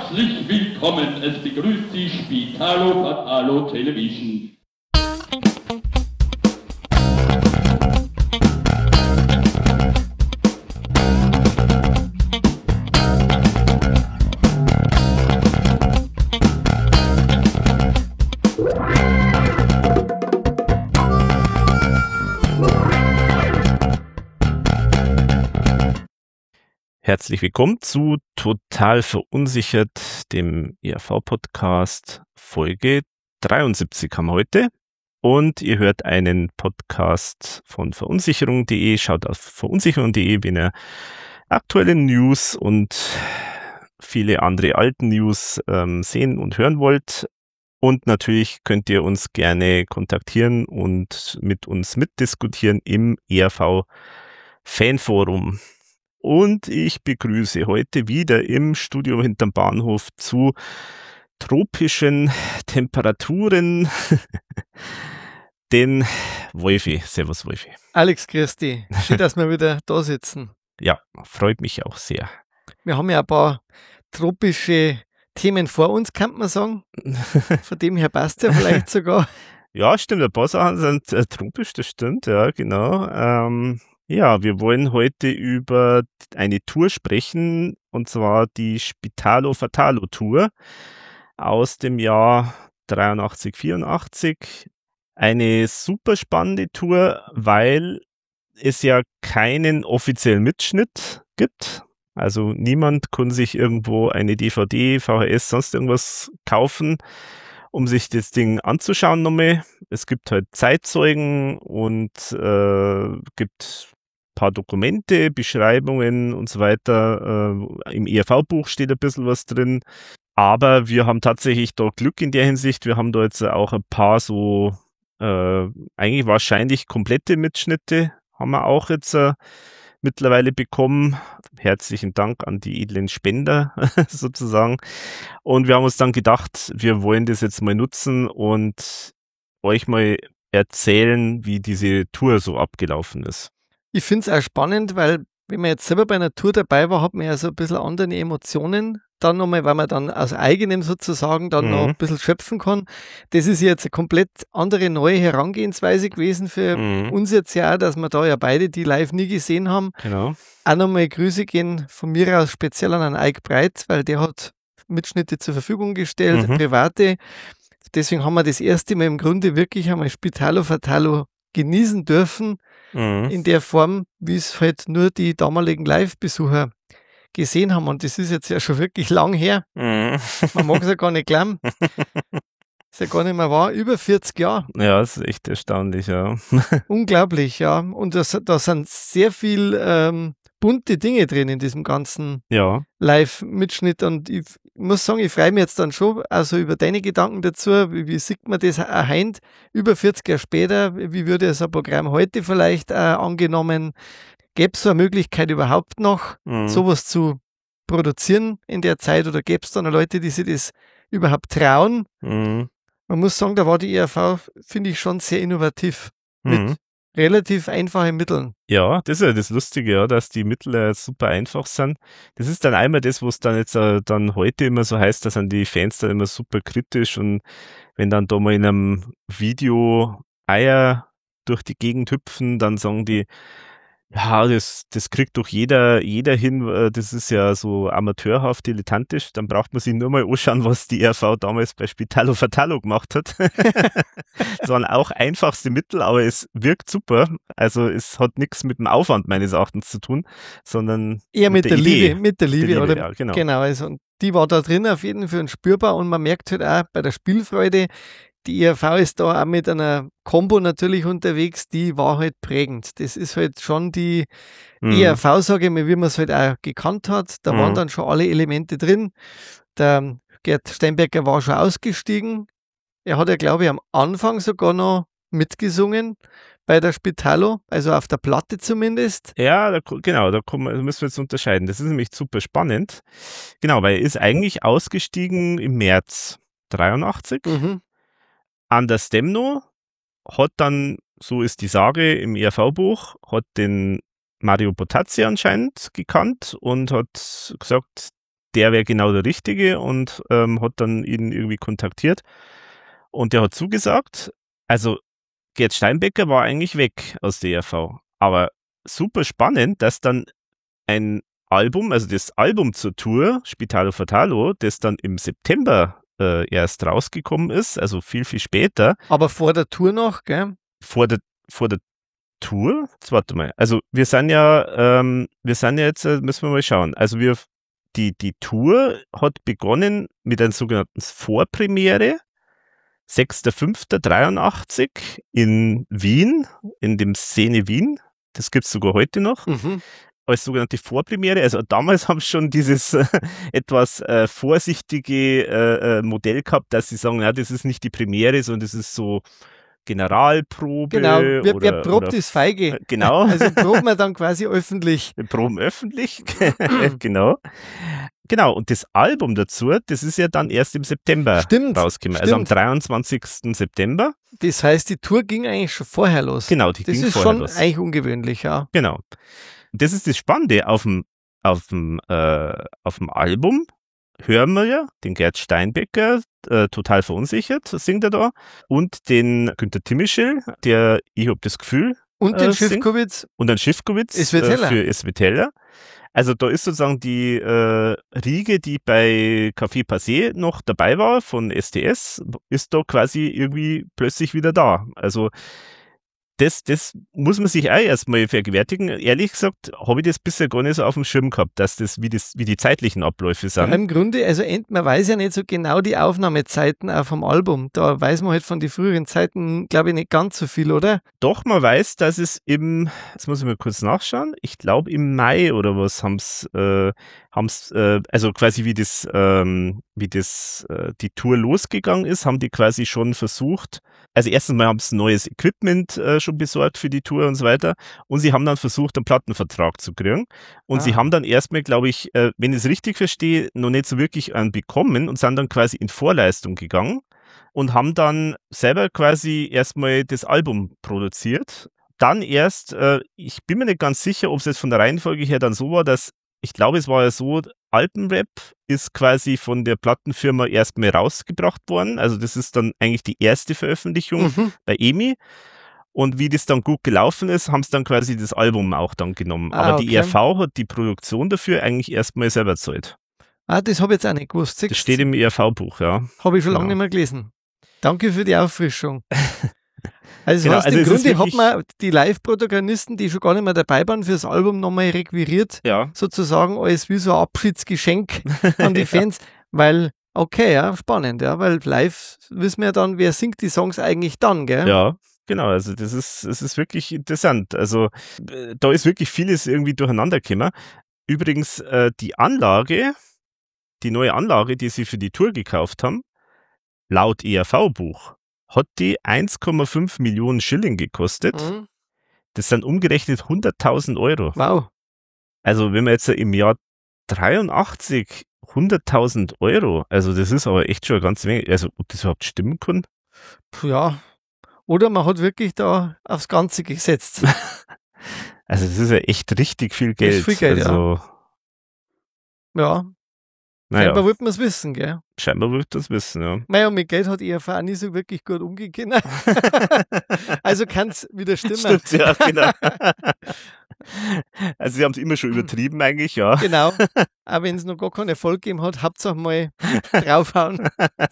Herzlich willkommen, es begrüßt Sie Spitalo Fatalo Television. Herzlich willkommen zu Total Verunsichert, dem ERV-Podcast. Folge 73 haben wir heute. Und ihr hört einen Podcast von verunsicherung.de. Schaut auf verunsicherung.de, wenn ihr aktuelle News und viele andere alten News sehen und hören wollt. Und natürlich könnt ihr uns gerne kontaktieren und mit uns mitdiskutieren im ERV-Fanforum. Und ich begrüße heute wieder im Studio hinterm Bahnhof zu tropischen Temperaturen den Wolfi. Servus, Wolfi. Alex, grüß dich. Schön, dass wir wieder da sitzen. Ja, freut mich auch sehr. Wir haben ja ein paar tropische Themen vor uns, kann man sagen. Von dem her passt ja vielleicht sogar. Ja, stimmt. Ein paar Sachen sind tropisch, das stimmt. Ja, genau. Ja, wir wollen heute über eine Tour sprechen, und zwar die Spitalo Fatalo Tour aus dem Jahr 83, 84. Eine super spannende Tour, weil es ja keinen offiziellen Mitschnitt gibt. Also niemand kann sich irgendwo eine DVD, VHS, sonst irgendwas kaufen, um sich das Ding anzuschauen nochmal. Es gibt halt Zeitzeugen und gibt paar Dokumente, Beschreibungen und so weiter. Im ERV-Buch steht ein bisschen was drin. Aber wir haben tatsächlich da Glück in der Hinsicht. Wir haben da jetzt auch ein paar so eigentlich wahrscheinlich komplette Mitschnitte haben wir auch jetzt mittlerweile bekommen. Herzlichen Dank an die edlen Spender sozusagen. Und wir haben uns dann gedacht, wir wollen das jetzt mal nutzen und euch mal erzählen, wie diese Tour so abgelaufen ist. Ich finde es auch spannend, weil wenn man jetzt selber bei einer Tour dabei war, hat man ja so ein bisschen andere Emotionen. Dann nochmal, weil man dann aus eigenem sozusagen dann noch ein bisschen schöpfen kann. Das ist jetzt eine komplett andere, neue Herangehensweise gewesen für uns jetzt ja auch, dass wir da ja beide die live nie gesehen haben. Genau. Auch nochmal Grüße gehen von mir aus speziell an Eik Breit, weil der hat Mitschnitte zur Verfügung gestellt, private. Deswegen haben wir das erste Mal im Grunde wirklich einmal Spitalo Fatalo genießen dürfen. In der Form, wie es halt nur die damaligen Live-Besucher gesehen haben. Und das ist jetzt ja schon wirklich lang her. Man mag es ja gar nicht glauben. Ist ja gar nicht mehr wahr. Über 40 Jahre. Ja, das ist echt erstaunlich, ja. Unglaublich, ja. Und da sind sehr viel bunte Dinge drin in diesem ganzen Live-Mitschnitt. Und ich muss sagen, ich freue mich jetzt dann schon also über deine Gedanken dazu. Wie sieht man das heint über 40 Jahre später? Wie würde so ein Programm heute vielleicht angenommen? Gäbe es so eine Möglichkeit überhaupt noch, sowas zu produzieren in der Zeit? Oder gäbe es da noch Leute, die sich das überhaupt trauen? Man muss sagen, da war die ERV, finde ich, schon sehr innovativ mit relativ einfachen Mitteln. Ja, das ist ja das Lustige, ja, dass die Mittel super einfach sind. Das ist dann einmal das, was dann jetzt dann heute immer so heißt, da sind die Fans dann immer super kritisch, und wenn dann da mal in einem Video Eier durch die Gegend hüpfen, dann sagen die, ja, das kriegt doch jeder hin, das ist ja so amateurhaft, dilettantisch, dann braucht man sich nur mal anschauen, was die ERV damals bei Spitalo Fatalo gemacht hat. Das waren auch einfachste Mittel, aber es wirkt super. Also es hat nichts mit dem Aufwand meines Erachtens zu tun, sondern eher mit der Liebe. Mit der Liebe, oder? Ja, genau. Genau, also und die war da drin auf jeden Fall spürbar, und man merkt halt auch bei der Spielfreude, die ERV ist da auch mit einer Combo natürlich unterwegs, die war halt prägend. Das ist halt schon die ERV, sage ich mal, wie man es halt auch gekannt hat. Da waren dann schon alle Elemente drin. Der Gerd Steinberger war schon ausgestiegen. Er hat ja, glaube ich, am Anfang sogar noch mitgesungen bei der Spitalo, also auf der Platte zumindest. Ja, genau, da müssen wir jetzt unterscheiden. Das ist nämlich super spannend. Genau, weil er ist eigentlich ausgestiegen im März 83. Anders Demno hat dann, so ist die Sage im ERV-Buch, hat den Mario Bottazzi anscheinend gekannt und hat gesagt, der wäre genau der Richtige und hat dann ihn irgendwie kontaktiert und der hat zugesagt. Also Gerd Steinbecker war eigentlich weg aus der ERV, aber super spannend, dass dann ein Album, also das Album zur Tour, Spitalo Fatalo, das dann im September erst rausgekommen ist, also viel, viel später. Aber vor der Tour noch, gell? Vor der Tour? Jetzt warte mal. Also wir sind ja jetzt, müssen wir mal schauen. Also die Tour hat begonnen mit einer sogenannten Vorpremiere, 6.5.83 in Wien, in dem Szene Wien. Das gibt es sogar heute noch. Als sogenannte Vorpremiere. Also damals haben sie schon dieses etwas vorsichtige Modell gehabt, dass sie sagen, ja, das ist nicht die Premiere, sondern das ist so Generalprobe. Genau, wer probt, ist feige. Genau. Also proben wir dann quasi öffentlich. Wir proben öffentlich, genau. Genau, und das Album dazu, das ist ja dann erst im September rausgekommen. Also am 23. September. Das heißt, die Tour ging eigentlich schon vorher los. Genau, die ging vorher los. Das ist schon eigentlich ungewöhnlich, ja. Genau. Das ist das Spannende auf dem Album. Hören wir ja den Gerd Steinbecker, total verunsichert, singt er da, und den Günther Timischl, der Ich hab das Gefühl. Und den Schiffkowitz. Und den Schiffkowitz für SW Teller. Also da ist sozusagen die Riege, die bei Café Passé noch dabei war von STS, ist da quasi irgendwie plötzlich wieder da. Also das muss man sich auch erstmal vergewärtigen. Ehrlich gesagt, habe ich das bisher gar nicht so auf dem Schirm gehabt, dass wie die zeitlichen Abläufe sind. Ja, im Grunde, also man weiß ja nicht so genau die Aufnahmezeiten auch vom Album. Da weiß man halt von den früheren Zeiten, glaube ich, nicht ganz so viel, oder? Doch, man weiß, dass es jetzt muss ich mal kurz nachschauen, ich glaube im Mai oder was also quasi wie die Tour losgegangen ist, haben die quasi schon versucht, also erstens mal haben sie neues Equipment schon besorgt für die Tour und so weiter, und sie haben dann versucht, einen Plattenvertrag zu kriegen, und sie haben dann erstmal, glaube ich, wenn ich es richtig verstehe, noch nicht so wirklich einen bekommen und sind dann quasi in Vorleistung gegangen und haben dann selber quasi erstmal das Album produziert. Dann erst, ich bin mir nicht ganz sicher, ob es jetzt von der Reihenfolge her dann so war, dass, ich glaube, es war ja so, Alpenrap ist quasi von der Plattenfirma erstmal rausgebracht worden. Also das ist dann eigentlich die erste Veröffentlichung bei EMI. Und wie das dann gut gelaufen ist, haben sie dann quasi das Album auch dann genommen. Aber die ERV hat die Produktion dafür eigentlich erstmal selber gezahlt. Das habe ich jetzt auch nicht gewusst. Das steht im ERV-Buch, ja. Habe ich schon lange nicht mehr gelesen. Danke für die Auffrischung. Also das heißt, im Grunde hat man die Live-Protagonisten, die schon gar nicht mehr dabei waren, fürs Album nochmal requiriert, sozusagen als wie so ein Abschiedsgeschenk an die Fans, weil, okay, ja, spannend, ja, weil live wissen wir ja dann, wer singt die Songs eigentlich dann, gell? Ja, genau, also es ist wirklich interessant. Also da ist wirklich vieles irgendwie durcheinander gekommen. Übrigens, die neue Anlage, die sie für die Tour gekauft haben, laut ERV-Buch, hat die 1,5 Millionen Schilling gekostet. Das sind umgerechnet 100.000 Euro. Wow. Also wenn man jetzt im Jahr 83 100.000 Euro, also das ist aber echt schon eine ganze Menge. Also ob das überhaupt stimmen kann? Ja, oder man hat wirklich da aufs Ganze gesetzt. Also das ist ja echt richtig viel Geld. Das ist viel Geld, also, ja. Scheinbar wollte man es wissen, gell? Scheinbar wollte man es wissen, ja. Naja, mit Geld hat ERV auch nicht so wirklich gut umgehen. Also kann es wieder stimmen. Stimmt, ja, genau. Also sie haben es immer schon übertrieben eigentlich, ja. Genau, aber wenn es noch gar keinen Erfolg gegeben hat, Hauptsache mal draufhauen.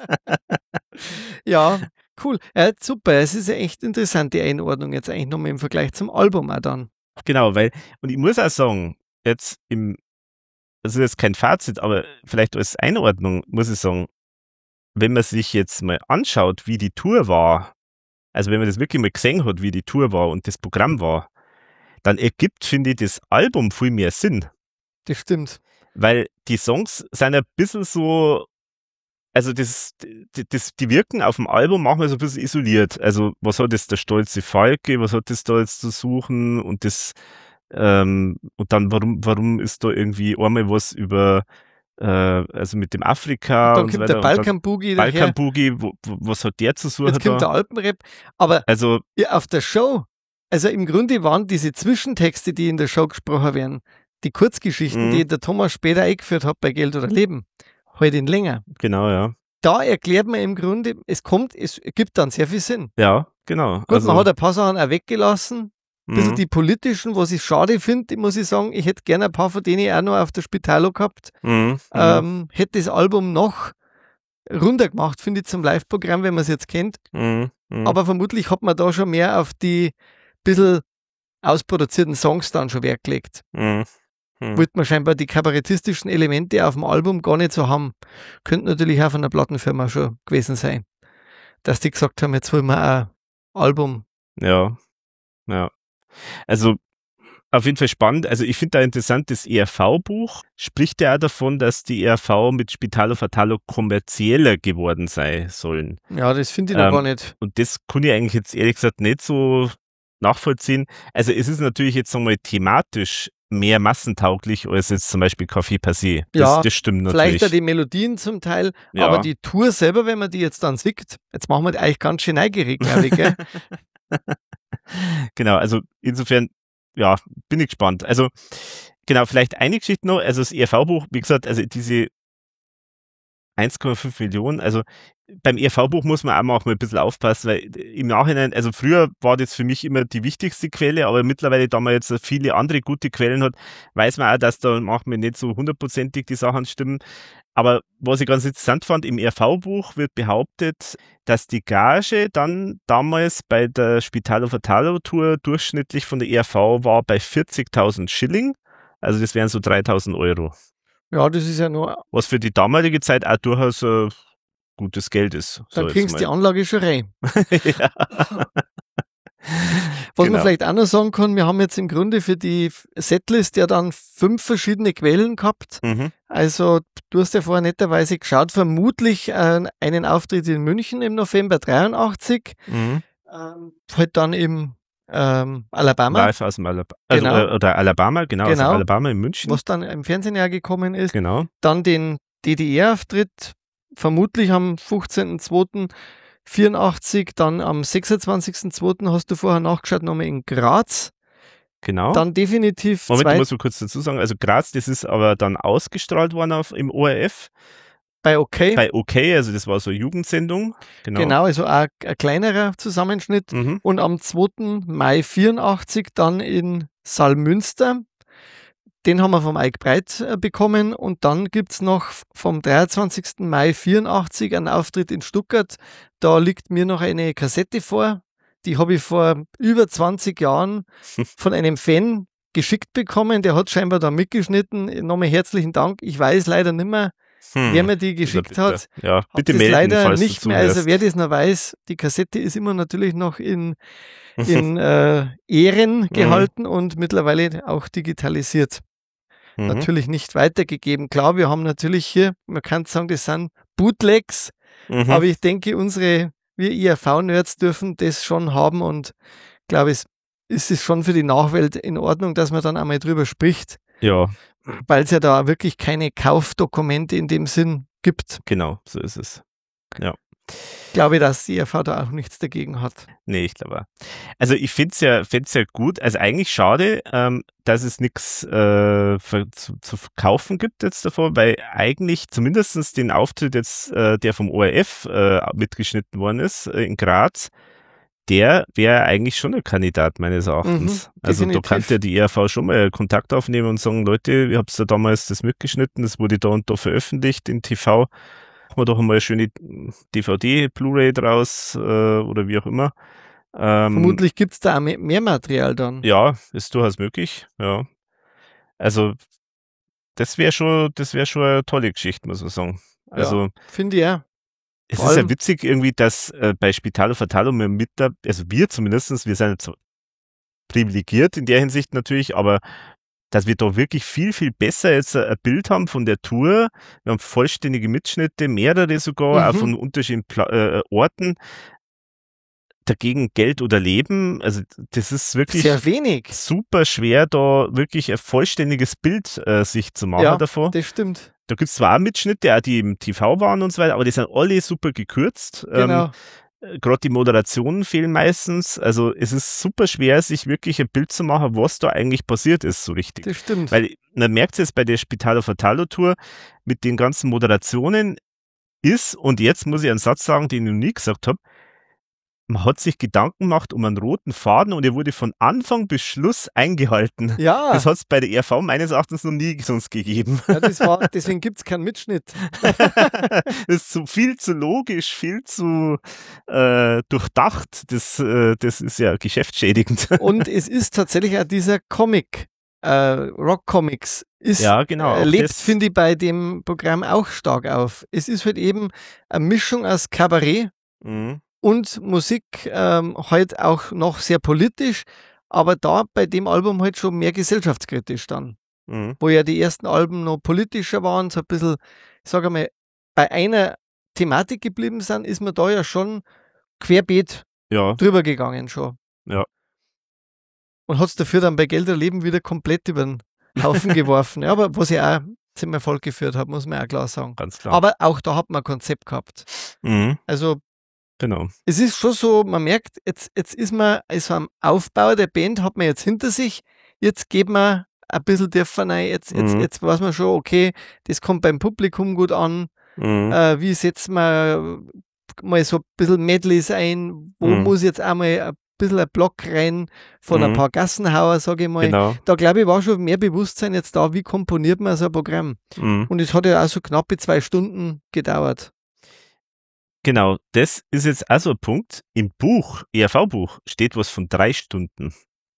Ja, cool. Ja, super, es ist ja echt interessant, die Einordnung jetzt eigentlich nochmal im Vergleich zum Album auch dann. Genau, und ich muss auch sagen, das ist jetzt kein Fazit, aber vielleicht als Einordnung muss ich sagen, wenn man sich jetzt mal anschaut, wie die Tour war, also wenn man das wirklich mal gesehen hat, wie die Tour war und das Programm war, dann ergibt, finde ich, das Album viel mehr Sinn. Das stimmt. Weil die Songs sind ein bisschen so, also die wirken auf dem Album manchmal so ein bisschen isoliert. Also was hat jetzt der stolze Falke, was hat das da jetzt zu suchen, und das und dann warum ist da irgendwie einmal was über also mit dem Afrika und dann kommt der Balkan-Boogie daher. Balkan-Boogie, was hat der zu suchen? Jetzt kommt der Alpenrap, aber auf der Show, also im Grunde waren diese Zwischentexte, die in der Show gesprochen werden, die Kurzgeschichten, die der Thomas später eingeführt hat bei Geld oder Leben, halt in länger. Genau, ja. Da erklärt man im Grunde, es gibt dann sehr viel Sinn. Ja, genau. Gut, man hat ein paar Sachen auch weggelassen. Ein bisschen die politischen, was ich schade finde, muss ich sagen, ich hätte gerne ein paar von denen auch noch auf der Spitalo gehabt. Hätte das Album noch runter gemacht, finde ich, zum Live-Programm, wenn man es jetzt kennt. Aber vermutlich hat man da schon mehr auf die bisschen ausproduzierten Songs dann schon Wert gelegt. Wollte man scheinbar die kabarettistischen Elemente auf dem Album gar nicht so haben. Könnte natürlich auch von der Plattenfirma schon gewesen sein. Dass die gesagt haben, jetzt wollen wir ein Album. Ja. Also auf jeden Fall spannend. Also ich finde da interessant, das ERV-Buch spricht ja auch davon, dass die ERV mit Spitalo Fatalo kommerzieller geworden sein sollen. Ja, das finde ich noch gar nicht. Und das kann ich eigentlich jetzt ehrlich gesagt nicht so nachvollziehen. Also es ist natürlich jetzt nochmal thematisch mehr massentauglich als jetzt zum Beispiel Café Passé. Das stimmt natürlich. Vielleicht auch die Melodien zum Teil, aber die Tour selber, wenn man die jetzt dann sieht, jetzt machen wir die eigentlich ganz schön neugierig, glaube ich, gell? Genau, also insofern, ja, bin ich gespannt. Also genau, vielleicht eine Geschichte noch, also das ERV-Buch, wie gesagt, also diese 1,5 Millionen, also beim ERV-Buch muss man auch mal ein bisschen aufpassen, weil im Nachhinein, also früher war das für mich immer die wichtigste Quelle, aber mittlerweile, da man jetzt viele andere gute Quellen hat, weiß man auch, dass da manchmal nicht so hundertprozentig die Sachen stimmen. Aber was ich ganz interessant fand, im ERV-Buch wird behauptet, dass die Gage dann damals bei der Spitalo Fatalo Tour durchschnittlich von der ERV war bei 40.000 Schilling, also das wären so 3.000 Euro. Ja, das ist ja nur... Was für die damalige Zeit auch durchaus gutes Geld ist. Dann kriegst du die Anlage schon rein. Ja. Was man vielleicht auch noch sagen kann, wir haben jetzt im Grunde für die Setlist ja dann 5 verschiedene Quellen gehabt. Also du hast ja vorher netterweise geschaut, vermutlich einen Auftritt in München im November 83. Halt dann im Alabama. Live aus dem Alabama. Oder Alabama, genau. Aus Alabama in München. Was dann im Fernsehen ja gekommen ist. Genau. Dann den DDR-Auftritt, vermutlich am 15.02.84, dann am 26.02. hast du vorher nachgeschaut, nochmal in Graz. Genau. Dann definitiv... Moment, ich muss mal kurz dazu sagen, also Graz, das ist aber dann ausgestrahlt worden im ORF. Bei OK. Bei OK, also das war so eine Jugendsendung. Genau, also auch ein kleinerer Zusammenschnitt. Und am 2. Mai 84 dann in Saalmünster. Den haben wir vom Eik Breit bekommen. Und dann gibt es noch vom 23. Mai 84 einen Auftritt in Stuttgart. Da liegt mir noch eine Kassette vor. Die habe ich vor über 20 Jahren von einem Fan geschickt bekommen. Der hat scheinbar da mitgeschnitten. Nochmal herzlichen Dank. Ich weiß leider nicht mehr, wer mir die geschickt hat. Ja, bitte melden, leider falls nicht du mehr. Also wer das noch weiß, die Kassette ist immer natürlich noch in Ehren gehalten und mittlerweile auch digitalisiert. Natürlich nicht weitergegeben. Klar, wir haben natürlich hier, man kann sagen, das sind Bootlegs, aber ich denke, wir ERV-Nerds dürfen das schon haben und glaube, es ist schon für die Nachwelt in Ordnung, dass man dann einmal drüber spricht. Ja. Weil es ja da wirklich keine Kaufdokumente in dem Sinn gibt. Genau, so ist es. Ja. Ich glaube, dass die ERV da auch nichts dagegen hat. Nee, ich glaube auch. Also ich finde es ja gut. Also eigentlich schade, dass es nichts zu verkaufen gibt jetzt davon, weil eigentlich zumindest den Auftritt jetzt, der vom ORF mitgeschnitten worden ist in Graz, der wäre eigentlich schon ein Kandidat meines Erachtens. Also da könnte ja die ERV schon mal Kontakt aufnehmen und sagen, Leute, ihr habt ja damals das mitgeschnitten, das wurde da und da veröffentlicht in TV. Machen wir doch einmal eine schöne DVD, Blu-ray draus oder wie auch immer. Vermutlich gibt es da auch mehr Material dann. Ja, ist durchaus möglich, ja. Also das wäre schon eine tolle Geschichte, muss man sagen. Also ja, finde ich ja. Es ist ja witzig irgendwie, dass bei Spitalo Fatalo also wir zumindest, wir sind jetzt privilegiert in der Hinsicht natürlich, aber dass wir da wirklich viel, viel besser jetzt ein Bild haben von der Tour. Wir haben vollständige Mitschnitte, mehrere sogar, auch von unterschiedlichen Orten. Dagegen Geld oder Leben, also das ist wirklich sehr wenig. Super schwer, da wirklich ein vollständiges Bild sich zu machen davon. Das stimmt. Da gibt es zwar auch Mitschnitte, auch die im TV waren und so weiter, aber die sind alle super gekürzt. Genau. gerade die Moderationen fehlen meistens. Also es ist super schwer, sich wirklich ein Bild zu machen, was da eigentlich passiert ist, so richtig. Das stimmt. Weil man merkt es jetzt bei der Spitalo Fatalo Tour mit den ganzen Moderationen ist, und jetzt muss ich einen Satz sagen, den ich noch nie gesagt habe, man hat sich Gedanken gemacht um einen roten Faden und er wurde von Anfang bis Schluss eingehalten. Ja. Das hat es bei der ERV meines Erachtens noch nie sonst gegeben. Ja, deswegen gibt es keinen Mitschnitt. Das ist viel zu logisch, viel zu durchdacht. Das ist ja geschäftsschädigend. Und es ist tatsächlich auch dieser Comic, Rock-Comics, ja, genau, lebt, finde ich, bei dem Programm auch stark auf. Es ist halt eben eine Mischung aus Kabarett und Musik, halt auch noch sehr politisch, aber da bei dem Album halt schon mehr gesellschaftskritisch dann. Wo ja die ersten Alben noch politischer waren, so ein bisschen, ich sage mal, bei einer Thematik geblieben sind, ist man da ja schon querbeet drüber gegangen schon. Ja. Und hat es dafür dann bei Geld erleben wieder komplett über den Haufen geworfen. Ja, aber was ja auch zum Erfolg geführt hat, muss man auch klar sagen. Ganz klar. Aber auch da hat man ein Konzept gehabt. Also genau. Es ist schon so, man merkt, jetzt ist man, also am Aufbau der Band hat man jetzt hinter sich, jetzt geht man ein bisschen tiefer rein, jetzt weiß man schon, okay, das kommt beim Publikum gut an, wie setzt man mal so ein bisschen Medleys ein, wo muss jetzt einmal ein bisschen ein Block rein von ein paar Gassenhauer, sage ich mal. Genau. Da glaube ich, war schon mehr Bewusstsein jetzt da, wie komponiert man so ein Programm. Und es hat ja auch so knappe 2 Stunden gedauert. Genau, das ist jetzt also ein Punkt. Im Buch, ERV-Buch, steht was von 3 Stunden.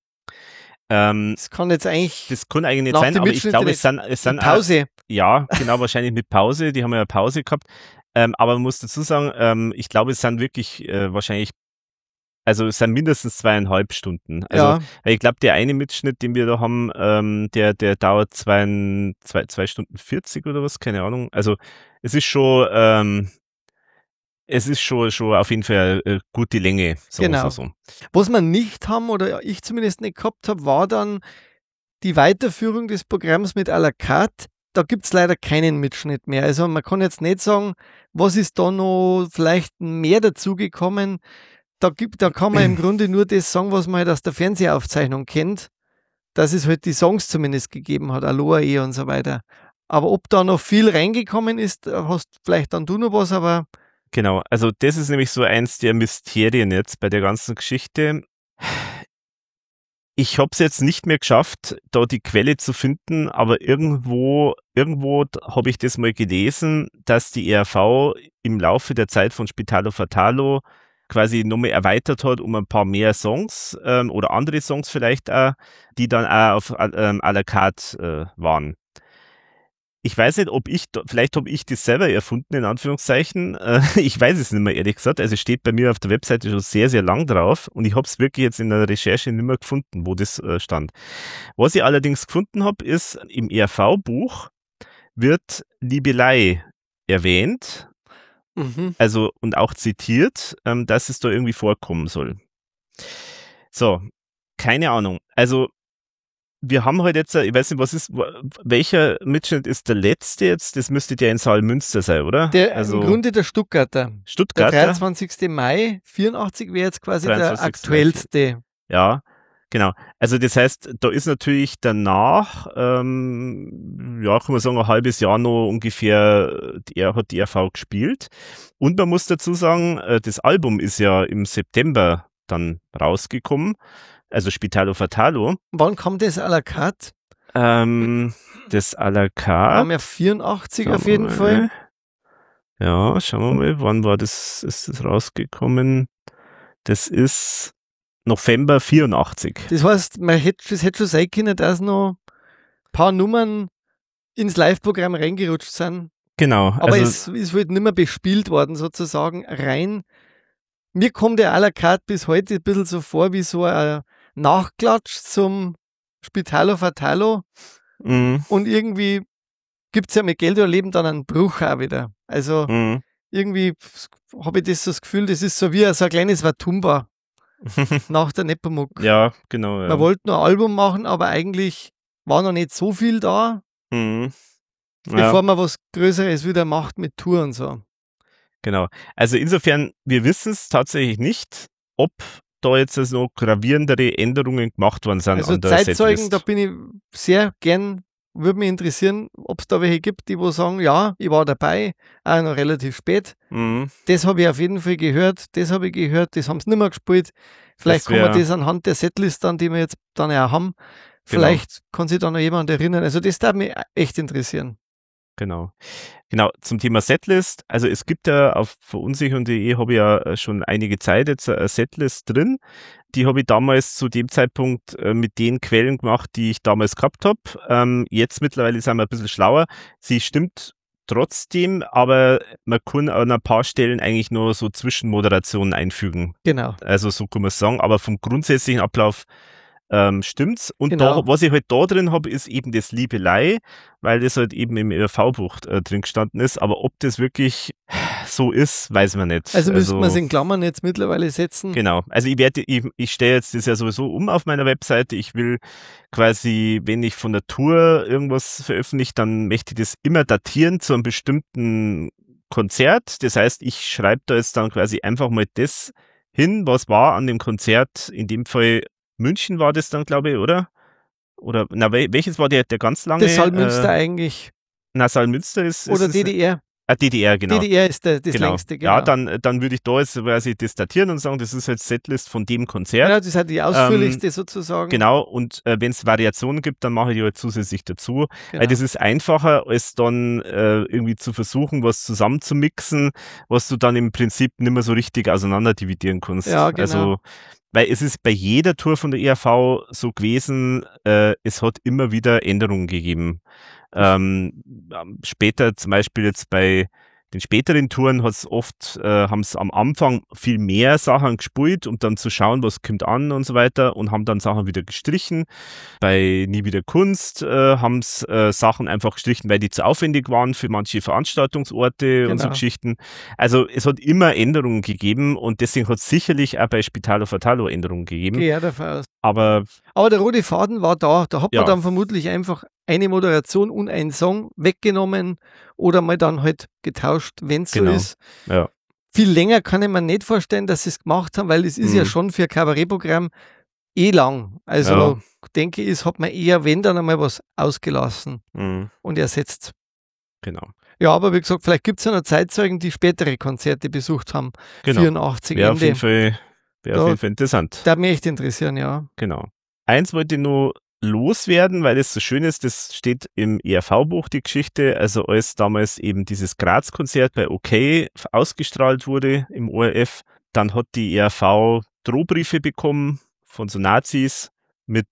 Das kann jetzt eigentlich. Das kann eigentlich nicht sein, aber ich glaube, es sind Pause. Ja, genau, wahrscheinlich mit Pause. Die haben ja eine Pause gehabt. Aber man muss dazu sagen, ich glaube, es sind wirklich wahrscheinlich, also es sind mindestens 2,5 Stunden. Also ich glaube, der eine Mitschnitt, den wir da haben, der dauert 2 Stunden 40 oder was, keine Ahnung. Also es ist schon auf jeden Fall eine gute Länge. Genau. So. Was wir nicht haben, oder ich zumindest nicht gehabt habe, war dann die Weiterführung des Programms mit à la carte. Da gibt es leider keinen Mitschnitt mehr. Also man kann jetzt nicht sagen, was ist da noch vielleicht mehr dazugekommen. Da kann man im Grunde nur das sagen, was man halt aus der Fernsehaufzeichnung kennt, dass es halt die Songs zumindest gegeben hat, Aloha und so weiter. Aber ob da noch viel reingekommen ist, hast vielleicht dann du noch was, aber... Genau, also das ist nämlich so eins der Mysterien jetzt bei der ganzen Geschichte. Ich habe es jetzt nicht mehr geschafft, da die Quelle zu finden, aber irgendwo habe ich das mal gelesen, dass die ERV im Laufe der Zeit von Spitalo Fatalo quasi nochmal erweitert hat um ein paar mehr Songs oder andere Songs vielleicht auch, die dann auch auf à la carte waren. Ich weiß nicht, vielleicht habe ich das selber erfunden, in Anführungszeichen. Ich weiß es nicht mehr, ehrlich gesagt. Also es steht bei mir auf der Webseite schon sehr, sehr lang drauf und ich habe es wirklich jetzt in der Recherche nicht mehr gefunden, wo das stand. Was ich allerdings gefunden habe, ist, im ERV-Buch wird Liebelei erwähnt, also und auch zitiert, dass es da irgendwie vorkommen soll. So, keine Ahnung. Also wir haben heute jetzt, ich weiß nicht, welcher Mitschnitt ist der letzte jetzt? Das müsste der in Saalmünster sein, oder? Im Grunde der Stuttgarter. Der 23. Mai 84 wäre jetzt quasi der aktuellste. Ja, genau. Also das heißt, da ist natürlich danach, kann man sagen, ein halbes Jahr noch ungefähr, hat die ERV gespielt. Und man muss dazu sagen, das Album ist ja im September dann rausgekommen. Also Spitalo Fatalo. Wann kommt das à la carte? Das à la carte. Haben wir 84 auf jeden Fall. Ja, schauen wir mal, wann ist das rausgekommen? Das ist November 84. Das heißt, es hätte schon sein können, dass noch ein paar Nummern ins Live-Programm reingerutscht sind. Genau. Aber es ist halt nicht mehr bespielt worden, sozusagen rein. Mir kommt der à la carte bis heute ein bisschen so vor wie so ein Nachklatsch zum Spitalo Fatalo. Und irgendwie gibt es ja mit Geld erleben dann einen Bruch auch wieder. Also irgendwie habe ich das Gefühl, das ist so wie so ein kleines Watumba nach der Nepomuk. Ja, genau. Ja. Man wollte nur ein Album machen, aber eigentlich war noch nicht so viel da, bevor man was Größeres wieder macht mit Tour und so. Genau. Also insofern, wir wissen es tatsächlich nicht, ob da jetzt also gravierendere Änderungen gemacht worden sind also an der Zeitzeugen, Setlist. da bin ich sehr gern, würde mich interessieren, ob es da welche gibt, die wo sagen, ja, ich war dabei, auch noch relativ spät. Das habe ich auf jeden Fall gehört, das habe ich gehört, das haben sie nicht mehr gespielt. Vielleicht kann man das anhand der Setlist dann, die wir jetzt dann auch haben, vielleicht kann sich da noch jemand erinnern. Also das darf mich echt interessieren. Genau, zum Thema Setlist. Also es gibt ja auf verunsichern.de habe ich ja schon einige Zeit jetzt eine Setlist drin. Die habe ich damals zu dem Zeitpunkt mit den Quellen gemacht, die ich damals gehabt habe. Jetzt mittlerweile sind wir ein bisschen schlauer. Sie stimmt trotzdem, aber man kann an ein paar Stellen eigentlich nur so Zwischenmoderationen einfügen. Genau. Also so kann man es sagen, aber vom grundsätzlichen Ablauf stimmt's. Und da, was ich halt da drin habe, ist eben das Liebelei, weil das halt eben im ÖRV-Buch drin gestanden ist. Aber ob das wirklich so ist, weiß man nicht. Also müsste man es in Klammern jetzt mittlerweile setzen. Genau. Also ich stelle jetzt das ja sowieso um auf meiner Webseite. Ich will quasi, wenn ich von der Tour irgendwas veröffentliche, dann möchte ich das immer datieren zu einem bestimmten Konzert. Das heißt, ich schreibe da jetzt dann quasi einfach mal das hin, was war an dem Konzert, in dem Fall München war das dann, glaube ich, oder? Oder, na, welches war der ganz lange? Das Saalmünster eigentlich. Na, Saalmünster ist... Oder DDR. DDR, genau. DDR ist das längste, genau. Ja, dann würde ich da jetzt quasi das datieren und sagen, das ist jetzt Setlist von dem Konzert. Ja, das ist halt die ausführlichste sozusagen. Genau, und wenn es Variationen gibt, dann mache ich die halt zusätzlich dazu. Weil das ist einfacher, als dann irgendwie zu versuchen, was zusammenzumixen, was du dann im Prinzip nicht mehr so richtig auseinander dividieren kannst. Ja, genau. Also, weil es ist bei jeder Tour von der ERV so gewesen, es hat immer wieder Änderungen gegeben. Später zum Beispiel jetzt bei den späteren Touren hat's oft, haben es am Anfang viel mehr Sachen gespielt, um dann zu schauen, was kommt an und so weiter, und haben dann Sachen wieder gestrichen. Bei Nie wieder Kunst haben es Sachen einfach gestrichen, weil die zu aufwendig waren für manche Veranstaltungsorte und so Geschichten. Also es hat immer Änderungen gegeben und deswegen hat es sicherlich auch bei Spitalo Fatalo Änderungen gegeben. Ja, davon aus. Aber der rote Faden war da. Da hat man dann vermutlich einfach eine Moderation und einen Song weggenommen oder mal dann halt getauscht, wenn es so ist. Ja. Viel länger kann ich mir nicht vorstellen, dass sie es gemacht haben, weil es ist ja schon für ein Kabarettprogramm lang. Also denke ich, hat man eher, wenn dann einmal was ausgelassen und ersetzt. Genau. Ja, aber wie gesagt, vielleicht gibt es ja noch Zeitzeugen, die spätere Konzerte besucht haben. 84 Wäre auf jeden Fall interessant. Da mich echt interessieren, ja. Genau. Eins wollte ich nur loswerden, weil es so schön ist, das steht im ERV-Buch, die Geschichte, also als damals eben dieses Graz-Konzert bei OK ausgestrahlt wurde im ORF, dann hat die ERV Drohbriefe bekommen von so Nazis mit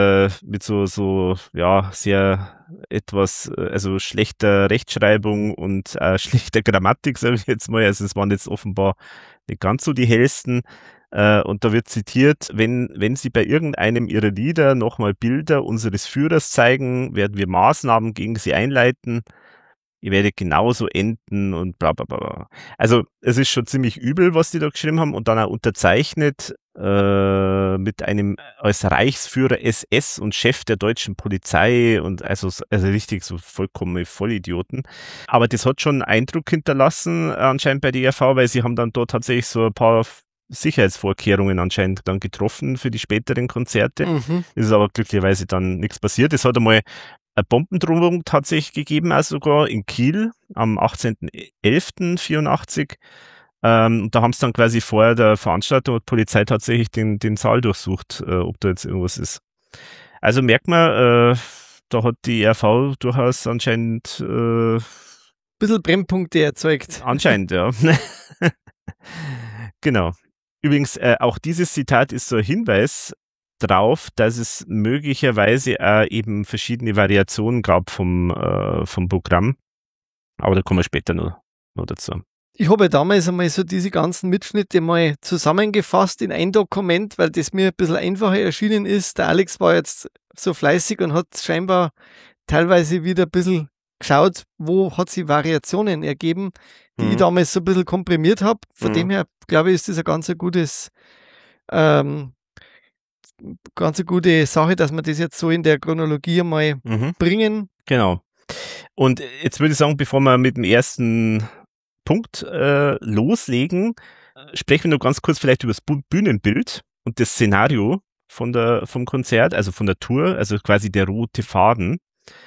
so sehr etwas, also schlechter Rechtschreibung und schlechter Grammatik, sage ich jetzt mal, also es waren jetzt offenbar nicht ganz so die hellsten. Und da wird zitiert, wenn Sie bei irgendeinem Ihrer Lieder nochmal Bilder unseres Führers zeigen, werden wir Maßnahmen gegen Sie einleiten. Ihr werdet genauso enden und bla bla bla. Also es ist schon ziemlich übel, was die da geschrieben haben, und dann auch unterzeichnet mit einem als Reichsführer SS und Chef der deutschen Polizei, und also richtig so vollkommene Vollidioten. Aber das hat schon Eindruck hinterlassen anscheinend bei der ERV, weil sie haben dann dort tatsächlich so ein paar Sicherheitsvorkehrungen anscheinend dann getroffen für die späteren Konzerte. Es ist aber glücklicherweise dann nichts passiert. Es hat einmal eine Bombendrohung tatsächlich gegeben, also sogar in Kiel am 18.11.84. Und da haben sie dann quasi vor der Veranstaltung und Polizei tatsächlich den Saal durchsucht, ob da jetzt irgendwas ist. Also merkt man, da hat die ERV durchaus anscheinend bisschen Brennpunkte erzeugt. Anscheinend, ja. Genau. Übrigens, auch dieses Zitat ist so ein Hinweis drauf, dass es möglicherweise eben verschiedene Variationen gab vom Programm. Aber da kommen wir später noch dazu. Ich habe damals einmal so diese ganzen Mitschnitte mal zusammengefasst in ein Dokument, weil das mir ein bisschen einfacher erschienen ist. Der Alex war jetzt so fleißig und hat scheinbar teilweise wieder ein bisschen geschaut, wo hat sie Variationen ergeben, die ich damals so ein bisschen komprimiert habe. Von dem her, glaube ich, ist das ein ganz gute Sache, dass wir das jetzt so in der Chronologie mal bringen. Genau. Und jetzt würde ich sagen, bevor wir mit dem ersten Punkt loslegen, sprechen wir noch ganz kurz vielleicht über das Bühnenbild und das Szenario vom Konzert, also von der Tour, also quasi der rote Faden.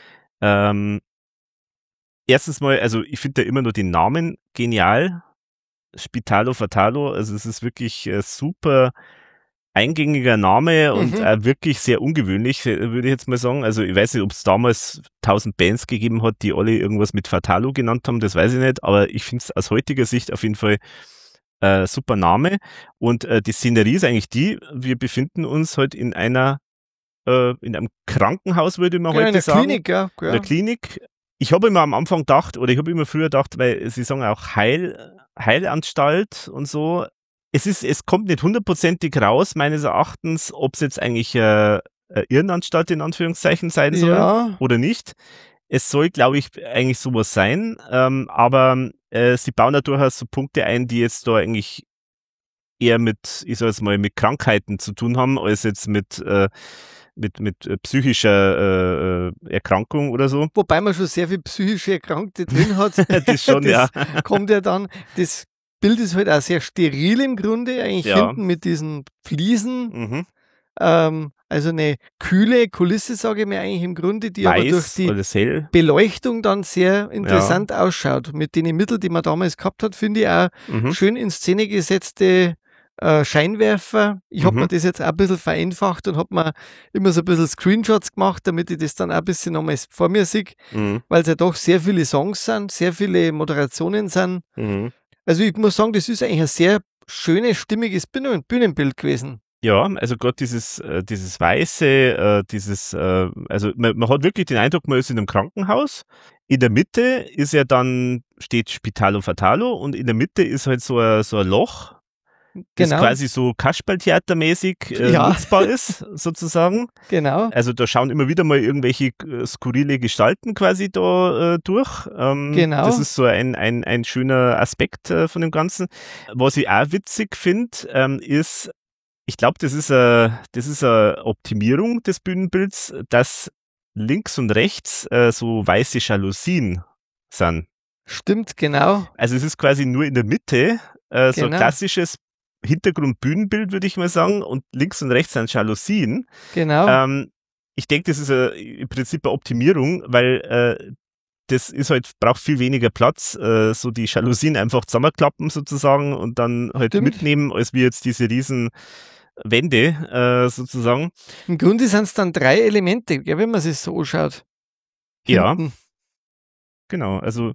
Erstens mal, also ich finde da immer nur den Namen genial. Spitalo Fatalo, also es ist wirklich super eingängiger Name und wirklich sehr ungewöhnlich, würde ich jetzt mal sagen. Also ich weiß nicht, ob es damals 1000 Bands gegeben hat, die alle irgendwas mit Fatalo genannt haben, das weiß ich nicht, aber ich finde es aus heutiger Sicht auf jeden Fall super Name. Und die Szenerie ist eigentlich die, wir befinden uns halt in einem Krankenhaus, würde man heute sagen. Klinik, ja. In der Klinik. Ich habe immer am Anfang gedacht, oder ich habe immer früher gedacht, weil sie sagen auch Heilanstalt und so. Es kommt nicht hundertprozentig raus, meines Erachtens, ob es jetzt eigentlich eine Irrenanstalt in Anführungszeichen sein soll oder nicht. Es soll, glaube ich, eigentlich sowas sein, aber sie bauen da durchaus so Punkte ein, die jetzt da eigentlich eher mit, ich sag jetzt mal, mit Krankheiten zu tun haben, als jetzt mit psychischer Erkrankung oder so. Wobei man schon sehr viel psychische Erkrankte drin hat. Das schon, das kommt ja dann, das Bild ist halt auch sehr steril im Grunde, eigentlich hinten mit diesen Fliesen. Also eine kühle Kulisse, sage ich mir eigentlich im Grunde, die aber durch die Beleuchtung dann sehr interessant ausschaut. Mit den Mitteln, die man damals gehabt hat, finde ich auch schön in Szene gesetzte Scheinwerfer. Ich habe mir das jetzt auch ein bisschen vereinfacht und habe mir immer so ein bisschen Screenshots gemacht, damit ich das dann auch ein bisschen nochmal vor mir sehe, weil es ja doch sehr viele Songs sind, sehr viele Moderationen sind. Also ich muss sagen, das ist eigentlich ein sehr schönes, stimmiges Bühnenbild gewesen. Ja, also gerade dieses Weiße, also man hat wirklich den Eindruck, man ist in einem Krankenhaus. In der Mitte ist ja dann, steht Spitalo Fatalo und in der Mitte ist halt so ein Loch, das quasi so Kasperltheatermäßig nutzbar ist, sozusagen. Genau. Also da schauen immer wieder mal irgendwelche skurrile Gestalten quasi da durch. Genau. Das ist so ein schöner Aspekt von dem Ganzen. Was ich auch witzig finde, ist, ich glaube, das ist eine Optimierung des Bühnenbilds, dass links und rechts so weiße Jalousien sind. Stimmt, genau. Also es ist quasi nur in der Mitte so ein klassisches Hintergrund-Bühnenbild, würde ich mal sagen, und links und rechts sind Jalousien. Genau. Ich denke, das ist im Prinzip eine Optimierung, weil das ist halt, braucht viel weniger Platz, so die Jalousien einfach zusammenklappen sozusagen und dann halt mitnehmen, als wie jetzt diese riesen Wände sozusagen. Im Grunde sind es dann 3 Elemente, wenn man sich so anschaut. Hinten. Ja, genau, also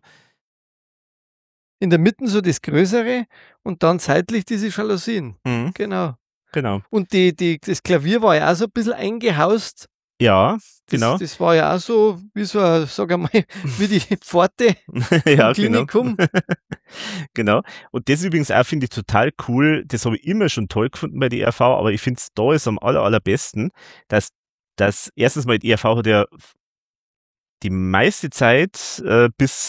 in der Mitte so das Größere und dann seitlich diese Jalousien. Genau. Und das Klavier war ja auch so ein bisschen eingehaust. Ja, genau. Das war ja auch so, wie so ein, sag ich mal, wie die Pforte im Klinikum. Genau. Und das übrigens auch finde ich total cool. Das habe ich immer schon toll gefunden bei der ERV, aber ich finde es da ist am allerbesten, dass erstens mal die ERV hat ja die meiste Zeit bis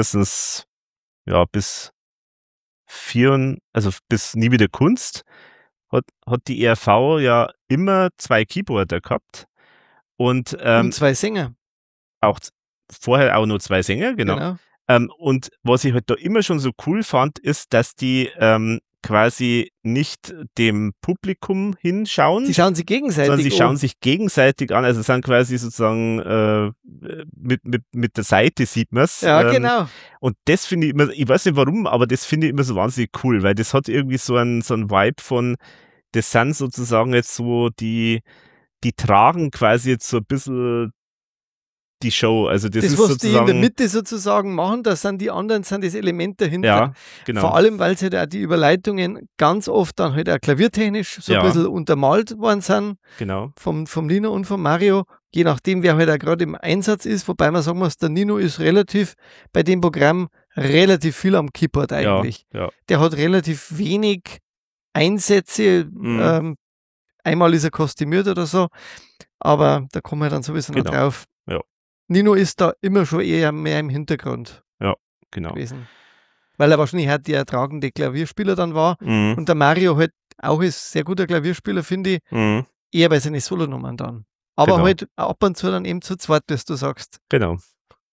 Nie wieder Kunst hat die ERV ja immer 2 Keyboarder gehabt und 2 Sänger. Auch vorher auch nur 2 Sänger, genau. Und was ich halt da immer schon so cool fand, ist, dass die quasi nicht dem Publikum hinschauen. Sie schauen sich gegenseitig an. Sondern sie schauen sich gegenseitig an. Also sind quasi sozusagen mit der Seite sieht man es. Ja, genau. Und das finde ich immer, ich weiß nicht warum, aber das finde ich immer so wahnsinnig cool, weil das hat irgendwie so ein Vibe von, das sind sozusagen jetzt so die tragen quasi jetzt so ein bisschen die Show, also das ist was sozusagen, die in der Mitte sozusagen machen, das Element dahinter. Ja, genau. Vor allem, weil halt auch die Überleitungen ganz oft dann halt auch klaviertechnisch so ein bisschen untermalt worden sind. Genau. Vom Nino und vom Mario, je nachdem, wer halt auch gerade im Einsatz ist, wobei man sagen muss, der Nino ist bei dem Programm relativ viel am Keyboard eigentlich. Ja. Der hat relativ wenig Einsätze, einmal ist er kostümiert oder so, aber da kommen wir dann sowieso noch drauf. Ja. Nino ist da immer schon eher mehr im Hintergrund gewesen. Weil er wahrscheinlich halt der tragende Klavierspieler dann war. Und der Mario halt auch ist sehr guter Klavierspieler, finde ich. Eher bei seinen Solonummern dann. Aber halt ab und zu dann eben zu zweit, was du sagst. Genau.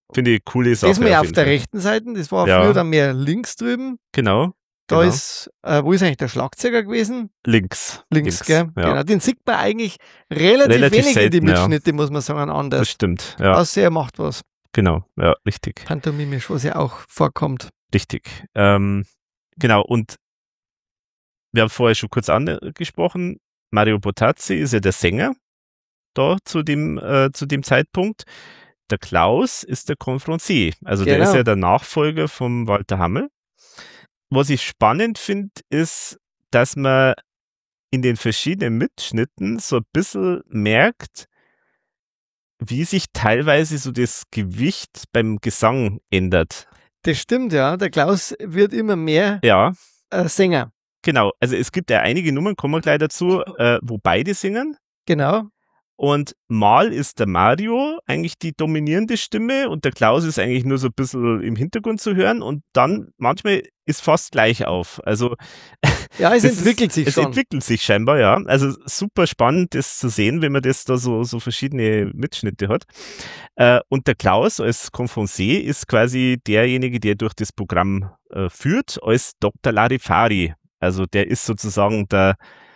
finde ich coole Sache. Das mal auf der rechten Seite, das war früher dann mehr links drüben. Genau. Da ist, wo ist eigentlich der Schlagzeuger gewesen? Links, gell? Ja. Genau, den sieht man eigentlich relativ wenig selten, in die Mitschnitte, muss man sagen, anders. Das stimmt, ja. Außer er macht was. Genau, ja, richtig. Pantomimisch, was ja auch vorkommt. Richtig. Genau, und wir haben vorher schon kurz angesprochen, Mario Bottazzi ist ja der Sänger da zu dem Zeitpunkt. Der Klaus ist der Confrancier, also der ist ja der Nachfolger vom Walter Hammel. Was ich spannend finde, ist, dass man in den verschiedenen Mitschnitten so ein bisschen merkt, wie sich teilweise so das Gewicht beim Gesang ändert. Das stimmt, ja. Der Klaus wird immer mehr Sänger. Genau, also es gibt ja einige Nummern, kommen wir gleich dazu, wo beide singen. Genau. Und mal ist der Mario eigentlich die dominierende Stimme und der Klaus ist eigentlich nur so ein bisschen im Hintergrund zu hören und dann manchmal ist fast gleich auf. Also ja, es entwickelt sich schon. Es entwickelt sich scheinbar, ja. Also super spannend, das zu sehen, wenn man das da so verschiedene Mitschnitte hat. Und der Klaus als Confrancier ist quasi derjenige, der durch das Programm führt, als Dr. Larifari. Also der ist sozusagen der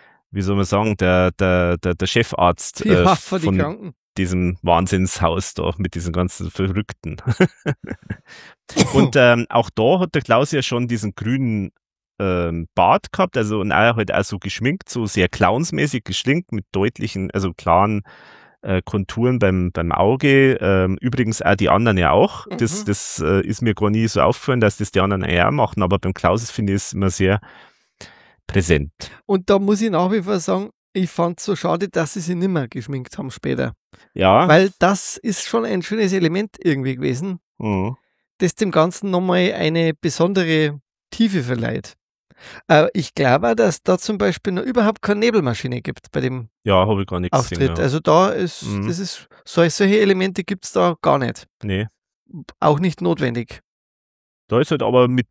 Chefarzt von diesem Wahnsinnshaus da mit diesen ganzen Verrückten. Und auch da hat der Klaus ja schon diesen grünen Bart gehabt, also und er halt auch so geschminkt, so sehr clownsmäßig geschminkt mit deutlichen, also klaren Konturen beim Auge. Übrigens auch die anderen ja auch. Das ist mir gar nie so aufgefallen, dass das die anderen ja auch machen, aber beim Klaus finde ich es immer sehr präsent. Und da muss ich nach wie vor sagen, ich fand es so schade, dass sie sich nicht mehr geschminkt haben später. Ja. Weil das ist schon ein schönes Element irgendwie gewesen, das dem Ganzen nochmal eine besondere Tiefe verleiht. Ich glaube auch, dass da zum Beispiel noch überhaupt keine Nebelmaschine gibt bei dem habe ich gar nichts Auftritt. gesehen, ja. Also da ist, das ist, solche Elemente gibt es da gar nicht. Nee. Auch nicht notwendig. Da ist halt aber mit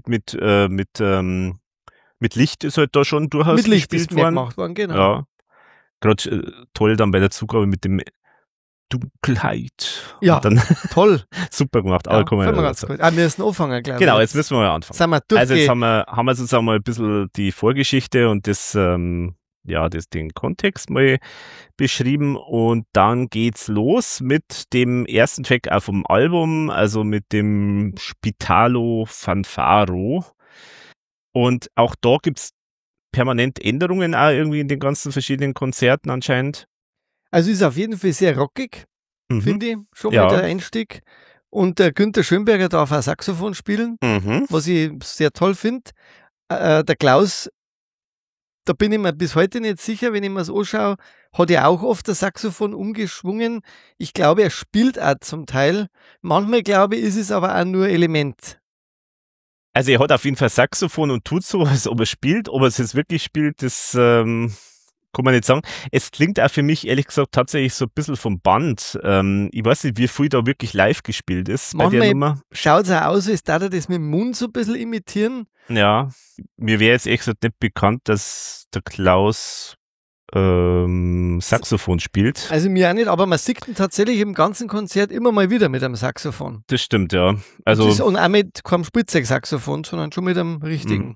Licht ist halt da schon durchaus mit Licht gespielt ist mehr worden. gemacht worden, genau. Ja. Gerade toll dann bei der Zugabe mit dem Dunkelheit. Ja, dann toll. Super gemacht. Ja, wir ganz gut. Wir müssen anfangen, glaube ich. Genau, jetzt müssen wir mal anfangen. Sind wir also jetzt haben wir sozusagen mal ein bisschen die Vorgeschichte und den Kontext mal beschrieben und dann geht's los mit dem ersten Track auch vom Album, also mit dem Spitalo Fanfaro. Und auch da gibt's permanent Änderungen auch irgendwie in den ganzen verschiedenen Konzerten anscheinend. Also ist auf jeden Fall sehr rockig, finde ich, schon mal der Einstieg. Und der Günther Schönberger darf auch Saxophon spielen, was ich sehr toll finde. Der Klaus, da bin ich mir bis heute nicht sicher, wenn ich mir das anschaue, hat er auch oft das Saxophon umgeschwungen. Ich glaube, er spielt auch zum Teil. Manchmal, glaube ich, ist es aber auch nur Element. Also er hat auf jeden Fall Saxophon und tut so, als ob er spielt. Ob er es jetzt wirklich spielt, das kann man nicht sagen. Es klingt auch für mich, ehrlich gesagt, tatsächlich so ein bisschen vom Band. Ich weiß nicht, wie viel da wirklich live gespielt ist bei der Nummer. Schaut es auch aus, als darf er das mit dem Mund so ein bisschen imitieren. Ja, mir wäre jetzt echt gesagt nicht bekannt, dass der Klaus Saxophon spielt. Also mir auch nicht, aber man sieht ihn tatsächlich im ganzen Konzert immer mal wieder mit einem Saxophon. Das stimmt, ja. Also und auch mit keinem Spielzeugsaxophon, sondern schon mit einem richtigen.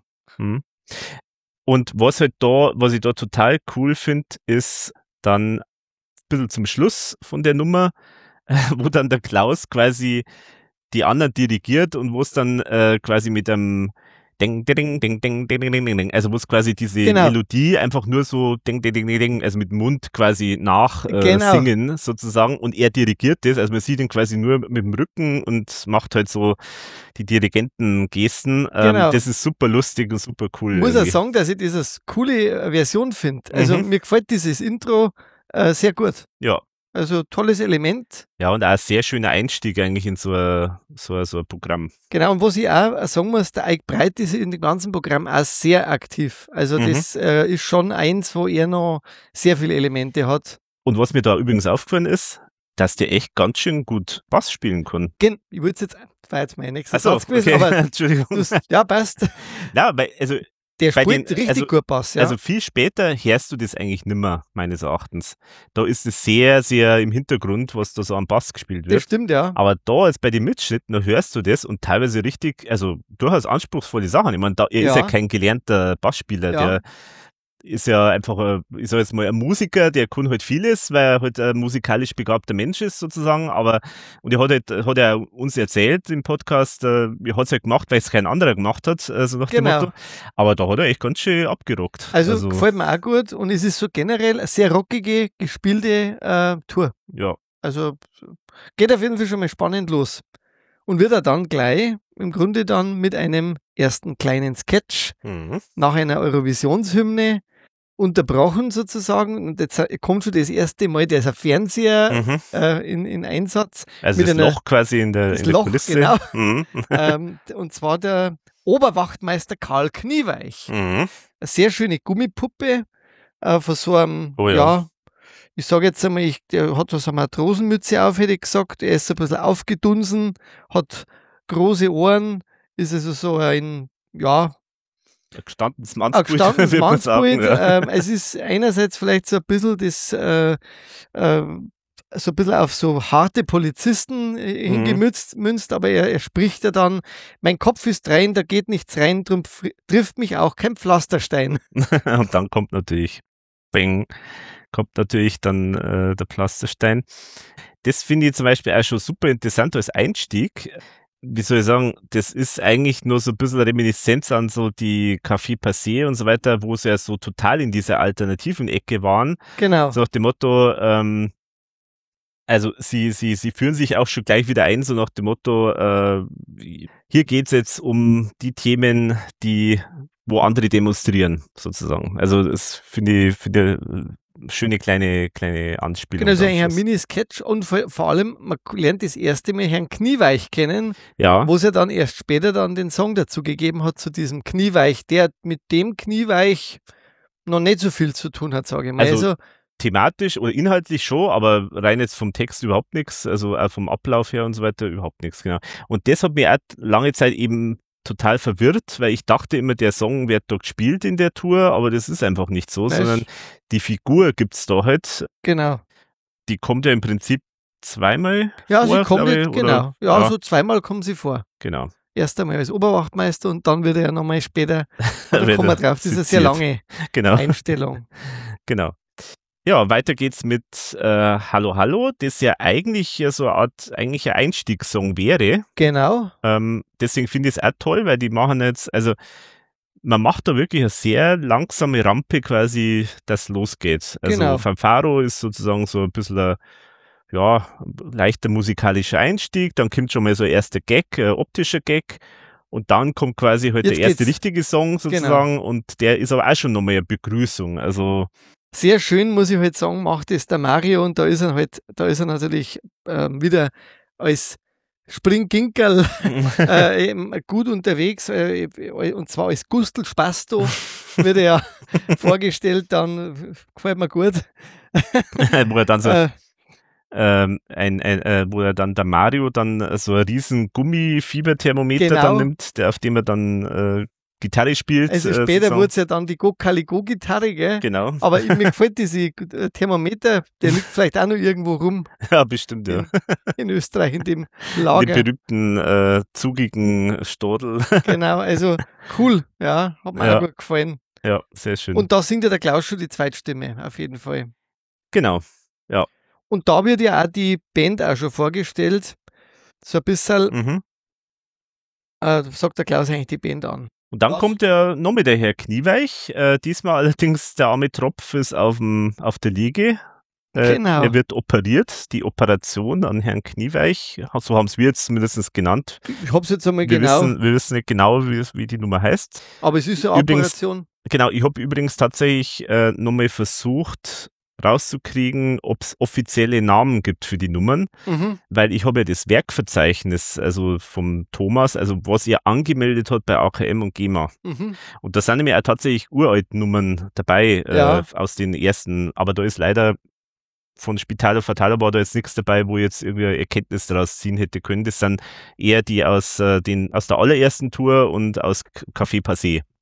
Und was ich da total cool finde, ist dann ein bisschen zum Schluss von der Nummer, wo dann der Klaus quasi die anderen dirigiert und wo es dann quasi mit einem Ding, ding, ding, ding, ding, ding, ding, also wo es quasi diese Melodie einfach nur so ding, ding, ding, ding, also mit Mund quasi singen sozusagen und er dirigiert das, also man sieht ihn quasi nur mit dem Rücken und macht halt so die Dirigentengesten. Das ist super lustig und super cool. Ich muss auch sagen, dass ich das eine coole Version finde. Also mir gefällt dieses Intro sehr gut. Ja. Also tolles Element. Ja, und auch ein sehr schöner Einstieg eigentlich in so ein Programm. Genau, und was ich auch sagen muss, der Eik Breit ist in dem ganzen Programm auch sehr aktiv. Also das ist schon eins, wo er noch sehr viele Elemente hat. Und was mir da übrigens aufgefallen ist, dass der echt ganz schön gut Bass spielen kann. Ich würde jetzt, war jetzt mein nächster Satz gewesen, aber Entschuldigung. Ja, passt. Ja, weil, also Der spielt richtig gut Bass, ja. Also viel später hörst du das eigentlich nimmer, meines Erachtens. Da ist es sehr, sehr im Hintergrund, was da so am Bass gespielt wird. Das stimmt, ja. Aber da jetzt bei den Mitschnitten, da hörst du das und teilweise richtig, also durchaus anspruchsvolle Sachen. Ich meine, er ist ja kein gelernter Bassspieler, der ist ja einfach, ich sag jetzt mal, ein Musiker, der kann halt vieles, weil er halt ein musikalisch begabter Mensch ist sozusagen, und er hat ja uns erzählt im Podcast, er hat es halt gemacht, weil es kein anderer gemacht hat, so nach dem Motto. Aber da hat er echt ganz schön abgerockt. Also gefällt mir auch gut und es ist so generell eine sehr rockige, gespielte Tour. Ja. Also geht auf jeden Fall schon mal spannend los. Und wird er dann gleich im Grunde dann mit einem ersten kleinen Sketch nach einer Eurovisionshymne unterbrochen sozusagen. Und jetzt kommt schon das erste Mal, der ist ein Fernseher in Einsatz. Also mit das Loch quasi in der Kulisse. Genau. Und zwar der Oberwachtmeister Karl Knieweich. Eine sehr schöne Gummipuppe von so einem, ich sage jetzt einmal, der hat so eine Matrosenmütze auf, hätte ich gesagt. Er ist ein bisschen aufgedunsen, hat große Ohren, ist also so ein gestandenes Mannsbild. Es ist einerseits vielleicht so ein bisschen das, so ein bisschen auf so harte Polizisten hingemünzt, aber er spricht ja dann, mein Kopf ist rein, da geht nichts rein, drum trifft mich auch kein Pflasterstein. Und dann kommt natürlich der Pflasterstein. Das finde ich zum Beispiel auch schon super interessant als Einstieg. Wie soll ich sagen, das ist eigentlich nur so ein bisschen Reminiszenz an so die Café Passé und so weiter, wo sie ja so total in dieser alternativen Ecke waren. Genau. So nach dem Motto, also sie führen sich auch schon gleich wieder ein, so nach dem Motto, hier geht's jetzt um die Themen, wo andere demonstrieren, sozusagen. Also das finde ich schöne kleine Anspielung. Genau, also eigentlich ein Mini-Sketch und vor allem, man lernt das erste Mal Herrn Knieweich kennen, wo es ja dann erst später dann den Song dazu gegeben hat, zu diesem Knieweich, der mit dem Knieweich noch nicht so viel zu tun hat, sage ich mal. Also thematisch oder inhaltlich schon, aber rein jetzt vom Text überhaupt nichts, also auch vom Ablauf her und so weiter überhaupt nichts, genau. Und das hat mich auch lange Zeit eben total verwirrt, weil ich dachte immer, der Song wird da gespielt in der Tour, aber das ist einfach nicht so, sondern die Figur gibt's da halt. Genau. Die kommt ja im Prinzip zweimal vor. Ja, sie kommt nicht, genau. Ja, so zweimal kommen sie vor. Genau. Erst einmal als Oberwachtmeister und dann wird er ja nochmal später, da kommen wir drauf, das ist eine sehr lange Einstellung. Genau. Ja, weiter geht's mit Hallo Hallo, das ja eigentlich so eine Art ein Einstiegssong wäre. Genau. Deswegen finde ich es auch toll, weil die machen jetzt, also man macht da wirklich eine sehr langsame Rampe quasi, dass losgeht. Also Fanfaro ist sozusagen so ein bisschen leichter musikalischer Einstieg, dann kommt schon mal so ein erster Gag, optischer Gag. Und dann kommt quasi halt der erste richtige Song sozusagen und der ist aber auch schon nochmal eine Begrüßung. Also sehr schön, muss ich halt sagen, macht es der Mario und da ist er natürlich wieder als Springginkerl gut unterwegs und zwar als Gustl Spasto wird er ja vorgestellt, dann gefällt mir gut. Wo er dann so wo er dann der Mario dann so ein riesen Gummifieberthermometer dann nimmt, auf dem er dann Gitarre spielt. Also später wurde es ja dann die Go-Caligo-Gitarre, gell? Genau. Aber mir gefällt diese Thermometer, der liegt vielleicht auch noch irgendwo rum. Ja, bestimmt, ja. In Österreich, in dem Lager. Den berühmten, zugigen Stadel. Genau, also cool, ja, hat mir auch gut gefallen. Ja, sehr schön. Und da singt ja der Klaus schon die Zweitstimme, auf jeden Fall. Genau, ja. Und da wird ja auch die Band auch schon vorgestellt. So ein bisschen, sagt der Klaus eigentlich die Band an. Und dann kommt ja noch mit der Herr Knieweich. Diesmal allerdings der arme Tropf ist auf der Liege. Genau. Er wird operiert. Die Operation an Herrn Knieweich, so haben es wir jetzt zumindest genannt. Ich habe es jetzt einmal wir wissen nicht genau, wie die Nummer heißt. Aber es ist eine Operation. Genau, ich habe übrigens tatsächlich nochmal versucht rauszukriegen, ob es offizielle Namen gibt für die Nummern, weil ich habe ja das Werkverzeichnis, also vom Thomas, also was er angemeldet hat bei AKM und GEMA. Und da sind nämlich auch tatsächlich uralte Nummern dabei aus den ersten, aber da ist leider von Spitalo Fatalo war da jetzt nichts dabei, wo jetzt irgendwie eine Erkenntnis daraus ziehen hätte können. Das sind eher die aus der allerersten Tour und aus Café Passé.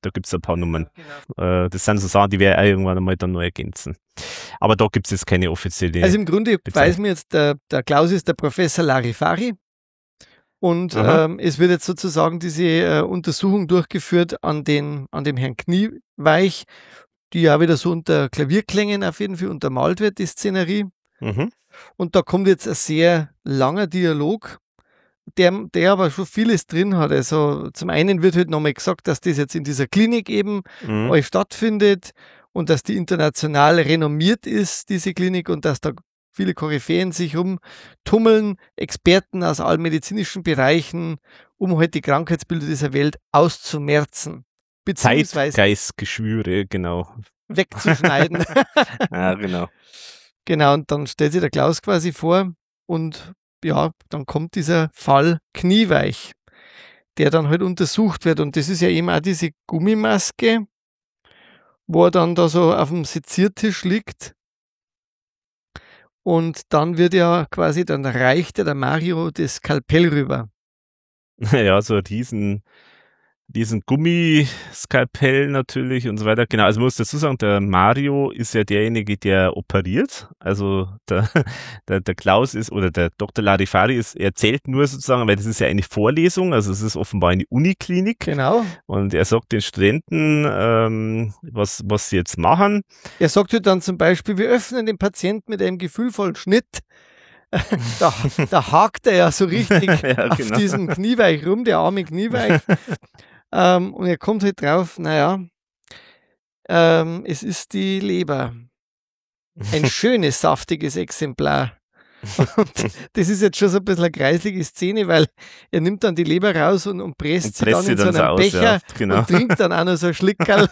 Da gibt es ein paar Nummern. Genau. Das sind so Sachen, die wir irgendwann einmal dann neu ergänzen. Aber da gibt es jetzt keine offizielle. Also im Grunde weiß mir jetzt, der Klaus ist der Professor Larifari. Und es wird jetzt sozusagen diese Untersuchung durchgeführt an dem Herrn Knieweich, die ja wieder so unter Klavierklängen auf jeden Fall untermalt wird, die Szenerie. Und da kommt jetzt ein sehr langer Dialog, der aber schon vieles drin hat. Also zum einen wird halt nochmal gesagt, dass das jetzt in dieser Klinik eben alles stattfindet und dass die international renommiert ist, diese Klinik, und dass da viele Koryphäen sich rumtummeln, Experten aus allen medizinischen Bereichen, um halt die Krankheitsbilder dieser Welt auszumerzen. Beziehungsweise Zeitgeistgeschwüre, genau. Wegzuschneiden. Ja, genau. Genau, und dann stellt sich der Klaus quasi vor und ja, dann kommt dieser Fall Knieweich, der dann halt untersucht wird. Und das ist ja eben auch diese Gummimaske, wo er dann da so auf dem Seziertisch liegt. Und dann wird ja quasi, dann reicht der Mario das Skalpell rüber. Ja, so diesen Gummiskalpell natürlich und so weiter. Genau, also man muss dazu sagen, der Mario ist ja derjenige, der operiert. Also der Klaus ist, oder der Dr. Larifari erzählt nur sozusagen, weil das ist ja eine Vorlesung, also es ist offenbar eine Uniklinik. Genau. Und er sagt den Studenten, was sie jetzt machen. Er sagt dann zum Beispiel, wir öffnen den Patienten mit einem gefühlvollen Schnitt. Da hakt er ja so richtig ja, auf diesem Knieweich rum, der arme Knieweich. Und er kommt halt drauf, es ist die Leber. Ein schönes, saftiges Exemplar. Und das ist jetzt schon so ein bisschen eine kreislige Szene, weil er nimmt dann die Leber raus und presst sie dann in so einem Becher, ja, genau. Und trinkt dann auch noch so ein Schlickerl.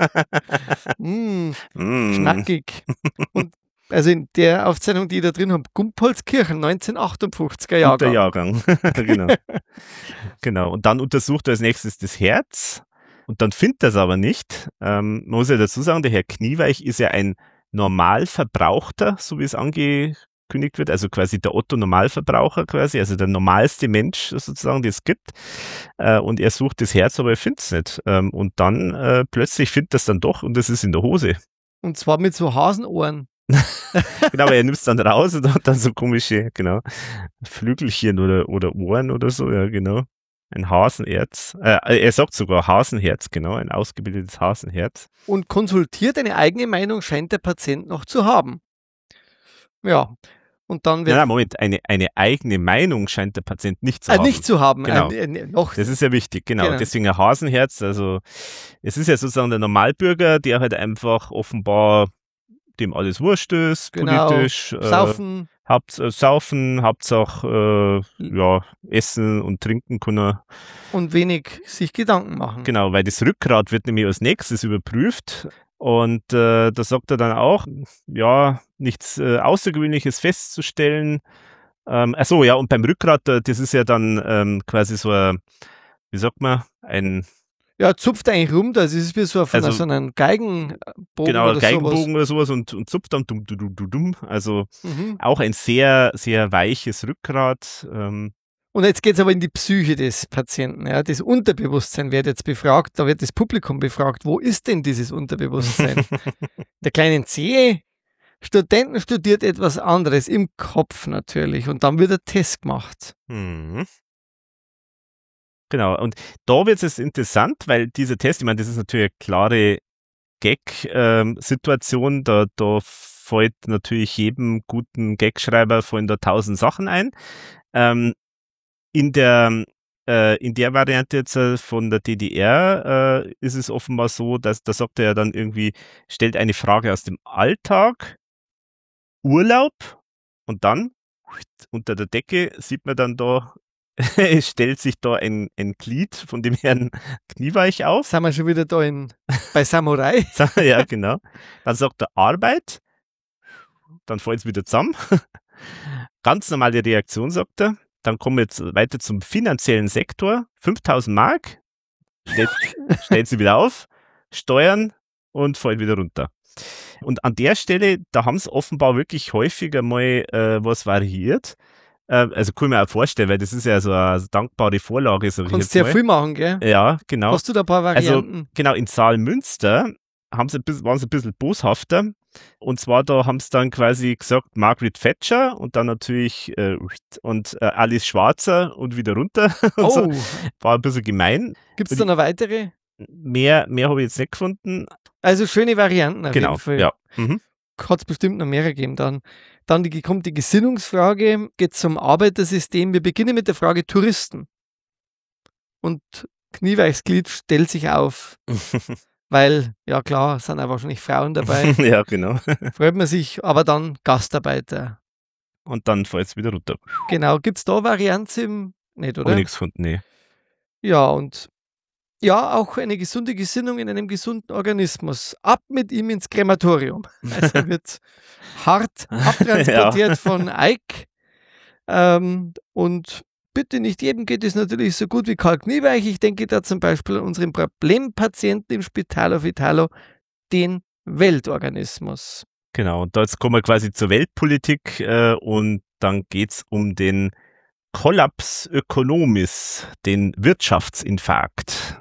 Schnackig. Und also in der Aufzeichnung, die ich da drin habe, Gumpolskirchen, 1958er Jahrgang. Der Jahrgang, genau. Genau. Und dann untersucht er als nächstes das Herz und dann findet er es aber nicht. Man muss ja dazu sagen, der Herr Knieweich ist ja ein Normalverbrauchter, so wie es angekündigt wird, also quasi der Otto-Normalverbraucher quasi, also der normalste Mensch sozusagen, den es gibt. Und er sucht das Herz, aber er findet es nicht. Und dann plötzlich findet er es dann doch und es ist in der Hose. Und zwar mit so Hasenohren. Genau, aber er nimmt es dann raus und hat dann so komische, genau, Flügelchen oder Ohren oder so, ja, genau. Ein Hasenherz. Er sagt sogar Hasenherz, genau, ein ausgebildetes Hasenherz. Und konsultiert, eine eigene Meinung scheint der Patient noch zu haben. Ja. Und dann wird. Nein, Moment, eine eigene Meinung scheint der Patient nicht zu haben. Nicht zu haben, genau. Noch. Das ist ja wichtig, genau. Deswegen ein Hasenherz. Also, es ist ja sozusagen der Normalbürger, der halt einfach offenbar dem alles wurscht ist, politisch. Saufen. Saufen, Hauptsache essen und trinken können. Und wenig sich Gedanken machen. Genau, weil das Rückgrat wird nämlich als nächstes überprüft. Und da sagt er dann auch, ja, nichts Außergewöhnliches festzustellen. Und beim Rückgrat, das ist ja dann quasi so ein, wie sagt man, ein... Ja, zupft eigentlich rum, das ist wie so von so einem Geigenbogen oder Geigenbogen oder sowas und zupft dann dumm. Also auch ein sehr, sehr weiches Rückgrat. Und jetzt geht es aber in die Psyche des Patienten. Ja. Das Unterbewusstsein wird jetzt befragt, da wird das Publikum befragt, wo ist denn dieses Unterbewusstsein? Der kleinen Zehe, Studenten studiert etwas anderes, im Kopf natürlich. Und dann wird ein Test gemacht. Genau, und da wird es interessant, weil dieser Test, ich meine, das ist natürlich eine klare Gag-Situation, da fällt natürlich jedem guten Gagschreiber fallen da 1000 Sachen ein. In der Variante jetzt von der DDR ist es offenbar so, dass da sagt er ja dann irgendwie, stellt eine Frage aus dem Alltag, Urlaub und dann unter der Decke sieht man dann da, stellt sich da ein Glied von dem Herrn Knieweich auf. Sind wir schon wieder da bei Samurai? Ja, genau. Dann sagt er Arbeit, dann fällt es wieder zusammen. Ganz normale Reaktion, sagt er. Dann kommen wir jetzt weiter zum finanziellen Sektor. 5.000 Mark, stellt sie wieder auf, Steuern und fällt wieder runter. Und an der Stelle, da haben sie offenbar wirklich häufiger mal was variiert. Also kann ich mir auch vorstellen, weil das ist ja so eine dankbare Vorlage. Kannst du ja viel machen, gell? Ja, genau. Hast du da ein paar Varianten? Also genau, in Saalmünster waren sie ein bisschen boshafter. Und zwar da haben sie dann quasi gesagt Margaret Thatcher und dann natürlich Alice Schwarzer und wieder runter. Und so. War ein bisschen gemein. Gibt es da noch weitere? Mehr habe ich jetzt nicht gefunden. Also schöne Varianten auf jeden Fall. Ja. Mhm. Hat es bestimmt noch mehrere gegeben dann. Dann kommt die Gesinnungsfrage, geht zum Arbeitersystem. Wir beginnen mit der Frage Touristen. Und Knieweichs Glied stellt sich auf, weil, ja klar, sind auch wahrscheinlich Frauen dabei. Ja, genau. Freut man sich, aber dann Gastarbeiter. Und dann fällt es wieder runter. Genau, gibt es da Varianten? Nicht, oder? Nichts gefunden, nee. Ja, und ja, auch eine gesunde Gesinnung in einem gesunden Organismus. Ab mit ihm ins Krematorium. Also er wird hart abtransportiert von Ike. Und bitte nicht jedem geht es natürlich so gut wie Karl Knieweich. Ich denke da zum Beispiel an unseren Problempatienten im Spital auf Italo, den Weltorganismus. Genau, und da jetzt kommen wir quasi zur Weltpolitik und dann geht es um den Kollaps Ökonomis, den Wirtschaftsinfarkt.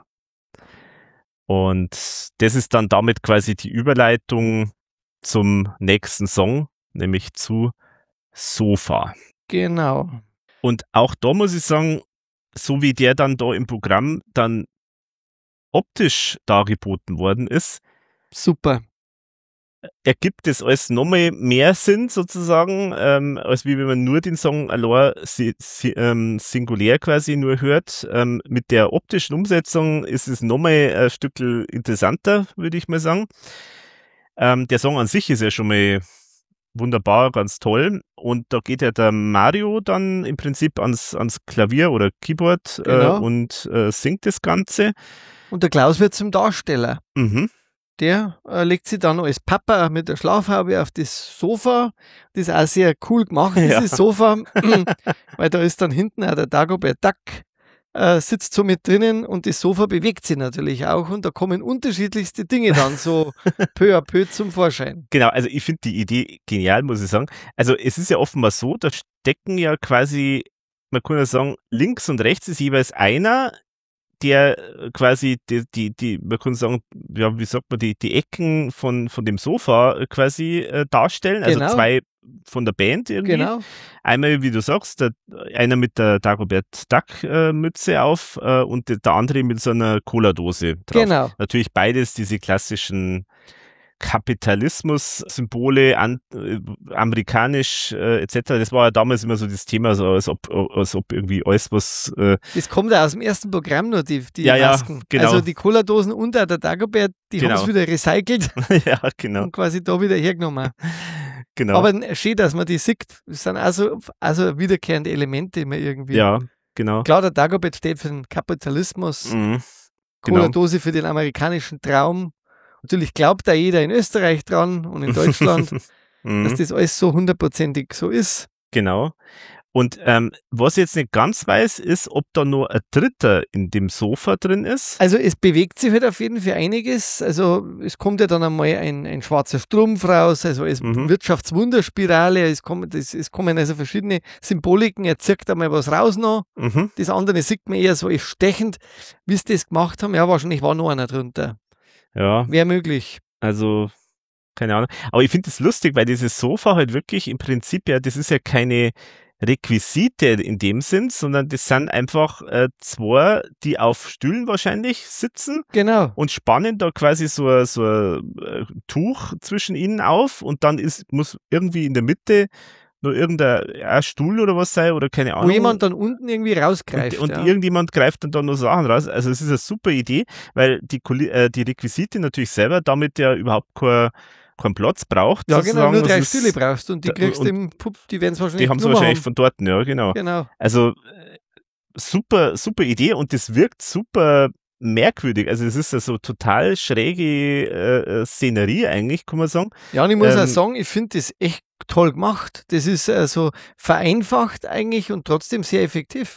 Und das ist dann damit quasi die Überleitung zum nächsten Song, nämlich zu Sofa. Genau. Und auch da muss ich sagen, so wie der dann da im Programm dann optisch dargeboten worden ist, super. Ergibt es alles nochmal mehr Sinn sozusagen, als wie wenn man nur den Song allein singulär quasi nur hört. Mit der optischen Umsetzung ist es nochmal ein Stück interessanter, würde ich mal sagen. Der Song an sich ist ja schon mal wunderbar, ganz toll. Und da geht ja der Mario dann im Prinzip ans Klavier oder Keyboard und singt das Ganze. Und der Klaus wird zum Darsteller. Mhm. Der legt sich dann als Papa mit der Schlafhaube auf das Sofa. Das ist auch sehr cool gemacht, dieses Sofa, weil da ist dann hinten auch der Dagobert Duck, sitzt so mit drinnen und das Sofa bewegt sich natürlich auch und da kommen unterschiedlichste Dinge dann so peu à peu zum Vorschein. Genau, also ich finde die Idee genial, muss ich sagen. Also es ist ja offenbar so, da stecken ja quasi, man kann ja sagen, links und rechts ist jeweils einer, der quasi die man kann sagen, ja, wie sagt man, die Ecken von dem Sofa quasi darstellen, also zwei von der Band irgendwie. Genau. Einmal, wie du sagst, einer mit der Dagobert Duck Mütze auf und der andere mit so einer Cola-Dose drauf. Genau. Natürlich beides diese klassischen Kapitalismus-Symbole, amerikanisch etc. Das war ja damals immer so das Thema, so als ob irgendwie alles was... das kommt ja aus dem ersten Programm nur, die Masken. Ja, genau. Also die Cola-Dosen und auch der Dagobert, die haben es wieder recycelt ja, genau. und quasi da wieder hergenommen. Genau. Aber schön, dass man die sieht. Das sind also wiederkehrende Elemente immer irgendwie. Ja, genau. Klar, der Dagobert steht für den Kapitalismus, Cola-Dose für den amerikanischen Traum. Natürlich glaubt da jeder in Österreich dran und in Deutschland, dass das alles so hundertprozentig so ist. Genau. Und was ich jetzt nicht ganz weiß, ist, ob da nur ein Dritter in dem Sofa drin ist. Also es bewegt sich halt auf jeden Fall einiges. Also es kommt ja dann einmal ein schwarzer Strumpf raus, also als Wirtschaftswunderspirale. Es kommen also verschiedene Symboliken. Er zirkt einmal was raus noch. Das andere sieht man eher so stechend, wie sie das gemacht haben. Ja, wahrscheinlich war noch einer drunter. Ja. Wäre möglich. Also, keine Ahnung. Aber ich finde es lustig, weil dieses Sofa halt wirklich im Prinzip ja, das ist ja keine Requisite in dem Sinn, sondern das sind einfach zwei, die auf Stühlen wahrscheinlich sitzen. Genau. Und spannen da quasi so ein Tuch zwischen ihnen auf und dann muss irgendwie in der Mitte nur irgendein Stuhl oder was sein oder keine Ahnung. Wo jemand dann unten irgendwie rausgreift. Und irgendjemand greift dann da noch Sachen raus. Also es ist eine super Idee, weil die Requisite natürlich selber damit ja überhaupt keinen Platz braucht. Ja, genau, nur 3 Stühle brauchst und die kriegst du die werden es wahrscheinlich die haben sie wahrscheinlich von dort, ja, genau. Also super Idee und das wirkt super merkwürdig. Also es ist ja so total schräge Szenerie eigentlich, kann man sagen. Ja, und ich muss auch sagen, ich finde das echt toll gemacht. Das ist so vereinfacht eigentlich und trotzdem sehr effektiv.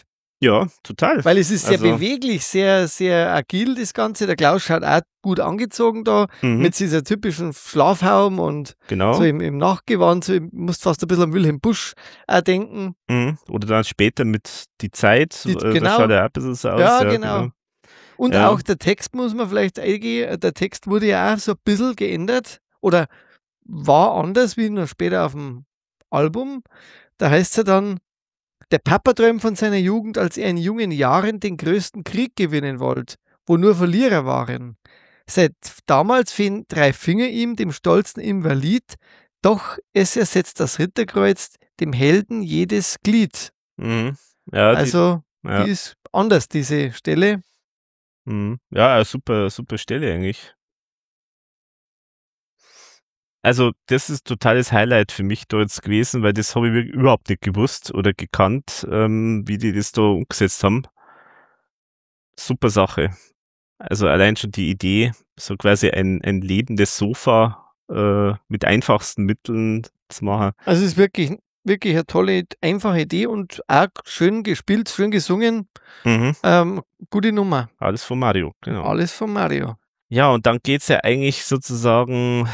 Ja, total. Weil es ist sehr beweglich, sehr, sehr agil, das Ganze. Der Klaus schaut auch gut angezogen da, mit dieser typischen Schlafhaum und so im Nachtgewand. So, musst fast ein bisschen an Wilhelm Busch denken. Oder dann später mit Die Zeit. Da schaut er auch ein bisschen so aus. Ja, genau. Und auch der Text muss man vielleicht eingehen. Der Text wurde ja auch so ein bisschen geändert oder war anders wie noch später auf dem Album. Da heißt es ja dann, der Papa träumt von seiner Jugend, als er in jungen Jahren den größten Krieg gewinnen wollte, wo nur Verlierer waren. Seit damals fehlen 3 Finger ihm, dem stolzen Invalid, doch es ersetzt das Ritterkreuz, dem Helden jedes Glied. Ja, die ist anders, diese Stelle. Ja, eine super, super Stelle eigentlich. Also das ist totales Highlight für mich da jetzt gewesen, weil das habe ich überhaupt nicht gewusst oder gekannt, wie die das da umgesetzt haben. Super Sache. Also allein schon die Idee, so quasi ein lebendes Sofa mit einfachsten Mitteln zu machen. Also es ist wirklich eine tolle, einfache Idee und auch schön gespielt, schön gesungen. Gute Nummer. Alles von Mario, genau. Alles von Mario. Ja, und dann geht's ja eigentlich sozusagen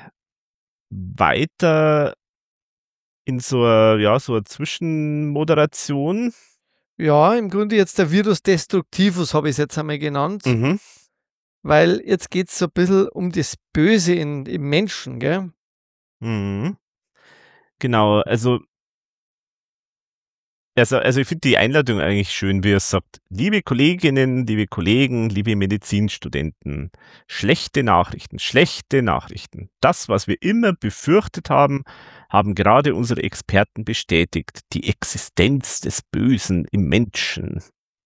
weiter in so eine Zwischenmoderation. Ja, im Grunde jetzt der Virus Destructivus habe ich es jetzt einmal genannt. Weil jetzt geht es so ein bisschen um das Böse im Menschen, gell? Genau, also ich finde die Einladung eigentlich schön, wie er sagt, liebe Kolleginnen, liebe Kollegen, liebe Medizinstudenten, schlechte Nachrichten. Das, was wir immer befürchtet haben, haben gerade unsere Experten bestätigt. Die Existenz des Bösen im Menschen.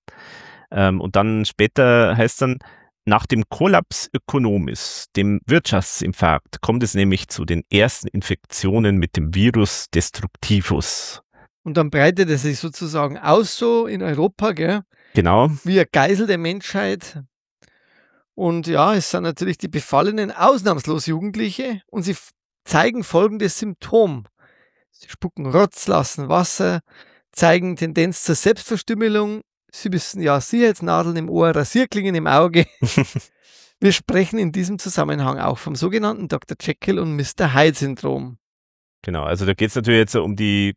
Und dann später heißt dann, nach dem Kollaps ökonomis, dem Wirtschaftsinfarkt, kommt es nämlich zu den ersten Infektionen mit dem Virus Destructivus. Und dann breitet es sich sozusagen aus so in Europa, gell? Genau. Wie ein Geisel der Menschheit. Und ja, es sind natürlich die Befallenen ausnahmslos Jugendliche und sie zeigen folgendes Symptom. Sie spucken Rotz, lassen Wasser, zeigen Tendenz zur Selbstverstümmelung. Sie wissen ja, Sicherheitsnadeln im Ohr, Rasierklingen im Auge. Wir sprechen in diesem Zusammenhang auch vom sogenannten Dr. Jekyll und Mr. Hyde-Syndrom. Genau, also da geht es natürlich jetzt um die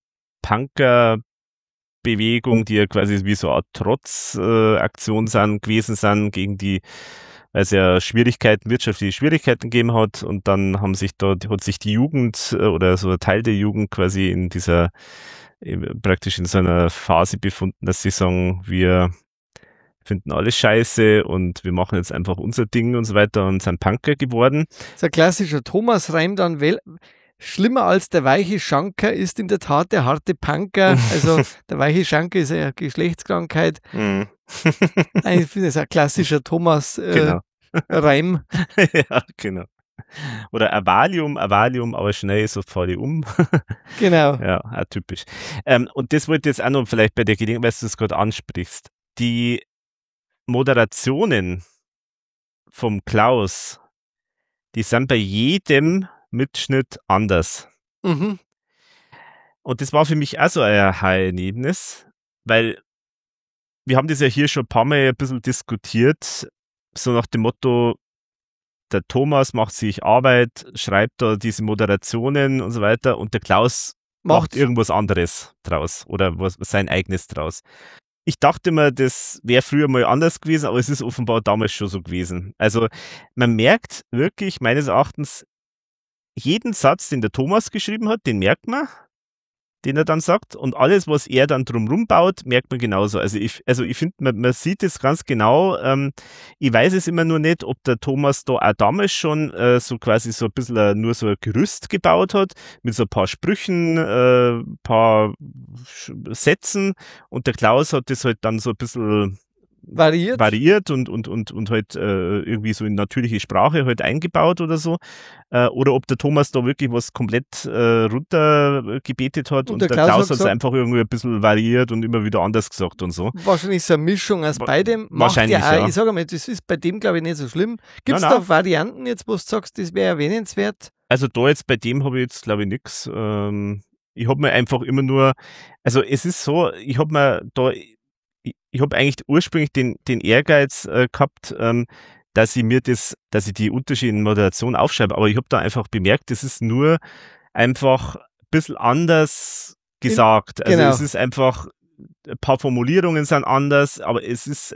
Punker-Bewegung, die ja quasi wie so eine Art Trotzaktion gewesen sind gegen die, weil es ja wirtschaftliche Schwierigkeiten gegeben hat, und dann hat sich die Jugend oder so ein Teil der Jugend quasi praktisch in so einer Phase befunden, dass sie sagen, wir finden alles scheiße und wir machen jetzt einfach unser Ding und so weiter und sind Punker geworden. Das ist ein klassischer Thomas-Reim dann, schlimmer als der weiche Schanker ist in der Tat der harte Punker. Also der weiche Schanker ist eine Geschlechtskrankheit. Ich finde es ein klassischer Thomas-Reim. Ja, genau. Oder ein Valium, aber schnell, so falle ich um. Genau. Ja, auch typisch. Und das wollte ich jetzt auch noch vielleicht bei der Gelegenheit, weil du es gerade ansprichst. Die Moderationen vom Klaus, die sind bei jedem Mitschnitt anders. Und das war für mich auch so ein Erlebnis, weil wir haben das ja hier schon ein paar Mal ein bisschen diskutiert, so nach dem Motto, der Thomas macht sich Arbeit, schreibt da diese Moderationen und so weiter, und der Klaus macht irgendwas anderes draus oder sein eigenes draus. Ich dachte mir, das wäre früher mal anders gewesen, aber es ist offenbar damals schon so gewesen. Also man merkt wirklich meines Erachtens, jeden Satz, den der Thomas geschrieben hat, den merkt man, den er dann sagt, und alles, was er dann drumherum baut, merkt man genauso. Also ich finde, man sieht es ganz genau. Ich weiß es immer nur nicht, ob der Thomas da auch damals schon so quasi so ein bisschen nur so ein Gerüst gebaut hat, mit so ein paar Sprüchen, paar Sätzen, und der Klaus hat das halt dann so ein bisschen variiert und halt irgendwie so in natürliche Sprache halt eingebaut oder so. Oder ob der Thomas da wirklich was komplett runtergebetet hat und der Klaus hat es einfach irgendwie ein bisschen variiert und immer wieder anders gesagt und so. Wahrscheinlich so eine Mischung aus beidem. Wahrscheinlich, ja. Ich sage mal, das ist bei dem, glaube ich, nicht so schlimm. Gibt es da Varianten jetzt, wo du sagst, das wäre erwähnenswert? Also da jetzt bei dem habe ich jetzt, glaube ich, nichts. Ich habe mir einfach immer nur, also es ist so, ich habe mir da ich habe eigentlich ursprünglich den Ehrgeiz gehabt, dass ich die Unterschiede in Moderation aufschreibe, aber ich habe da einfach bemerkt, das ist nur einfach ein bisschen anders gesagt. Also es ist einfach, ein paar Formulierungen sind anders, aber es ist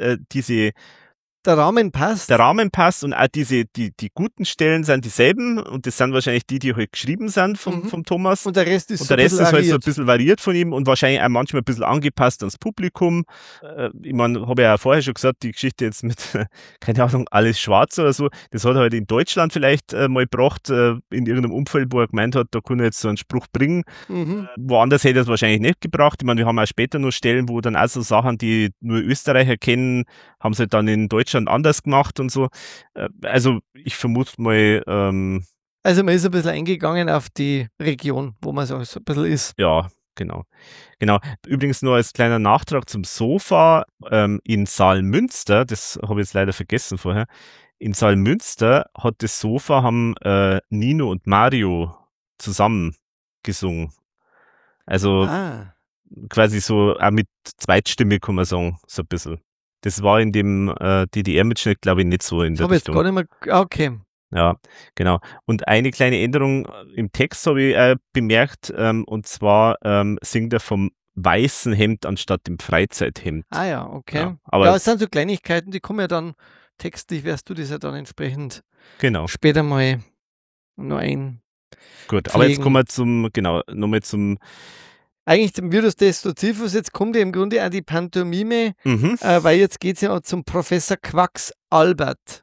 der Rahmen passt. Der Rahmen passt und auch die guten Stellen sind dieselben und das sind wahrscheinlich die halt geschrieben sind vom Thomas. Und der Rest ist halt so ein bisschen variiert von ihm und wahrscheinlich auch manchmal ein bisschen angepasst ans Publikum. Ich meine, habe ja auch vorher schon gesagt, die Geschichte jetzt mit, keine Ahnung, alles schwarz oder so, das hat er halt in Deutschland vielleicht mal gebracht, in irgendeinem Umfeld, wo er gemeint hat, da kann er jetzt so einen Spruch bringen. Woanders hätte er es wahrscheinlich nicht gebracht. Ich meine, wir haben auch später noch Stellen, wo dann auch so Sachen, die nur Österreicher kennen, haben sie halt dann in Deutschland anders gemacht und so. Also ich vermute mal. Also man ist ein bisschen eingegangen auf die Region, wo man so ein bisschen ist. Ja, genau. Übrigens nur als kleiner Nachtrag zum Sofa in Saalmünster, das habe ich jetzt leider vergessen vorher. In Saalmünster hat das Sofa haben Nino und Mario zusammen gesungen. Also quasi so auch mit Zweitstimme kann man sagen, so ein bisschen. Das war in dem DDR-Mitschnitt, glaube ich, nicht so in der Richtung. Ich habe jetzt gar nicht mehr, okay. Ja, genau. Und eine kleine Änderung im Text habe ich bemerkt, und zwar singt er vom weißen Hemd anstatt dem Freizeithemd. Ah ja, okay. Ja, aber es sind so Kleinigkeiten, die kommen ja dann textlich, wirst du das ja dann entsprechend später mal noch ein. Gut, aber jetzt kommen wir nochmal zum eigentlich zum Virus Destructivus, jetzt kommt ja im Grunde auch die Pantomime, weil jetzt geht es ja zum Professor Quacks Albert.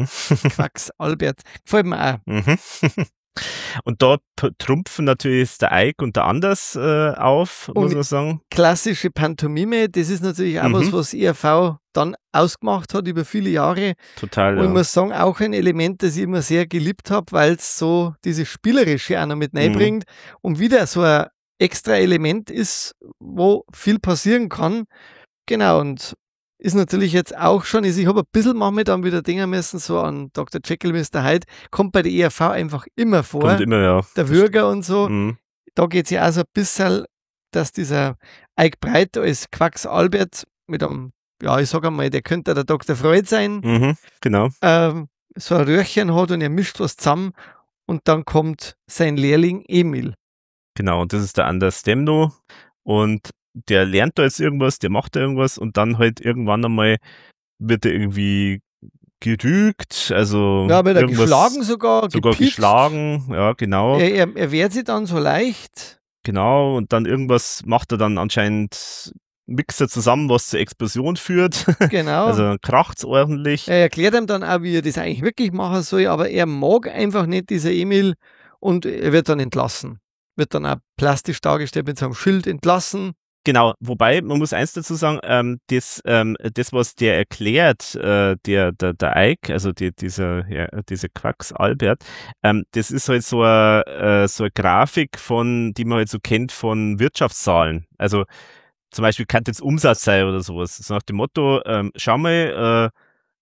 Quacks Albert. Gefällt mir auch. Und da trumpfen natürlich der Ike und der Anders auf, muss man sagen. Klassische Pantomime, das ist natürlich auch was ERV dann ausgemacht hat über viele Jahre. Total, und ich muss sagen, auch ein Element, das ich immer sehr geliebt habe, weil es so dieses Spielerische auch noch mit reinbringt und wieder so ein extra Element ist, wo viel passieren kann. Genau, und ist natürlich jetzt auch schon, ich habe ein bisschen manchmal dann wieder denken müssen, so an Dr. Jekyll, Mr. Hyde, kommt bei der ERV einfach immer vor. Kommt immer, ja. Der Würger und so. Da geht es ja auch so ein bisschen, dass dieser Ike Breit als Quacks Albert mit einem, ja, ich sage einmal, der könnte der Dr. Freud sein. Genau. So ein Röhrchen hat und er mischt was zusammen und dann kommt sein Lehrling Emil. Genau, und das ist der Anders Demno und der lernt da jetzt irgendwas, der macht da irgendwas und dann halt irgendwann einmal wird er irgendwie gerügt, also ja, wird er geschlagen sogar geschlagen, ja, genau. Er wehrt sich dann so leicht. Genau, und dann irgendwas macht er dann anscheinend, mixt er zusammen, was zur Explosion führt. Genau. Also kracht's ordentlich. Er erklärt ihm dann auch, wie er das eigentlich wirklich machen soll, aber er mag einfach nicht, dieser Emil, und er wird dann entlassen. Wird dann auch plastisch dargestellt mit so einem Schild entlassen. Genau, wobei, man muss eins dazu sagen, das, was der erklärt, der Ike, also dieser Quacks Albert, das ist halt so eine Grafik die man halt so kennt von Wirtschaftszahlen. Also zum Beispiel kann jetzt Umsatz sein oder sowas. So nach dem Motto, schau mal,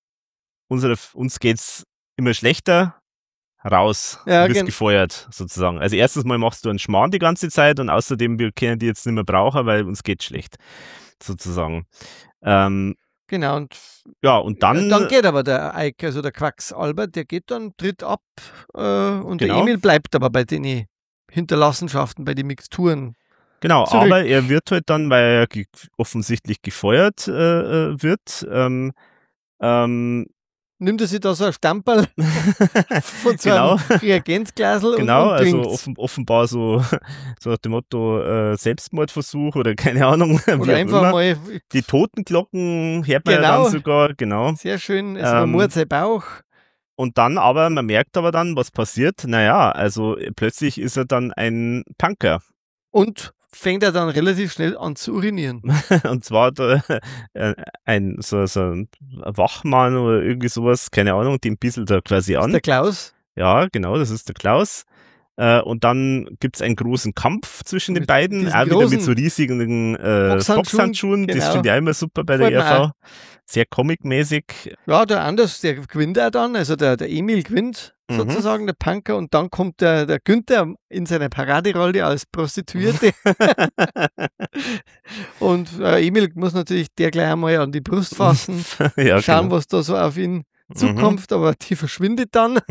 uns geht's immer schlechter, raus, du bist gefeuert, sozusagen. Also erstens mal machst du einen Schmarrn die ganze Zeit und außerdem, wir können die jetzt nicht mehr brauchen, weil uns geht schlecht, sozusagen. Genau, und dann geht aber der Ike, also der Quacks Albert, der geht dann, tritt ab und der Emil bleibt aber bei den Hinterlassenschaften, bei den Mixturen. Genau, zurück. Aber er wird halt dann, weil er offensichtlich gefeuert wird, nimmt er sich da so ein Stamperl von so einem Reagenzglasel und also offenbar so nach dem Motto Selbstmordversuch oder keine Ahnung. Oder einfach mal die Totenglocken hört man ja dann sogar, genau. Sehr schön, es rumort sein Bauch. Und dann aber, man merkt aber dann, was passiert. Naja, also plötzlich ist er dann ein Punker. Und fängt er dann relativ schnell an zu urinieren. Und zwar ein Wachmann oder irgendwie sowas, keine Ahnung, den bisselt er quasi an. Das ist der Klaus. Ja, genau, das ist der Klaus. Und dann gibt es einen großen Kampf zwischen den beiden, auch wieder mit so riesigen Boxhandschuhen. Genau. Das finde ich auch immer super bei der ERV. Sehr comic-mäßig. Ja, der Anders, der gewinnt auch dann, also der Emil gewinnt sozusagen, der Punker, und dann kommt der Günther in seiner Paraderolle als Prostituierte. Und Emil muss natürlich der gleich einmal an die Brust fassen, ja, schauen, genau, was da so auf ihn zukommt, aber die verschwindet dann.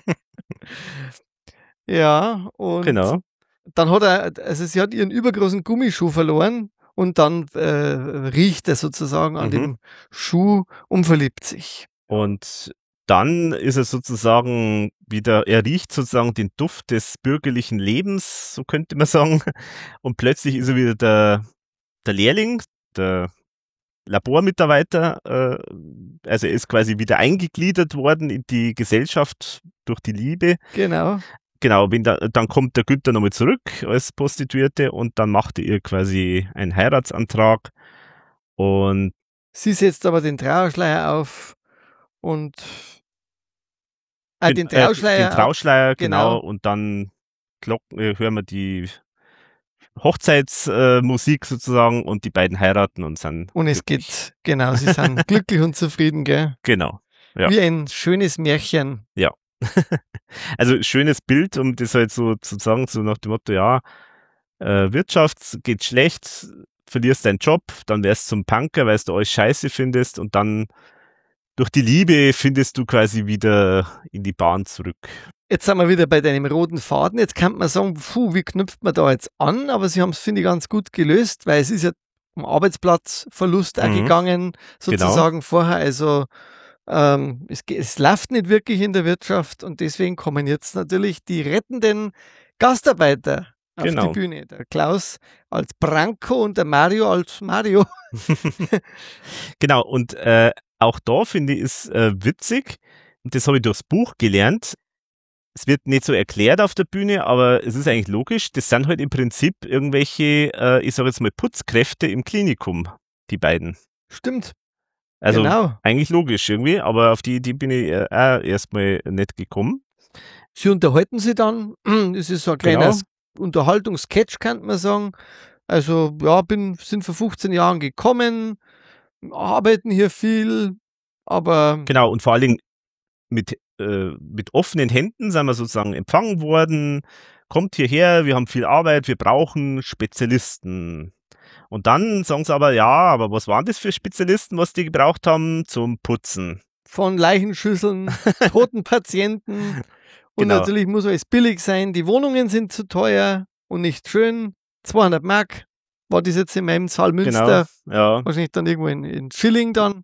Ja, und genau, dann hat sie hat ihren übergroßen Gummischuh verloren und dann riecht er sozusagen an dem Schuh und verliebt sich. Und dann ist er sozusagen wieder, er riecht sozusagen den Duft des bürgerlichen Lebens, so könnte man sagen. Und plötzlich ist er wieder der Lehrling, der Labormitarbeiter, also er ist quasi wieder eingegliedert worden in die Gesellschaft durch die Liebe. Genau. Genau, dann kommt der Günther nochmal zurück als Prostituierte und dann macht er ihr quasi einen Heiratsantrag. Und sie setzt aber den Trauerschleier auf und den Trauschleier, genau. Und dann hören wir die Hochzeitsmusik sozusagen und die beiden heiraten und sind und es glücklich. Geht, genau, sie sind glücklich und zufrieden, gell? Genau. Ja. Wie ein schönes Märchen. Ja. Also schönes Bild, um das halt so zu sagen, so nach dem Motto, ja, Wirtschaft geht schlecht, verlierst deinen Job, dann wärst du zum Punker, weil du alles scheiße findest und dann durch die Liebe findest du quasi wieder in die Bahn zurück. Jetzt sind wir wieder bei deinem roten Faden. Jetzt kann man sagen, wie knüpft man da jetzt an? Aber sie haben es, finde ich, ganz gut gelöst, weil es ist ja um Arbeitsplatzverlust auch gegangen, sozusagen genau. Vorher. Also es läuft nicht wirklich in der Wirtschaft und deswegen kommen jetzt natürlich die rettenden Gastarbeiter auf die Bühne. Der Klaus als Branko und der Mario als Mario. Genau, und auch da finde ich es witzig, und das habe ich durchs Buch gelernt. Es wird nicht so erklärt auf der Bühne, aber es ist eigentlich logisch. Das sind halt im Prinzip irgendwelche, ich sage jetzt mal, Putzkräfte im Klinikum, die beiden. Stimmt. Also eigentlich logisch irgendwie, aber auf die Idee bin ich auch erstmal nicht gekommen. Sie unterhalten sich dann, es ist so ein kleiner Unterhaltungssketch, könnte man sagen. Also ja, sind vor 15 Jahren gekommen, arbeiten hier viel, aber... Genau, und vor allen Dingen mit offenen Händen sind wir sozusagen empfangen worden. Kommt hierher, wir haben viel Arbeit, wir brauchen Spezialisten. Und dann sagen sie aber, ja, aber was waren das für Spezialisten, was die gebraucht haben zum Putzen? Von Leichenschüsseln, toten Patienten. Und natürlich muss alles billig sein. Die Wohnungen sind zu teuer und nicht schön. 200 Mark war das jetzt in meinem Saal Münster. Genau, ja. Wahrscheinlich dann irgendwo in Schilling dann.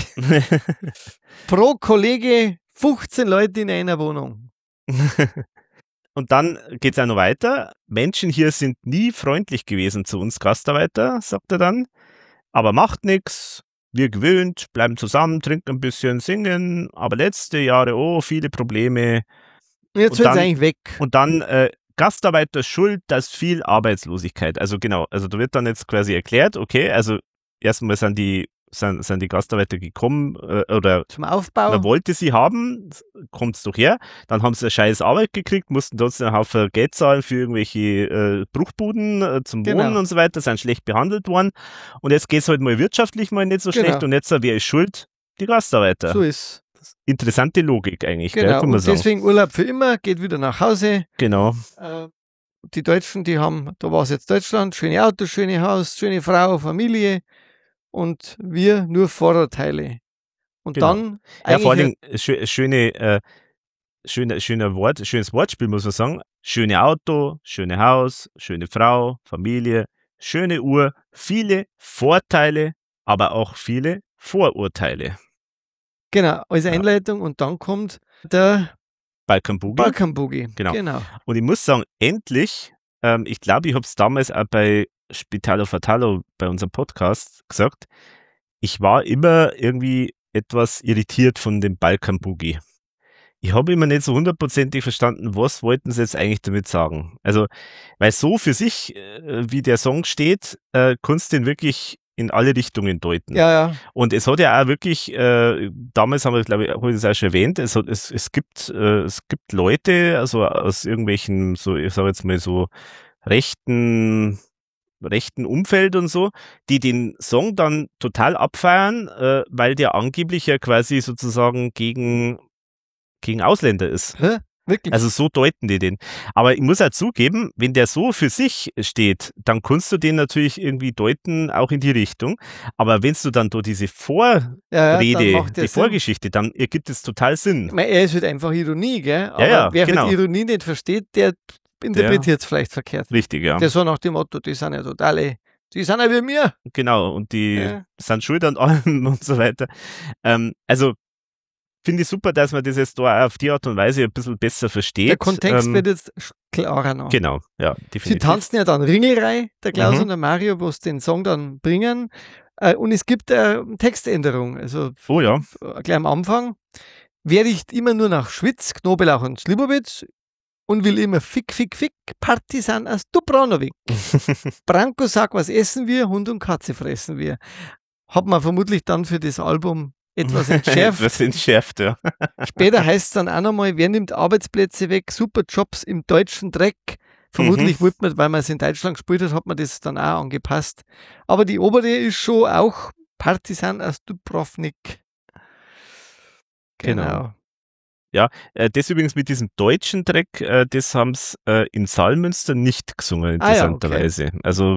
Pro Kollege 15 Leute in einer Wohnung. Und dann geht es auch noch weiter. Menschen hier sind nie freundlich gewesen zu uns Gastarbeiter, sagt er dann. Aber macht nichts. Wir gewöhnt, bleiben zusammen, trinken ein bisschen, singen. Aber letzte Jahre, viele Probleme. Jetzt wird es eigentlich weg. Und dann Gastarbeiter schuld, dass viel Arbeitslosigkeit. Also genau, also da wird dann jetzt quasi erklärt, okay, also erstmal sind die Gastarbeiter gekommen oder zum Aufbau. Man wollte sie haben, kommt es doch her. Dann haben sie eine scheiß Arbeit gekriegt, mussten trotzdem einen Haufen Geld zahlen für irgendwelche Bruchbuden zum Wohnen und so weiter, sind schlecht behandelt worden. Und jetzt geht es halt mal wirtschaftlich mal nicht so schlecht und jetzt wer ist schuld? Die Gastarbeiter. So ist. Interessante Logik eigentlich. Genau, kann man und deswegen Urlaub für immer, geht wieder nach Hause. Genau. Die Deutschen, da war es jetzt Deutschland, schöne Autos, schöne Haus, schöne Frau, Familie. Und wir nur Vorurteile. Und dann ja, vor allem schönes Wortspiel, muss man sagen. Schöne Auto, schöne Haus, schöne Frau, Familie, schöne Uhr, viele Vorteile, aber auch viele Vorurteile. Genau, als Einleitung und dann kommt der Balkan Boogie. Genau. Und ich muss sagen, endlich, ich glaube, ich habe es damals auch bei Spitalo Fatalo bei unserem Podcast gesagt, ich war immer irgendwie etwas irritiert von dem Balkan Boogie. Ich habe immer nicht so 100%ig verstanden, was wollten sie jetzt eigentlich damit sagen. Also, weil so für sich, wie der Song steht, kannst du den wirklich in alle Richtungen deuten. Ja. Und es hat ja auch wirklich, damals habe ich das auch schon erwähnt, es gibt Leute, also aus irgendwelchen, so, ich sage jetzt mal so, rechten Umfeld und so, die den Song dann total abfeiern, weil der angeblich ja quasi sozusagen gegen Ausländer ist. Hä? Wirklich? Also so deuten die den. Aber ich muss auch zugeben, wenn der so für sich steht, dann kannst du den natürlich irgendwie deuten, auch in die Richtung. Aber wenn du dann da diese Vorrede, die Vorgeschichte, dann ergibt es total Sinn. Ich meine, er ist halt einfach Ironie, gell? Aber wer halt Ironie nicht versteht, der interpretiert es vielleicht verkehrt. Richtig, ja. Der so nach dem Motto, die sind ja totale, die sind ja wie mir. Genau, und die sind schuld an allem und so weiter. Also finde ich super, dass man das jetzt da auf die Art und Weise ein bisschen besser versteht. Der Kontext wird jetzt klarer noch. Genau, ja, definitiv. Sie tanzen ja dann Ringelreihe, der Klaus und der Mario, wo sie den Song dann bringen. Und es gibt eine Textänderung. Also gleich am Anfang. Wer riecht immer nur nach Schwitz, Knoblauch und Slivovitz und will immer Fick, Partisan aus Dubrovnik. Branko sagt, was essen wir? Hund und Katze fressen wir. Hat man vermutlich dann für das Album etwas entschärft. Ja. Später heißt es dann auch nochmal, wer nimmt Arbeitsplätze weg? Super Jobs im deutschen Dreck. Vermutlich wollte man, weil man es in Deutschland gespielt hat, hat man das dann auch angepasst. Aber die obere ist schon auch Partisan aus Dubrovnik. Genau. Ja, das übrigens mit diesem deutschen Dreck, das haben sie in Saalmünster nicht gesungen, interessanterweise. Okay. Also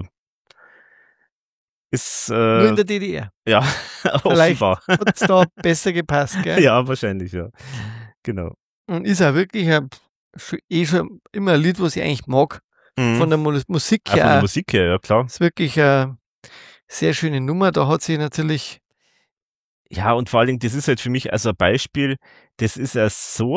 ist nur in der DDR. Ja, vielleicht hat es da besser gepasst, gell? Ja, wahrscheinlich, ja. Genau. Und ist auch wirklich schon immer ein Lied, was ich eigentlich mag. Von der Musik her. Von der Musik her, ja klar. Ist wirklich eine sehr schöne Nummer. Da hat sich natürlich. Ja, und vor allen Dingen, das ist halt für mich also ein Beispiel, das ist ja so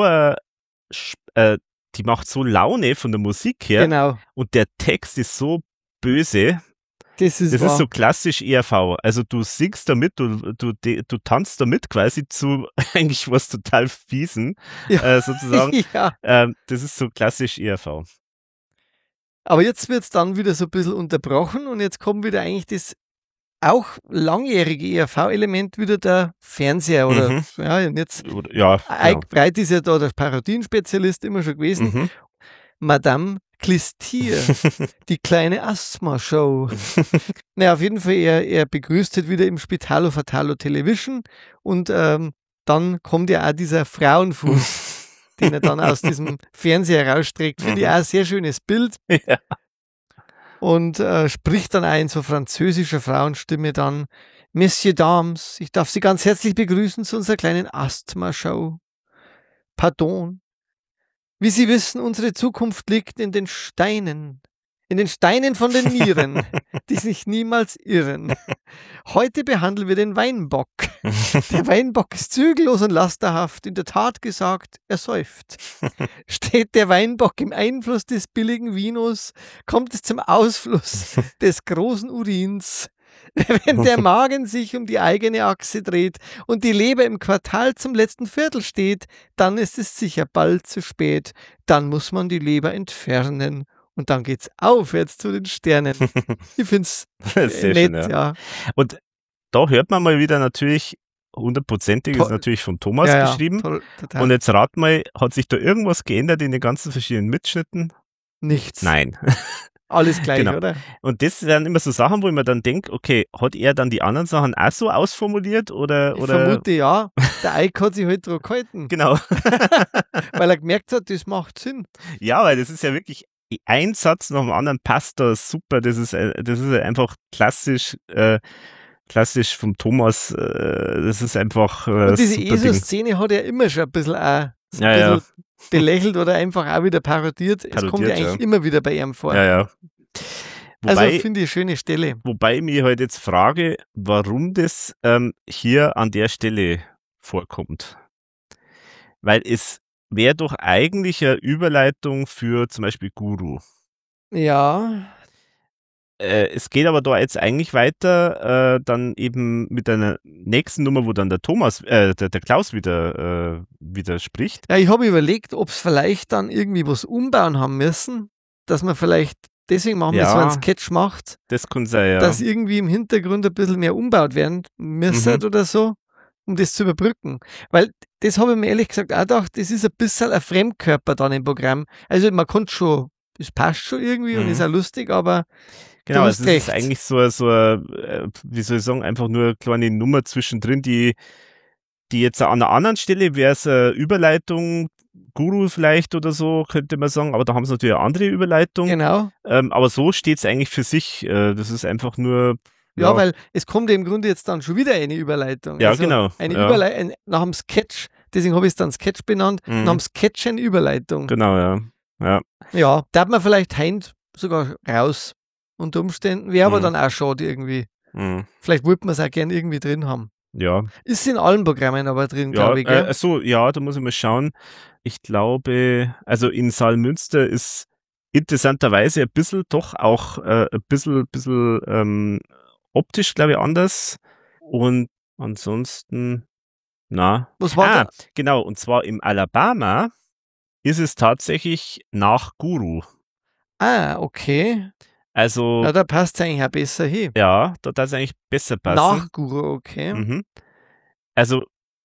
die macht so Laune von der Musik her. Genau. Und der Text ist so böse. Das ist so klassisch ERV. Also du singst damit, du tanzt damit quasi zu eigentlich was total Fiesen, sozusagen. Ja. Das ist so klassisch ERV. Aber jetzt wird es dann wieder so ein bisschen unterbrochen und jetzt kommt wieder eigentlich das auch langjährige ERV-Element wieder der Fernseher. Oder und jetzt Eik Breit ist ja da der Parodienspezialist immer schon gewesen. Madame Klistier, die kleine Asthma-Show. Naja, auf jeden Fall, er begrüßt halt wieder im Spitalo Fatalo Television und dann kommt ja auch dieser Frauenfuß, den er dann aus diesem Fernseher rausstreckt. Finde ich auch ein sehr schönes Bild. Ja. Und spricht dann auch in so französischer Frauenstimme dann: Messieurs, Dames, ich darf Sie ganz herzlich begrüßen zu unserer kleinen Asthma-Show. Pardon. Wie Sie wissen, unsere Zukunft liegt in den Steinen von den Nieren, die sich niemals irren. Heute behandeln wir den Weinbock. Der Weinbock ist zügellos und lasterhaft, in der Tat gesagt, er säuft. Steht der Weinbock im Einfluss des billigen Vinos, kommt es zum Ausfluss des großen Urins. Wenn der Magen sich um die eigene Achse dreht und die Leber im Quartal zum letzten Viertel steht, dann ist es sicher bald zu spät. Dann muss man die Leber entfernen. Und dann geht's aufwärts zu den Sternen. Ich find's nett, schön, ja. Und da hört man mal wieder natürlich, 100%ig ist natürlich von Thomas geschrieben. Total. Und jetzt rat mal, hat sich da irgendwas geändert in den ganzen verschiedenen Mitschnitten? Nichts. Nein. Alles gleich, oder? Und das sind immer so Sachen, wo ich mir dann denke, okay, hat er dann die anderen Sachen auch so ausformuliert? Oder? Ich vermute ja. Der Eik hat sich halt dran gehalten. Genau. Weil er gemerkt hat, das macht Sinn. Ja, weil das ist ja wirklich, ein Satz nach dem anderen passt da super. Das ist einfach klassisch vom Thomas. Das ist einfach und diese ESO-Szene hat er immer schon ein bisschen belächelt oder einfach auch wieder parodiert. Es kommt ja eigentlich immer wieder bei ihm vor. Ja. Wobei, also finde ich eine schöne Stelle. Wobei ich mich halt jetzt frage, warum das hier an der Stelle vorkommt. Weil es wäre doch eigentlich eine Überleitung für zum Beispiel Guru. Ja. Es geht aber da jetzt eigentlich weiter, dann eben mit einer nächsten Nummer, wo dann der Thomas, der Klaus wieder spricht. Ja, ich habe überlegt, ob es vielleicht dann irgendwie was umbauen haben müssen, dass man vielleicht deswegen machen wir so einen Sketch macht. Das kann sein, ja. Dass irgendwie im Hintergrund ein bisschen mehr umbaut werden müsste oder so, um das zu überbrücken. Weil das habe ich mir ehrlich gesagt auch gedacht, das ist ein bisschen ein Fremdkörper dann im Programm. Also man kann schon, das passt schon irgendwie und ist auch lustig, aber genau, also es ist eigentlich so wie soll ich sagen, einfach nur eine kleine Nummer zwischendrin, die jetzt an einer anderen Stelle wäre es eine Überleitung, Guru vielleicht oder so, könnte man sagen, aber da haben sie natürlich eine andere Überleitung. Genau. Aber so steht es eigentlich für sich. Das ist einfach nur. Ja, weil es kommt im Grunde jetzt dann schon wieder eine Überleitung. Ja, also genau. Eine Überleitung nach dem Sketch, deswegen habe ich es dann Sketch benannt, nach dem Sketch eine Überleitung. Genau, ja. Ja, darf man vielleicht heint sogar raus unter Umständen, wäre aber dann auch schade irgendwie. Vielleicht wollte man es auch gern irgendwie drin haben. Ja. Ist in allen Programmen aber drin, glaube ich. Da muss ich mal schauen. Ich glaube, also in Saalmünster ist interessanterweise ein bisschen doch auch ein bisschen optisch, glaube ich, anders. Und ansonsten, Was war da? Genau, und zwar im Alabama ist es tatsächlich nach Guru. Ah, okay. Also. Ja, da passt es eigentlich auch besser hin. Ja, da darf es eigentlich besser passen. Nach Guru, okay. Also,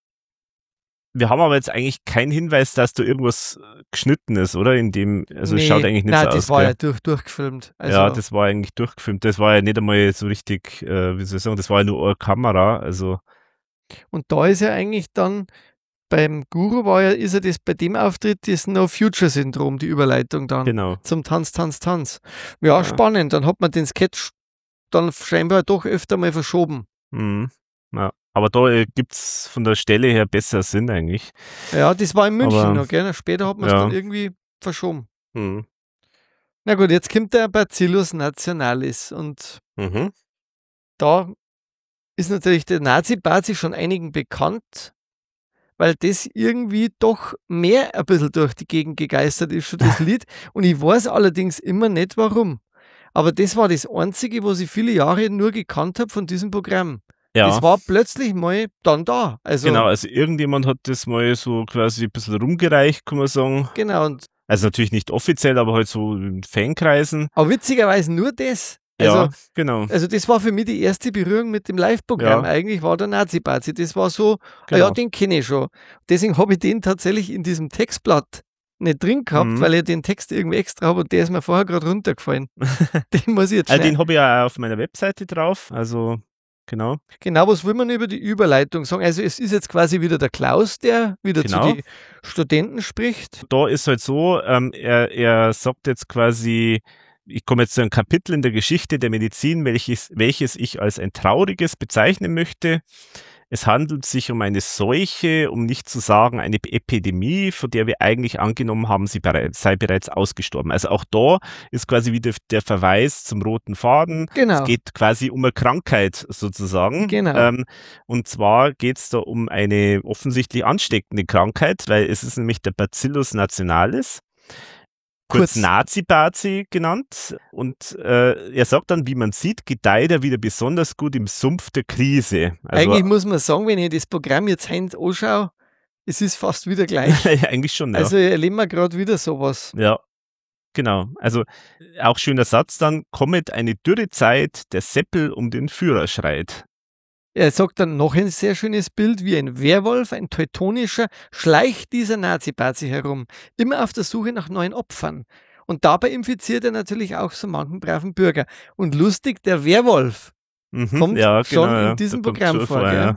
wir haben aber jetzt eigentlich keinen Hinweis, dass da irgendwas geschnitten ist, oder? Es schaut eigentlich nicht so aus. Das war ja durchgefilmt. Also ja, das war eigentlich durchgefilmt. Das war ja nicht einmal so richtig, wie soll ich sagen, das war ja nur eine Kamera, also. Und da ist ja eigentlich dann, beim Guru ist ja das bei dem Auftritt das No-Future-Syndrom, die Überleitung dann. Genau. Zum Tanz. Ja, spannend. Dann hat man den Sketch dann scheinbar doch öfter mal verschoben. Ja. Aber da gibt es von der Stelle her besser Sinn eigentlich. Ja, das war in München noch, gell? Später hat man es dann irgendwie verschoben. Na gut, jetzt kommt der Bacillus nationalis und da ist natürlich der Nazi-Bazi schon einigen bekannt, weil das irgendwie doch mehr ein bisschen durch die Gegend gegeistert ist, schon das Lied. Und ich weiß allerdings immer nicht, warum. Aber das war das Einzige, was ich viele Jahre nur gekannt habe von diesem Programm. Ja. Das war plötzlich mal dann da. Genau, also irgendjemand hat das mal so quasi ein bisschen rumgereicht, kann man sagen. Genau. Also natürlich nicht offiziell, aber halt so in Fankreisen. Aber witzigerweise nur das. Also, genau. Also das war für mich die erste Berührung mit dem Live-Programm. Eigentlich war der Nazi-Bazi. Das war so, den kenne ich schon. Deswegen habe ich den tatsächlich in diesem Textblatt nicht drin gehabt, weil ich den Text irgendwie extra habe und der ist mir vorher gerade runtergefallen. Den muss ich jetzt den habe ich ja auf meiner Webseite drauf, also genau. Genau, was will man über die Überleitung sagen? Also es ist jetzt quasi wieder der Klaus, der wieder zu den Studenten spricht. Da ist halt so, er sagt jetzt quasi, ich komme jetzt zu einem Kapitel in der Geschichte der Medizin, welches ich als ein trauriges bezeichnen möchte. Es handelt sich um eine Seuche, um nicht zu sagen eine Epidemie, von der wir eigentlich angenommen haben, sie sei bereits ausgestorben. Also auch da ist quasi wieder der Verweis zum roten Faden. Genau. Es geht quasi um eine Krankheit sozusagen. Genau. Und zwar geht es da um eine offensichtlich ansteckende Krankheit, weil es ist nämlich der Bacillus nationalis. Kurz Nazi-Bazi genannt. Und er sagt dann, wie man sieht, gedeiht er wieder besonders gut im Sumpf der Krise. Also, eigentlich muss man sagen, wenn ich das Programm jetzt anschaue, es ist fast wieder gleich. Eigentlich schon, ja. Also erleben wir gerade wieder sowas. Ja, genau. Also auch schöner Satz dann, kommet eine dürre Zeit, der Seppel um den Führer schreit. Er sagt dann noch ein sehr schönes Bild, wie ein Werwolf, ein teutonischer, schleicht dieser Nazi-Bazi herum, immer auf der Suche nach neuen Opfern. Und dabei infiziert er natürlich auch so manchen braven Bürger. Und lustig, der Werwolf kommt schon in diesem Programm vor. Ja.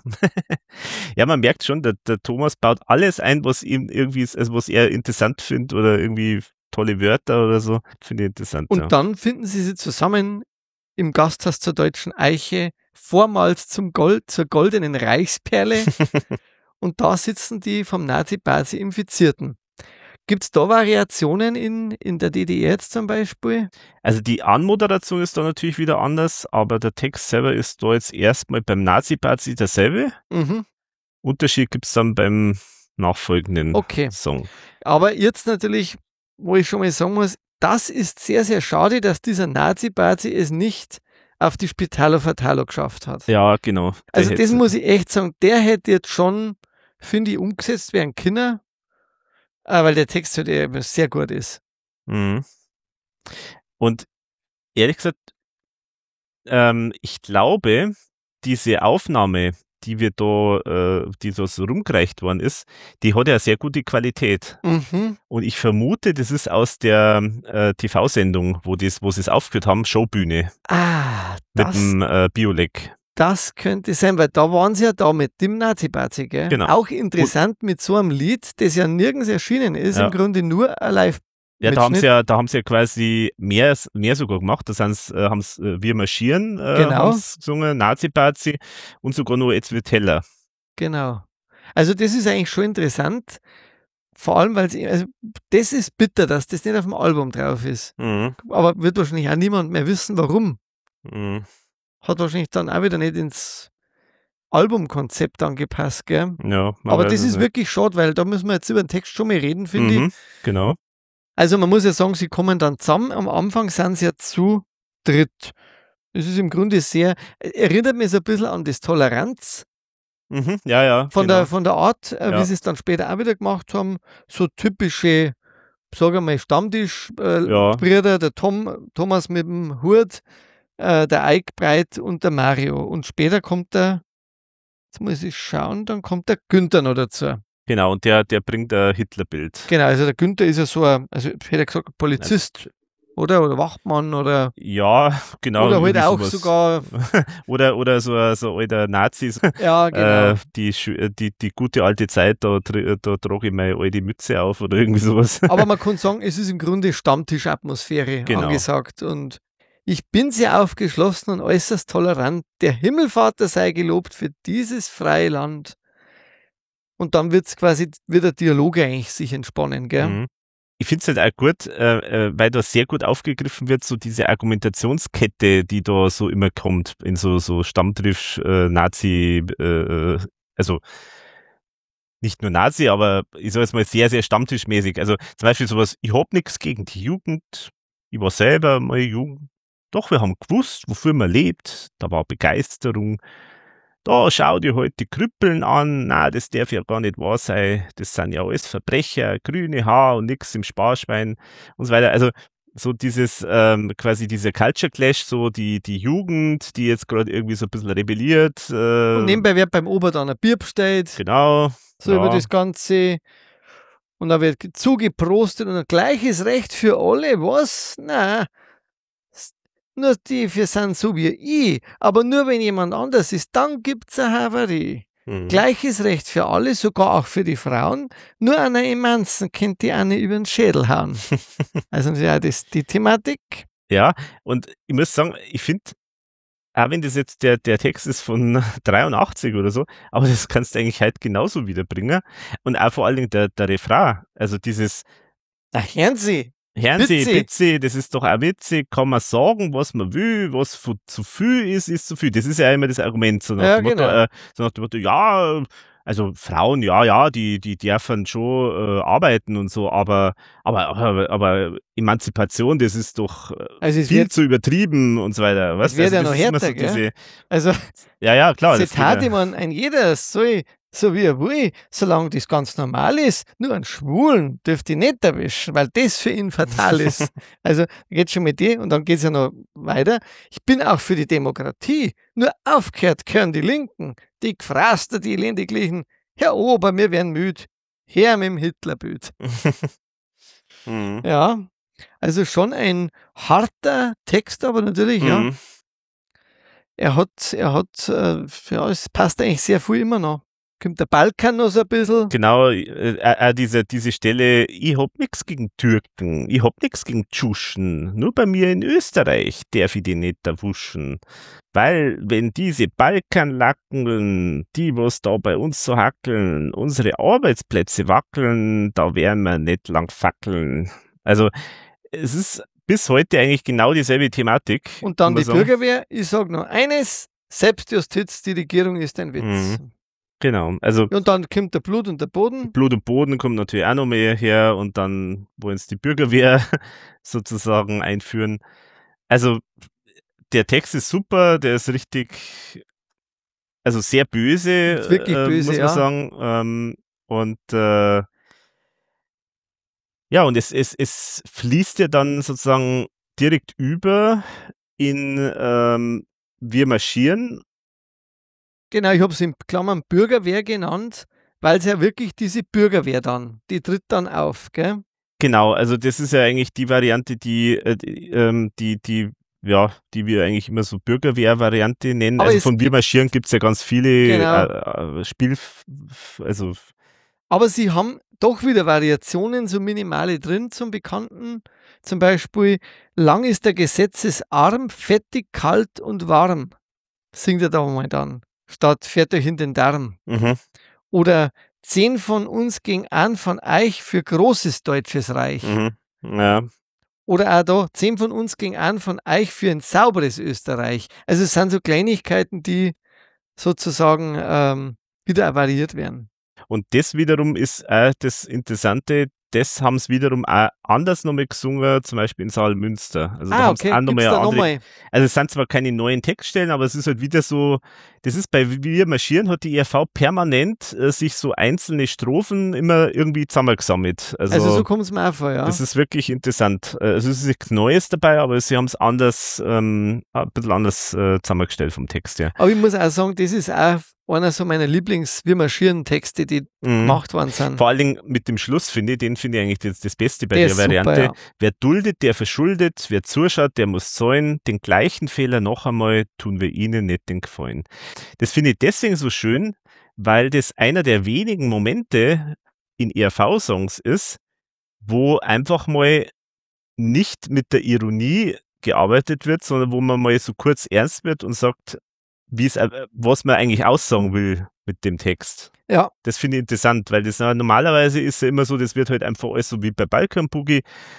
Ja, man merkt schon, der Thomas baut alles ein, was ihm irgendwie, also was er interessant findet oder irgendwie tolle Wörter oder so. Finde ich interessant. Und dann finden sie zusammen im Gasthaus zur Deutschen Eiche, vormals zur goldenen Reichsperle. Und da sitzen die vom Nazi-Bazi Infizierten. Gibt es da Variationen in der DDR jetzt zum Beispiel? Also die Anmoderation ist da natürlich wieder anders, aber der Text selber ist da jetzt erstmal beim Nazi-Bazi derselbe. Unterschied gibt es dann beim nachfolgenden Song. Aber jetzt natürlich, wo ich schon mal sagen muss, das ist sehr, sehr schade, dass dieser Nazi-Bazi es nicht auf die Spitalo Fatalo geschafft hat. Ja, genau. Also das muss ich echt sagen, der hätte jetzt schon, finde ich, umgesetzt werden können, weil der Text halt sehr gut ist. Und Ehrlich gesagt, ich glaube, diese Aufnahme, die da so rumgereicht worden ist, die hat ja sehr gute Qualität. Mhm. Und ich vermute, das ist aus der TV-Sendung, wo sie es aufgeführt haben, Showbühne. Mit dem Biolek. Das könnte sein, weil da waren sie ja da mit dem Nazi-Bazi, gell? Genau. Auch interessant mit so einem Lied, das ja nirgends erschienen ist, im Grunde nur ein live. Ja, da haben sie ja quasi mehr sogar gemacht. Da haben sie Wir marschieren haben's gesungen, Nazi-Bazi und sogar noch Jetzt wird heller. Genau. Also das ist eigentlich schon interessant. Vor allem, weil das ist bitter, dass das nicht auf dem Album drauf ist. Mhm. Aber wird wahrscheinlich auch niemand mehr wissen, warum. Mhm. Hat wahrscheinlich dann auch wieder nicht ins Albumkonzept angepasst, gell? Ja, aber das ist wirklich schade, weil da müssen wir jetzt über den Text schon mal reden, finde ich. Genau. Also man muss ja sagen, sie kommen dann zusammen. Am Anfang sind sie ja zu dritt. Das ist im Grunde erinnert mich so ein bisschen an das Toleranz. Mhm. Ja. Von der Art, wie sie es dann später auch wieder gemacht haben. So typische, sagen wir mal, Stammtischbrüder, der Thomas mit dem Hut, der Eik Breit und der Mario. Und später kommt jetzt muss ich schauen, dann kommt der Günther noch dazu. Genau, und der bringt ein Hitlerbild. Genau, also der Günther ist ja so ich hätte gesagt, Polizist, oder Wachmann, oder... Ja, genau. Oder halt auch sogar... oder so alter Nazis. Ja, genau. Die gute alte Zeit, da trage ich meine alte Mütze auf oder irgendwie sowas. Aber man kann sagen, es ist im Grunde Stammtischatmosphäre angesagt. Und ich bin sehr aufgeschlossen und äußerst tolerant. Der Himmelvater sei gelobt für dieses freie Land. Und dann wird der Dialog eigentlich sich entspannen, gell? Mhm. Ich finde es halt auch gut, weil da sehr gut aufgegriffen wird, so diese Argumentationskette, die da so immer kommt, in so Stammtisch, Nazi, also nicht nur Nazi, aber ich sage jetzt mal sehr, sehr stammtischmäßig. Also zum Beispiel sowas, ich hab nichts gegen die Jugend, ich war selber mal jung, doch wir haben gewusst, wofür man lebt, da war Begeisterung. Da schau dir halt die Krüppeln an, na, das darf ja gar nicht wahr sein, das sind ja alles Verbrecher, grüne Haar und nix im Sparschwein und so weiter. Also so dieses, quasi dieser Culture Clash, so die Jugend, die jetzt gerade irgendwie so ein bisschen rebelliert. Und nebenbei wird beim Ober dann ein Bier bestellt. Genau. So über das Ganze. Und da wird zugeprostet und ein gleiches Recht für alle, was? Na, nur die sind so wie ich, aber nur wenn jemand anders ist, dann gibt's eine Havarie. Gleiches Recht für alle, sogar auch für die Frauen, nur einer Emanzen kennt die eine über den Schädel hauen. Also ja, das ist die Thematik. Ja, und ich muss sagen, ich finde, auch wenn das jetzt der Text ist von 83 oder so, aber das kannst du eigentlich halt genauso wiederbringen. Und auch vor allen Dingen der Refrain, also dieses hören Sie, Bitte, das ist doch auch witzig, kann man sagen, was man will, was zu viel ist zu viel. Das ist ja immer das Argument, so nach dem Motto, ja, also Frauen, die dürfen schon arbeiten und so, aber Emanzipation, das ist doch viel zu übertrieben und so weiter. Das wird ja noch härter, gell? Also, ja, klar. Zitat, ich meine, ein jeder soll so wie er will, solange das ganz normal ist, nur einen Schwulen dürfte ich nicht erwischen, weil das für ihn fatal ist. Also geht schon mit dir und dann geht es ja noch weiter. Ich bin auch für die Demokratie, nur aufgehört gehören die Linken, die Gefraster, die Elendiglichen. Herr Ober, wir werden müde. Her mit dem Hitlerbild. Ja, also schon ein harter Text, aber natürlich, ja. Er hat, es passt eigentlich sehr viel immer noch. Kommt der Balkan noch so ein bisschen? Genau, diese Stelle, ich hab nix gegen Türken, ich hab nix gegen Tschuschen, nur bei mir in Österreich darf ich die nicht erwuschen. Weil, wenn diese Balkanlacken, die was da bei uns so hackeln, unsere Arbeitsplätze wackeln, da werden wir nicht lang fackeln. Also, es ist bis heute eigentlich genau dieselbe Thematik. Und dann die Bürgerwehr, ich sag nur eines, Selbstjustiz, die Regierung ist ein Witz. Genau, also. Und dann kommt der Blut und der Boden. Blut und Boden kommt natürlich auch noch mehr her und dann wollen sie die Bürgerwehr sozusagen einführen. Also, der Text ist super, der ist richtig, also sehr böse, wirklich böse, muss man sagen. Und ja, und es fließt ja dann sozusagen direkt über in Wir marschieren. Genau, ich habe es in Klammern Bürgerwehr genannt, weil es ja wirklich diese Bürgerwehr dann, die tritt dann auf, gell? Genau, also das ist ja eigentlich die Variante, die wir eigentlich immer so Bürgerwehr-Variante nennen. Aber also von Wir marschieren gibt es ja ganz viele genau. Aber sie haben doch wieder Variationen, so minimale drin zum Bekannten. Zum Beispiel, lang ist der Gesetzesarm, fettig, kalt und warm. Singt er da mal dann. Statt fährt euch in den Darm. Mhm. Oder 10 von uns ging an von euch für großes deutsches Reich. Mhm. Ja. Oder auch da, 10 von uns ging an von euch für ein sauberes Österreich. Also es sind so Kleinigkeiten, die sozusagen wieder variiert werden. Und das wiederum ist auch das Interessante, das haben sie wiederum auch anders nochmal gesungen, zum Beispiel in Saalmünster. Also da haben sie auch nochmal andere. Also es sind zwar keine neuen Textstellen, aber es ist halt wieder so, das ist bei Wir marschieren, hat die ERV permanent sich so einzelne Strophen immer irgendwie zusammengesammelt. Also so kommt es mir auch vor, ja. Das ist wirklich interessant. Also es ist nichts Neues dabei, aber sie haben es anders, ein bisschen anders zusammengestellt vom Text her. Aber ich muss auch sagen, das ist auch einer so meiner Wir marschieren Texte, die gemacht worden sind. Vor allen Dingen mit dem Schluss den finde ich eigentlich das Beste bei der Variante. Super, ja. Wer duldet, der verschuldet, wer zuschaut, der muss zahlen, den gleichen Fehler noch einmal tun wir ihnen nicht den Gefallen. Das finde ich deswegen so schön, weil das einer der wenigen Momente in ERV-Songs ist, wo einfach mal nicht mit der Ironie gearbeitet wird, sondern wo man mal so kurz ernst wird und sagt, was man eigentlich aussagen will mit dem Text. Ja. Das finde ich interessant, weil das normalerweise ist ja immer so, das wird halt einfach alles so wie bei Balkan-Boogie.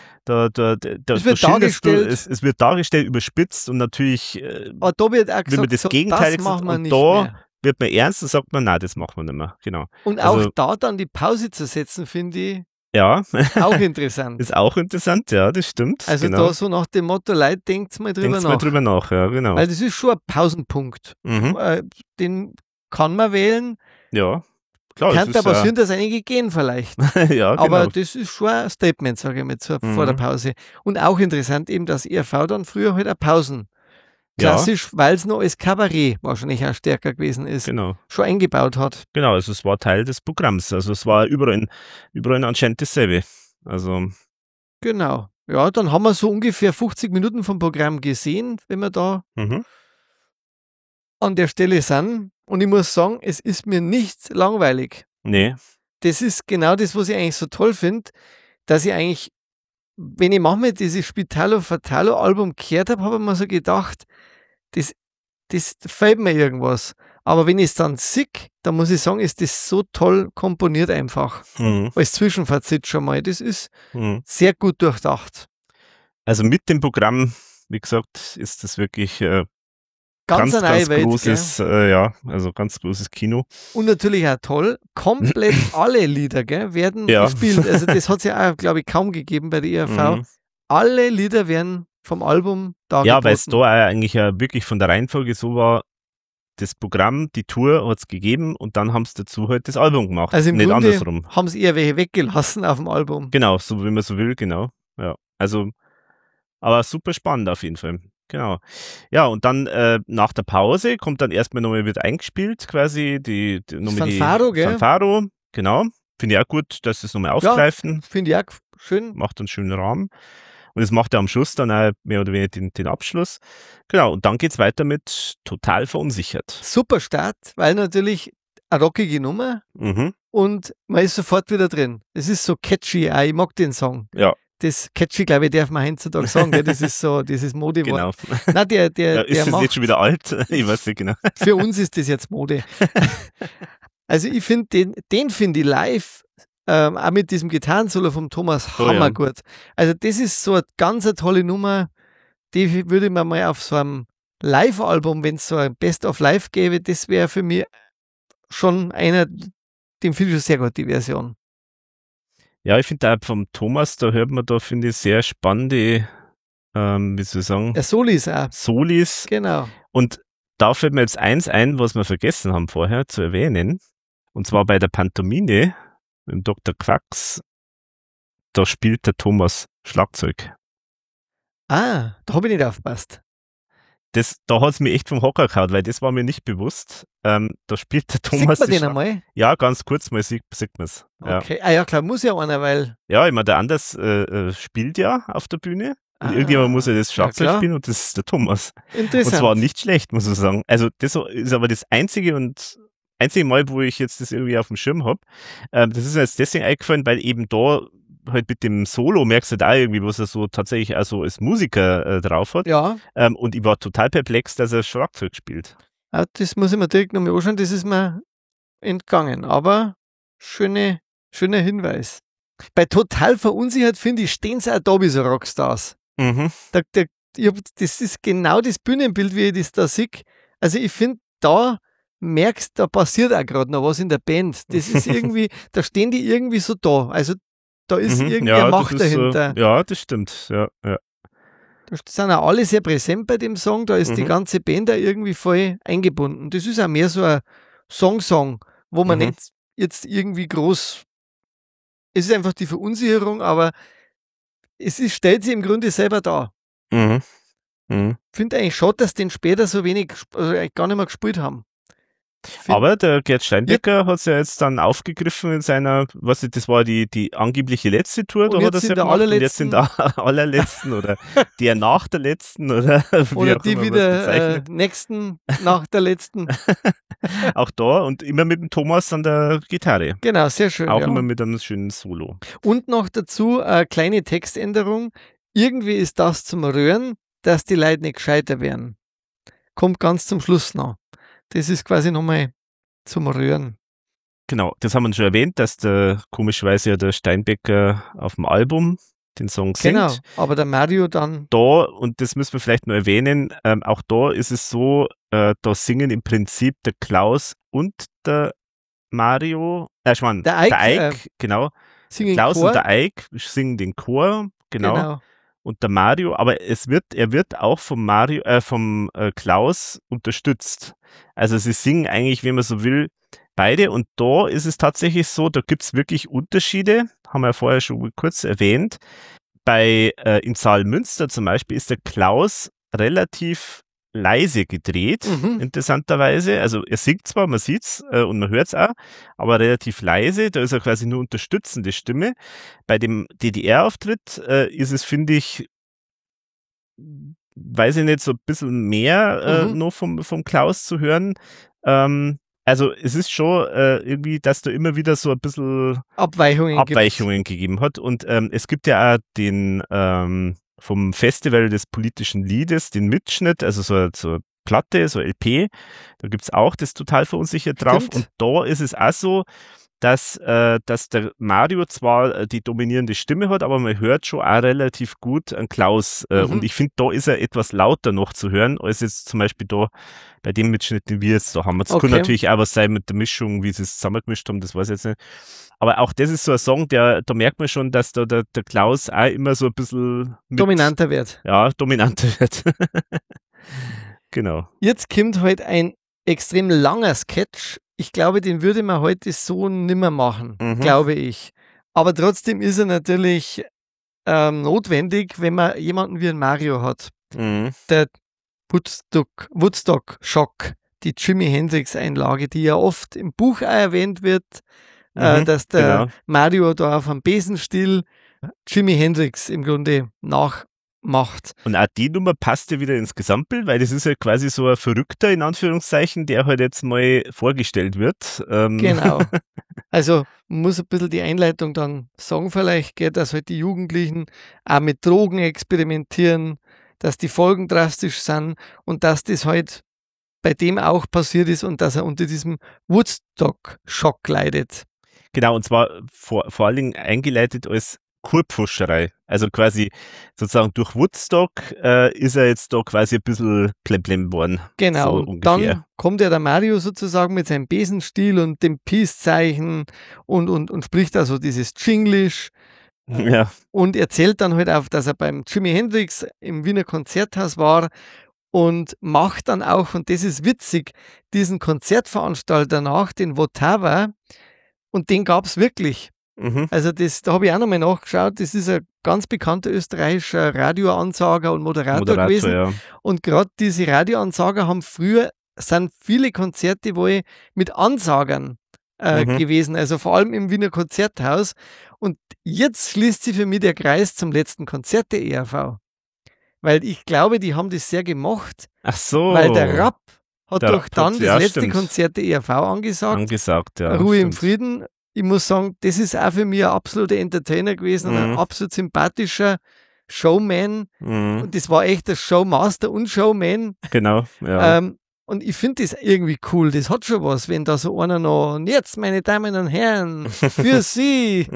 Es wird dargestellt, überspitzt und natürlich aber da wird auch gesagt, das Gegenteil gesagt, und da mehr. Wird man ernst und sagt man, nein, das machen wir nicht mehr. Genau. Und auch da dann die Pause zu setzen, finde ich auch interessant. Ist auch interessant, ja, das stimmt. Also da so nach dem Motto, Leute, denkt mal drüber nach. Ja, genau. Weil das ist schon ein Pausenpunkt. Den kann man wählen. Ja, klar. Kann aber passieren, dass einige gehen vielleicht. Ja, genau. Aber das ist schon ein Statement, sage ich mal, vor der Pause. Und auch interessant eben, dass ERV dann früher halt eine Pausen klassisch, weil es noch als Kabarett wahrscheinlich auch stärker gewesen ist, schon eingebaut hat. Genau, also es war Teil des Programms. Also es war überall anscheinend dasselbe. Also genau. Ja, dann haben wir so ungefähr 50 Minuten vom Programm gesehen, wenn wir da an der Stelle sind. Und ich muss sagen, es ist mir nicht langweilig. Nee. Das ist genau das, was ich eigentlich so toll finde, dass ich eigentlich, wenn ich manchmal dieses Spitalo Fatalo Album gehört habe, habe ich mir so gedacht, das fehlt mir irgendwas. Aber wenn ich es dann sehe, dann muss ich sagen, ist das so toll komponiert einfach. Als Zwischenfazit schon mal. Das ist sehr gut durchdacht. Also mit dem Programm, wie gesagt, ist das wirklich ganz großes, ganz großes Kino. Und natürlich auch toll, komplett alle Lieder werden gespielt. Also das hat es ja auch, glaube ich, kaum gegeben bei der ERV. Alle Lieder werden vom Album dargeboten. Ja, weil es da eigentlich wirklich von der Reihenfolge so war, das Programm, die Tour hat es gegeben und dann haben sie dazu halt das Album gemacht. Also im nicht Grunde andersrum. Haben sie eher welche weggelassen auf dem Album. Genau, so wie man so will, genau. Ja, also, aber super spannend auf jeden Fall. Genau. Ja, und dann nach der Pause kommt dann erstmal nochmal wird eingespielt, quasi die Fanfaro, gell? Fanfaro, genau. Finde ich auch gut, dass sie es nochmal aufgreifen. Ja, finde ich auch schön. Macht einen schönen Rahmen. Und es macht ja am Schluss dann auch mehr oder weniger den Abschluss. Genau, und dann geht es weiter mit Total verunsichert. Super Start, weil natürlich eine rockige Nummer und man ist sofort wieder drin. Es ist so catchy, ich mag den Song. Ja. Das catchy, glaube ich, darf man heutzutage sagen. Gell? Das ist so dieses Modewort. Genau. Nein, der ist das jetzt schon wieder alt? Ich weiß nicht genau. Für uns ist das jetzt Mode. Also ich finde, den finde ich live, auch mit diesem Gitarrensolo vom Thomas hammergut. Also das ist so eine ganz tolle Nummer, die würde man mal auf so einem Live-Album, wenn es so ein Best of Live gäbe, das wäre für mich schon einer, den finde ich schon sehr gut, die Version. Ja, ich finde auch vom Thomas, da hört man da, finde ich, sehr spannende, wie soll ich sagen? Solis auch. Solis. Genau. Und da fällt mir jetzt eins ein, was wir vergessen haben vorher zu erwähnen. Und zwar bei der Pantomime mit dem Dr. Quacks, da spielt der Thomas Schlagzeug. Da habe ich nicht aufgepasst. Da hat es mir echt vom Hocker gehauen, weil das war mir nicht bewusst. Da spielt der Thomas. Sieht man den einmal? Ja, ganz kurz mal sieht man es. Okay, ja klar, muss ja einer, weil... Ja, ich meine, der Anders spielt ja auf der Bühne. Und irgendjemand muss ja das Schlagzeug spielen und das ist der Thomas. Interessant. Und zwar nicht schlecht, muss ich sagen. Also das ist aber das einzige Mal, wo ich jetzt das irgendwie auf dem Schirm habe. Das ist mir jetzt deswegen eingefallen, weil eben da halt mit dem Solo merkst du da irgendwie, was er so tatsächlich also als Musiker drauf hat. Ja. Und ich war total perplex, dass er Schlagzeug spielt. Ja, das muss ich mir direkt nochmal anschauen, das ist mir entgangen. Aber schöner Hinweis. Bei Total verunsichert, finde ich, stehen sie auch da wie so Rockstars. Mhm. Das ist genau das Bühnenbild, wie ich das da sehe. Also ich finde, da merkst, da passiert auch gerade noch was in der Band. Das ist irgendwie, da stehen die irgendwie so da. Also da ist irgendwie eine Macht dahinter. Ja, das stimmt. Ja. Da sind auch alle sehr präsent bei dem Song. Da ist die ganze Band da irgendwie voll eingebunden. Das ist auch mehr so ein Song, wo man nicht jetzt irgendwie groß... Es ist einfach die Verunsicherung, aber stellt sich im Grunde selber dar. Finde eigentlich schade, dass den später so wenig, also gar nicht mehr gespielt haben. Aber der Gerd Steinbecker hat es ja jetzt dann aufgegriffen in seiner, das war die angebliche letzte Tour, da hat er es ja gemacht, und jetzt in der allerletzten oder der nach der letzten oder wie auch die wieder nächsten nach der letzten. Auch da und immer mit dem Thomas an der Gitarre. Genau, sehr schön. Auch immer mit einem schönen Solo. Und noch dazu eine kleine Textänderung. Irgendwie ist das zum Röhren, dass die Leute nicht gescheiter werden. Kommt ganz zum Schluss noch. Das ist quasi nochmal zum Rühren. Genau, das haben wir schon erwähnt, dass komischerweise ja der Steinbecker auf dem Album den Song singt. Genau, aber der Mario dann... Da, und das müssen wir vielleicht noch erwähnen, auch da ist es so, da singen im Prinzip der Klaus und der Mario, der Eik, genau. Klaus und der Eik singen den Chor, genau. Und der Mario, aber er wird auch vom Klaus unterstützt. Also sie singen eigentlich, wenn man so will, beide. Und da ist es tatsächlich so, da gibt es wirklich Unterschiede, haben wir ja vorher schon kurz erwähnt. Im Saal Münster zum Beispiel ist der Klaus relativ leise gedreht, interessanterweise. Also er singt zwar, man sieht's und man hört's auch, aber relativ leise. Da ist er quasi nur unterstützende Stimme. Bei dem DDR-Auftritt ist es, finde ich, weiß ich nicht, so ein bisschen mehr noch vom Klaus zu hören. Also es ist schon irgendwie, dass da immer wieder so ein bisschen Abweichungen gegeben hat. Und es gibt ja auch den vom Festival des politischen Liedes, den Mitschnitt, also so eine Platte, so LP, da gibt's auch das Total verunsichert drauf. Stimmt. Und da ist es auch so, dass der Mario zwar die dominierende Stimme hat, aber man hört schon auch relativ gut an Klaus. Und ich finde, da ist er etwas lauter noch zu hören, als jetzt zum Beispiel da bei dem Mitschnitt, den wir jetzt da haben. Das kann natürlich auch was sein mit der Mischung, wie sie es zusammengemischt haben, das weiß ich jetzt nicht. Aber auch das ist so ein Song, da merkt man schon, dass da der Klaus auch immer so ein bisschen dominanter wird. Ja, dominanter wird. Genau. Jetzt kommt halt ein extrem langer Sketch. Ich glaube, den würde man heute so nimmer machen, glaube ich. Aber trotzdem ist er natürlich notwendig, wenn man jemanden wie einen Mario hat. Der Woodstock-Schock, die Jimi Hendrix-Einlage, die ja oft im Buch auch erwähnt wird, dass der Mario da auf einem Besenstiel Jimi Hendrix im Grunde nachmacht. Und auch die Nummer passt ja wieder ins Gesamtbild, weil das ist ja quasi so ein Verrückter, in Anführungszeichen, der halt jetzt mal vorgestellt wird. Genau. Also man muss ein bisschen die Einleitung dann sagen vielleicht, dass halt die Jugendlichen auch mit Drogen experimentieren, dass die Folgen drastisch sind und dass das halt bei dem auch passiert ist und dass er unter diesem Woodstock-Schock leidet. Genau, und zwar vor allen Dingen eingeleitet als Kurpfuscherei. Also quasi sozusagen durch Woodstock ist er jetzt da quasi ein bisschen blemblem worden. Genau, so dann kommt ja der Mario sozusagen mit seinem Besenstiel und dem Peace-Zeichen und spricht also dieses Jinglish. Ja. Und erzählt dann halt auch, dass er beim Jimi Hendrix im Wiener Konzerthaus war und macht dann auch, und das ist witzig, diesen Konzertveranstalter nach, den Votava, und den gab es wirklich. Also da habe ich auch nochmal nachgeschaut. Das ist ein ganz bekannter österreichischer Radioansager und Moderator gewesen. Ja. Und gerade diese Radioansager sind viele Konzerte wohl mit Ansagern gewesen, also vor allem im Wiener Konzerthaus. Und jetzt schließt sich für mich der Kreis zum letzten Konzert der ERV. Weil ich glaube, die haben das sehr gemacht. Ach so. Weil der Rapp hat doch dann das letzte Konzert der ERV angesagt. Ja. Ruhe im Frieden. Ich muss sagen, das ist auch für mich ein absoluter Entertainer gewesen und ein absolut sympathischer Showman. Und das war echt der Showmaster und Showman. Genau, ja. Und ich finde das irgendwie cool. Das hat schon was, wenn da so einer noch, und jetzt, meine Damen und Herren, für Sie.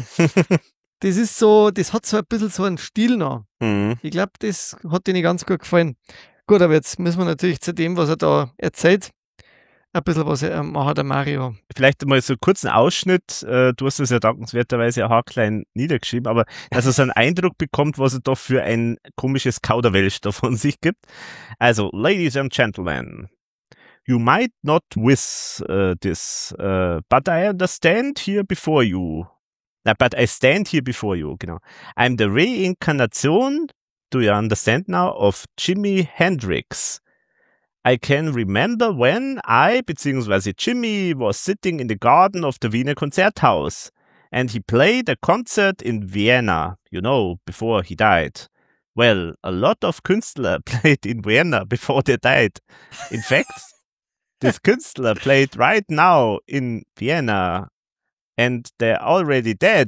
Das ist so, das hat so ein bisschen so einen Stil noch. Ich glaube, das hat Ihnen ganz gut gefallen. Gut, aber jetzt müssen wir natürlich zu dem, was er da erzählt, ein bisschen was machen, der Mario. Vielleicht mal so einen kurzen Ausschnitt. Du hast es ja dankenswerterweise haarklein niedergeschrieben, aber dass er so einen Eindruck bekommt, was er da für ein komisches Kauderwelsch da von sich gibt. Also, Ladies and Gentlemen, you might not wish this, but I understand here before you. But I stand here before you, genau. I'm the reincarnation, do you understand now, of Jimi Hendrix. I can remember when beziehungsweise Jimmy was sitting in the garden of the Wiener Konzerthaus and he played a concert in Vienna, before he died. Well, a lot of Künstler played in Vienna before they died. In fact, this Künstler played right now in Vienna and they're already dead,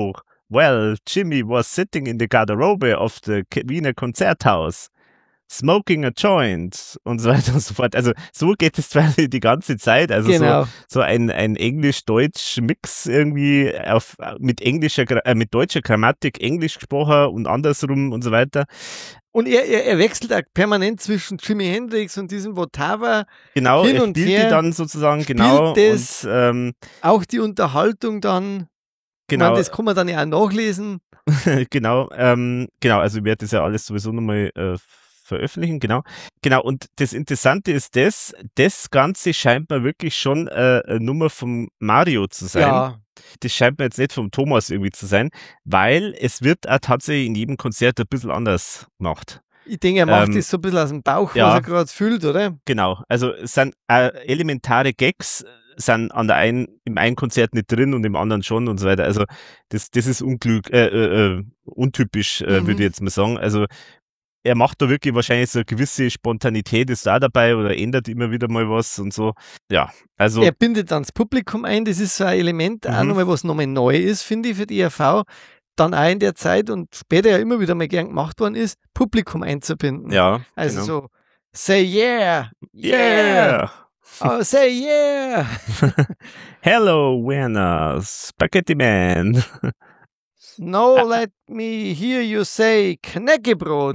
Well, Jimmy was sitting in the Garderobe of the Wiener Konzerthaus. Smoking a joint und so weiter und so fort. Also so geht es die ganze Zeit. Also genau. so ein Englisch-Deutsch-Mix irgendwie mit deutscher Grammatik Englisch gesprochen und andersrum und so weiter. Und er wechselt auch permanent zwischen Jimi Hendrix und diesem Votava. Genau, hin er und spielt her, die dann sozusagen, genau. Das, und, auch die Unterhaltung dann. Genau. Ich meine, das kann man dann ja auch nachlesen. Genau, also ich werde das ja alles sowieso nochmal veröffentlichen, genau. Und das Interessante ist, das Ganze scheint mir wirklich schon eine Nummer vom Mario zu sein. Ja. Das scheint mir jetzt nicht vom Thomas irgendwie zu sein, weil es wird auch tatsächlich in jedem Konzert ein bisschen anders gemacht. Ich denke, er macht das so ein bisschen aus dem Bauch, was er gerade fühlt, oder? Genau, also es sind elementare Gags, sind im einen Konzert nicht drin und im anderen schon und so weiter. Also das ist untypisch, würde ich jetzt mal sagen. Also er macht da wirklich wahrscheinlich so eine gewisse Spontanität ist da dabei oder ändert immer wieder mal was und so. Ja, also. Er bindet dann das Publikum ein, das ist so ein Element, auch nochmal, was nochmal neu ist, finde ich, für die ERV. Dann auch in der Zeit und später ja immer wieder mal gern gemacht worden ist, Publikum einzubinden. Ja. Also so, say yeah, yeah. Oh, say yeah. Hello, Werner, Spaghetti Man. No, let me hear you say Knäckebrot.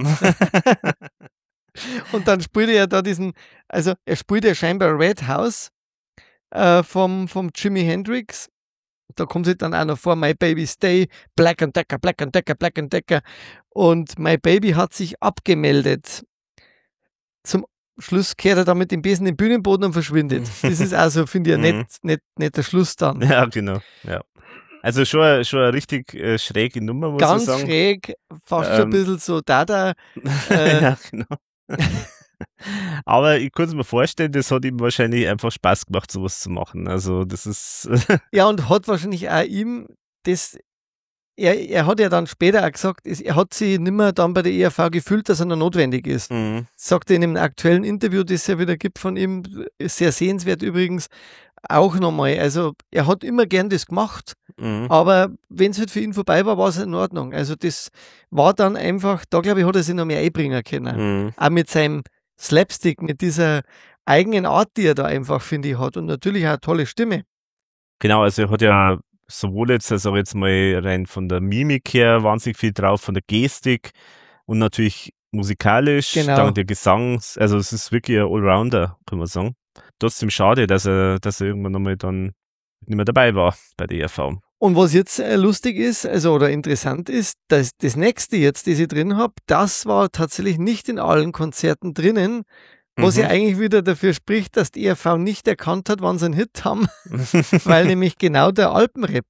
Und dann spielt er da er spielt ja scheinbar Red House vom Jimi Hendrix. Da kommt es dann auch noch vor, My Baby Stay, Black and Decker, Black and Decker, Black and Decker. Und My Baby hat sich abgemeldet. Zum Schluss kehrt er dann mit dem Besen den Bühnenboden und verschwindet. Das ist also, finde ich, nicht der Schluss dann. Ja, genau, ja. Also schon eine richtig schräge Nummer, muss ganz ich sagen. Ganz schräg, fast schon ein bisschen so Dada. Ja, genau. Aber ich kann es mir vorstellen, das hat ihm wahrscheinlich einfach Spaß gemacht, sowas zu machen. Also das ist... Ja, und hat wahrscheinlich auch ihm das... Er hat ja dann später auch gesagt, er hat sich nicht mehr dann bei der ERV gefühlt, dass er noch notwendig ist. Sagt er in einem aktuellen Interview, das es ja wieder gibt von ihm, ist sehr sehenswert übrigens, auch nochmal. Also er hat immer gern das gemacht, aber wenn es halt für ihn vorbei war, war es in Ordnung. Also das war dann einfach, da glaube ich, hat er sich noch mehr einbringen können. Auch mit seinem Slapstick, mit dieser eigenen Art, die er da einfach, finde ich, hat. Und natürlich auch eine tolle Stimme. Genau, also er hat ja sowohl jetzt, also jetzt mal rein von der Mimik her wahnsinnig viel drauf, von der Gestik und natürlich musikalisch, dann der Gesang, also es ist wirklich ein Allrounder, kann man sagen. Trotzdem schade, dass er irgendwann nochmal dann nicht mehr dabei war bei der ERV. Und was jetzt lustig ist, oder interessant ist, dass das nächste jetzt, das ich drin habe, das war tatsächlich nicht in allen Konzerten drinnen, was ja eigentlich wieder dafür spricht, dass die ERV nicht erkannt hat, wann sie einen Hit haben, weil nämlich genau der Alpenrap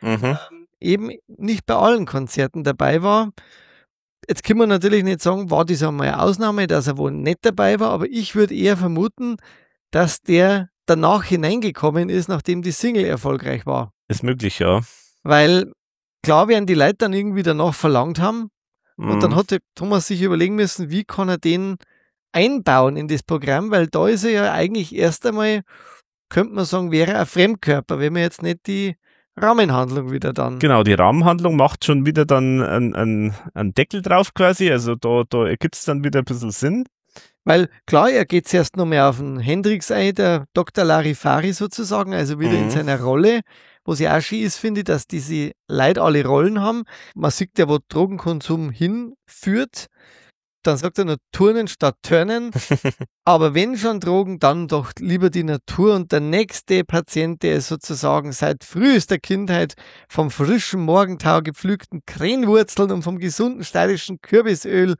eben nicht bei allen Konzerten dabei war. Jetzt können wir natürlich nicht sagen, war das einmal eine Ausnahme, dass er wohl nicht dabei war, aber ich würde eher vermuten, dass der danach hineingekommen ist, nachdem die Single erfolgreich war. Ist möglich, ja. Weil klar werden die Leute dann irgendwie danach verlangt haben und dann hat der Thomas sich überlegen müssen, wie kann er den einbauen in das Programm, weil da ist er ja eigentlich erst einmal, könnte man sagen, wäre ein Fremdkörper, wenn man jetzt nicht die Rahmenhandlung wieder dann. Genau, die Rahmenhandlung macht schon wieder dann einen Deckel drauf quasi, also da ergibt es dann wieder ein bisschen Sinn. Weil klar, er geht zuerst noch mehr auf den Hendrix ein, der Dr. Larifari sozusagen, also wieder in seiner Rolle. Was ja auch schön ist, finde ich, dass diese Leute alle Rollen haben. Man sieht ja, wo Drogenkonsum hinführt. Dann sagt er nur Turnen statt Turnen. Aber wenn schon Drogen, dann doch lieber die Natur. Und der nächste Patient, der ist sozusagen seit frühester Kindheit vom frischen Morgentau gepflückten Krähenwurzeln und vom gesunden steirischen Kürbisöl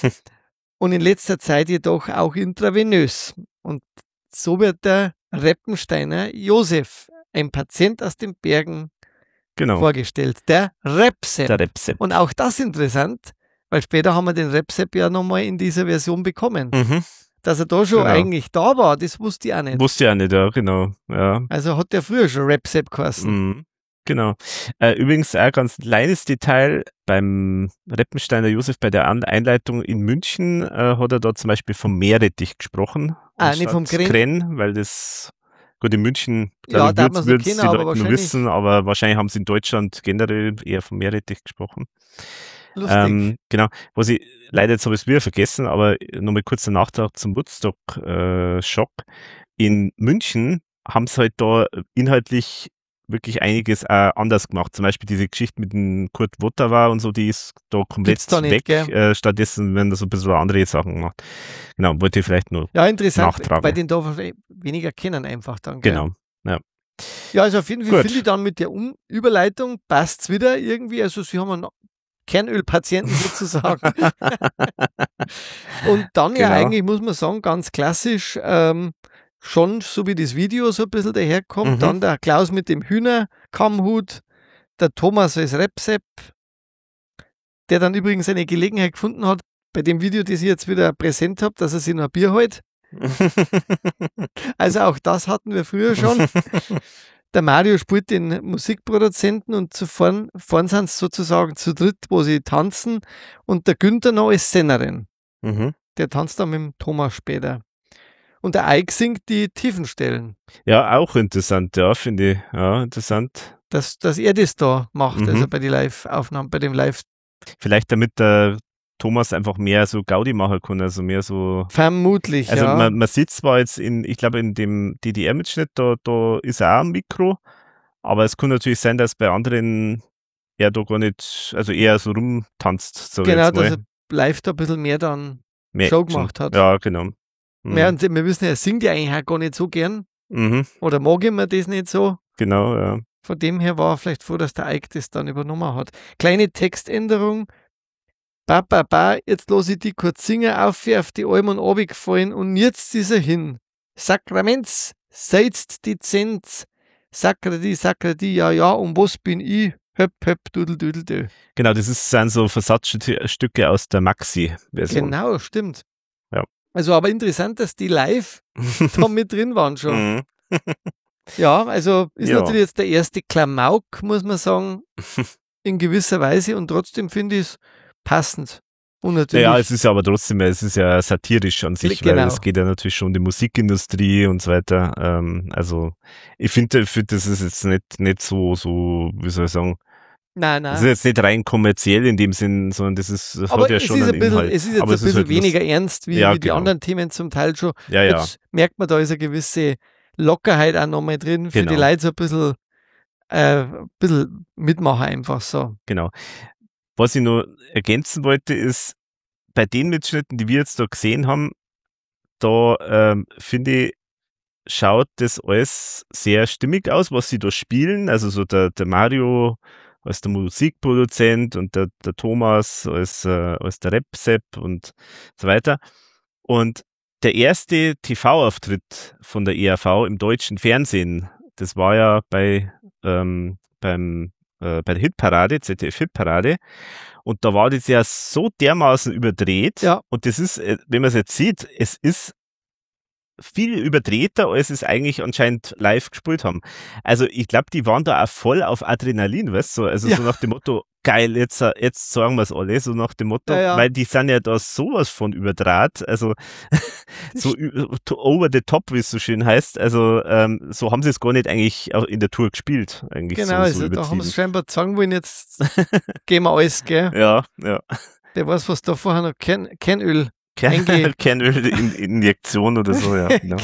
und in letzter Zeit jedoch auch intravenös. Und so wird der Reppensteiner Josef, ein Patient aus den Bergen, vorgestellt. Der Repsepp. Und auch das interessant, weil später haben wir den Repsepp ja nochmal in dieser Version bekommen. Dass er da schon eigentlich da war, das wusste ich auch nicht. Wusste ich auch nicht, ja, genau. Ja. Also hat der früher schon Repsepp geheißen. Genau. Übrigens ein ganz kleines Detail beim Reppensteiner Josef bei der Einleitung in München hat er da zum Beispiel vom Meerrettich gesprochen. Nicht vom Krenn, weil das gut in München, ja, glaube ich, würde es die Leute nur wissen, aber wahrscheinlich haben sie in Deutschland generell eher vom Meerrettich gesprochen. Lustig. Genau. Was ich leider jetzt habe ich es wieder vergessen, aber nochmal kurz der Nachtrag zum Woodstock-Schock. In München haben sie halt da inhaltlich wirklich einiges anders gemacht. Zum Beispiel diese Geschichte mit dem Kurt Wotterer und so, die ist da komplett nicht, weg. Stattdessen werden da so ein bisschen andere Sachen gemacht. Genau, wollte ich vielleicht nur interessant, nachtragen. weil den da weniger kennen einfach dann. Gell? Genau, ja. Ja, also auf jeden Fall finde ich dann mit der Überleitung passt es wieder irgendwie. Also sie haben einen Kernölpatienten sozusagen. Und dann ja eigentlich, muss man sagen, ganz klassisch, schon so wie das Video so ein bisschen daherkommt. Dann der Klaus mit dem Hühnerkammhut, der Thomas als Repsepp, der dann übrigens eine Gelegenheit gefunden hat, bei dem Video, das ich jetzt wieder präsent habe, dass er sich noch ein Bier hält. Also auch das hatten wir früher schon. Der Mario spielt den Musikproduzenten und vorn sind sie sozusagen zu dritt, wo sie tanzen, und der Günther noch als Sängerin. Der tanzt dann mit dem Thomas später. Und der Ike singt die tiefen Stellen. Ja, auch interessant, ja, finde ich. Ja, interessant. Dass er das da macht, also bei den Live-Aufnahmen, bei dem Live. Vielleicht damit der Thomas einfach mehr so Gaudi machen kann, also mehr so. Vermutlich, also ja. Man sieht zwar jetzt ich glaube in dem DDR-Mitschnitt, da ist auch ein Mikro, aber es kann natürlich sein, dass bei anderen er da gar nicht, also eher so rumtanzt. So genau, dass er live da ein bisschen mehr dann Show gemacht hat. Ja, genau. Ja, und wir wissen, er singt ja eigentlich auch gar nicht so gern. Oder mag immer das nicht so. Genau, ja. Von dem her war er vielleicht froh, dass der Ike das dann übernommen hat. Kleine Textänderung. Jetzt lasse ich die kurz singen, auf die Alm und runtergefallen und jetzt ist er hin. Sakraments, seid's die Zenz, Sakrati, ja, und was bin ich? Höpp, dudel, dö. Genau, sind so Versatzstücke aus der Maxi-Version. Genau, stimmt. Ja. Also aber interessant, dass die live da mit drin waren schon. Ja, also ist natürlich jetzt der erste Klamauk, muss man sagen, in gewisser Weise, und trotzdem finde ich es passend. Und natürlich, ja, es ist ja aber trotzdem, es ist ja satirisch an sich, weil es geht ja natürlich schon um die Musikindustrie und so weiter. Also ich finde, das ist jetzt nicht so, wie soll ich sagen, nein. Das ist jetzt nicht rein kommerziell in dem Sinn, sondern das hat ja schon einen Inhalt. Es ist jetzt ein bisschen halt weniger ernst wie die anderen Themen zum Teil schon. Ja. Jetzt merkt man, da ist eine gewisse Lockerheit auch nochmal drin, für die Leute so ein bisschen mitmachen einfach so. Genau. Was ich noch ergänzen wollte, ist, bei den Mitschnitten, die wir jetzt da gesehen haben, da finde ich, schaut das alles sehr stimmig aus, was sie da spielen. Also so der Mario als der Musikproduzent und der Thomas als der Repsepp und so weiter. Und der erste TV-Auftritt von der ERV im deutschen Fernsehen, das war ja beim bei der Hitparade, ZDF-Hitparade. Und da war das ja so dermaßen überdreht. Ja. Und das ist, wenn man es jetzt sieht, es ist viel überdrehter, als es eigentlich anscheinend live gespielt haben. Also ich glaube, die waren da auch voll auf Adrenalin, weißt du? Also so nach dem Motto, geil, jetzt sagen wir es alle, so nach dem Motto, weil die sind ja da sowas von überdraht, also so over the top, wie es so schön heißt. Also so haben sie es gar nicht eigentlich in der Tour gespielt. Eigentlich genau, so also da haben sie scheinbar sagen wollen, jetzt gehen wir alles, gell? Ja. Der weiß, was da vorher noch Kernöl Kernölinjektion oder so, ja. Genau.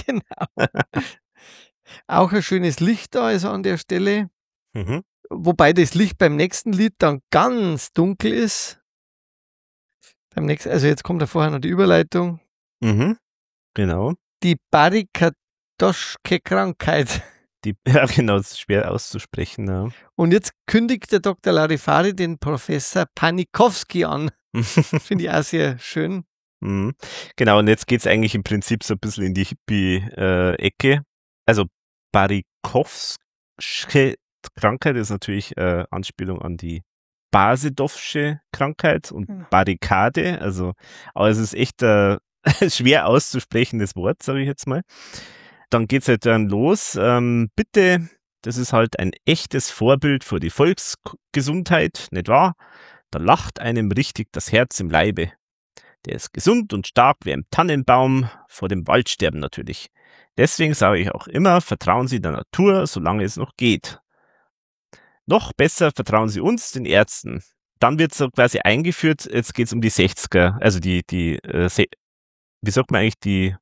Auch ein schönes Licht da, also an der Stelle. Mhm. Wobei das Licht beim nächsten Lied dann ganz dunkel ist. Also jetzt kommt da vorher noch die Überleitung. Mhm. Genau. Die Barikadoschke-Krankheit. Ja, genau, das ist schwer auszusprechen. Ja. Und jetzt kündigt der Dr. Larifari den Professor Panikowski an. Finde ich auch sehr schön. Mhm. Genau, und jetzt geht es eigentlich im Prinzip so ein bisschen in die Hippie-Ecke. Also Barikowsche Krankheit ist natürlich Anspielung an die Basedowsche Krankheit und Barrikade. Also, aber es ist echt schwer auszusprechendes Wort, sage ich jetzt mal. Dann geht es halt dann los. Bitte, das ist halt ein echtes Vorbild für die Volksgesundheit, nicht wahr? Da lacht einem richtig das Herz im Leibe. Der ist gesund und stark wie ein Tannenbaum, vor dem Waldsterben natürlich. Deswegen sage ich auch immer, vertrauen Sie der Natur, solange es noch geht. Noch besser vertrauen Sie uns, den Ärzten. Dann wird so quasi eingeführt, jetzt geht es um die 60er, also wie sagt man eigentlich, die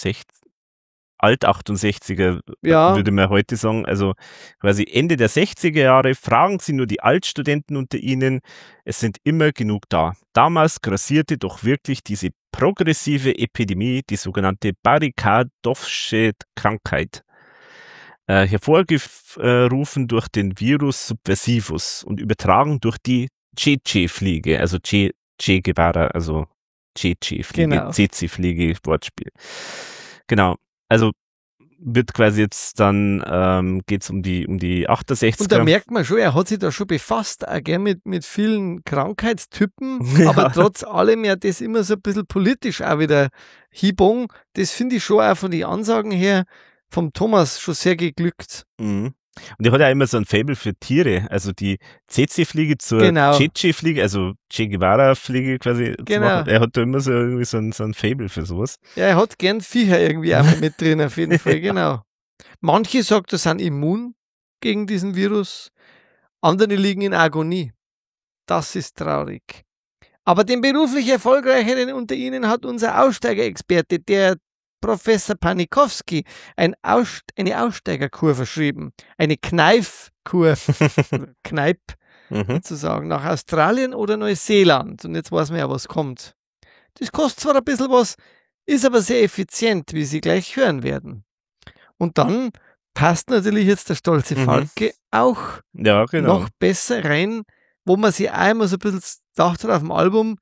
Alt-68er, würde man heute sagen, also quasi Ende der 60er Jahre, fragen Sie nur die Altstudenten unter Ihnen, es sind immer genug da. Damals grassierte doch wirklich diese progressive Epidemie, die sogenannte Barikadowsche Krankheit, hervorgerufen durch den Virus Subversivus und übertragen durch die Tsetse-Fliege, also Che Guevara, also Tsetse-Fliege, Tsetse-Fliege, Wortspiel. Genau. Also wird quasi jetzt dann, geht es um die 68er. Und da merkt man schon, er hat sich da schon befasst, auch gern mit vielen Krankheitstypen, aber trotz allem ja das immer so ein bisschen politisch auch wieder hinbogen. Das finde ich schon auch von den Ansagen her vom Thomas schon sehr geglückt. Mhm. Und er hat ja immer so ein Faible für Tiere, also die Tsetse-Fliege zur Tsetse-Fliege, also Che Guevara-Fliege quasi zu machen. Er hat da immer so irgendwie so ein Faible für sowas. Ja, er hat gern Viecher irgendwie auch mit drin, auf jeden Fall, genau. Manche sagen, sie sind immun gegen diesen Virus, andere liegen in Agonie. Das ist traurig. Aber den beruflich Erfolgreicheren unter ihnen hat unser Aussteigerexperte, der Professor Panikowski, eine Aussteigerkur verschrieben. Eine Kneifkur. Kneip, sozusagen. Nach Australien oder Neuseeland. Und jetzt weiß man ja, was kommt. Das kostet zwar ein bisschen was, ist aber sehr effizient, wie Sie gleich hören werden. Und dann passt natürlich jetzt der stolze Falke auch noch besser rein, wo man sich einmal so ein bisschen gedacht hat auf dem Album,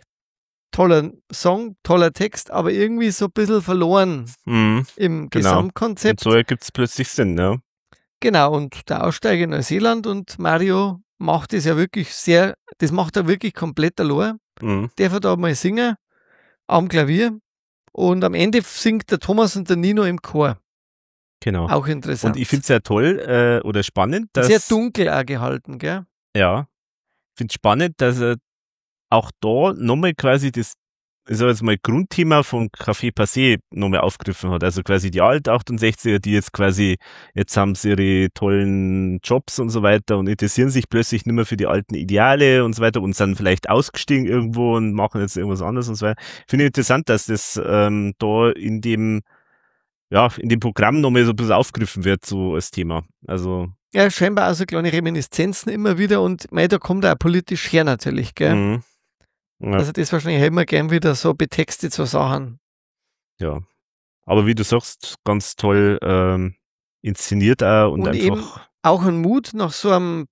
toller Song, toller Text, aber irgendwie so ein bisschen verloren im Gesamtkonzept. Und so ergibt es plötzlich Sinn, ja. Genau, und der Aussteiger in Neuseeland und Mario macht das ja wirklich das macht er wirklich komplett allein. Darf er da mal singen am Klavier und am Ende singt der Thomas und der Nino im Chor. Genau. Auch interessant. Und ich finde es sehr toll oder spannend, dass... Sehr dunkel auch gehalten, gell? Ja. Ich finde es spannend, dass er auch da nochmal quasi das, ich sag jetzt mal, Grundthema von Café Passé nochmal aufgegriffen hat. Also quasi die Alt-68er, die jetzt haben sie ihre tollen Jobs und so weiter und interessieren sich plötzlich nicht mehr für die alten Ideale und so weiter und sind vielleicht ausgestiegen irgendwo und machen jetzt irgendwas anderes und so weiter. Finde ich interessant, dass das da in dem Programm nochmal so ein bisschen aufgegriffen wird, so als Thema. Also ja, scheinbar auch so kleine Reminiszenzen immer wieder und da kommt auch politisch her natürlich, gell? Ja. Also das wahrscheinlich immer gern wieder so betextet so Sachen. Ja, aber wie du sagst, ganz toll inszeniert auch und einfach... Eben auch ein Mut nach so einem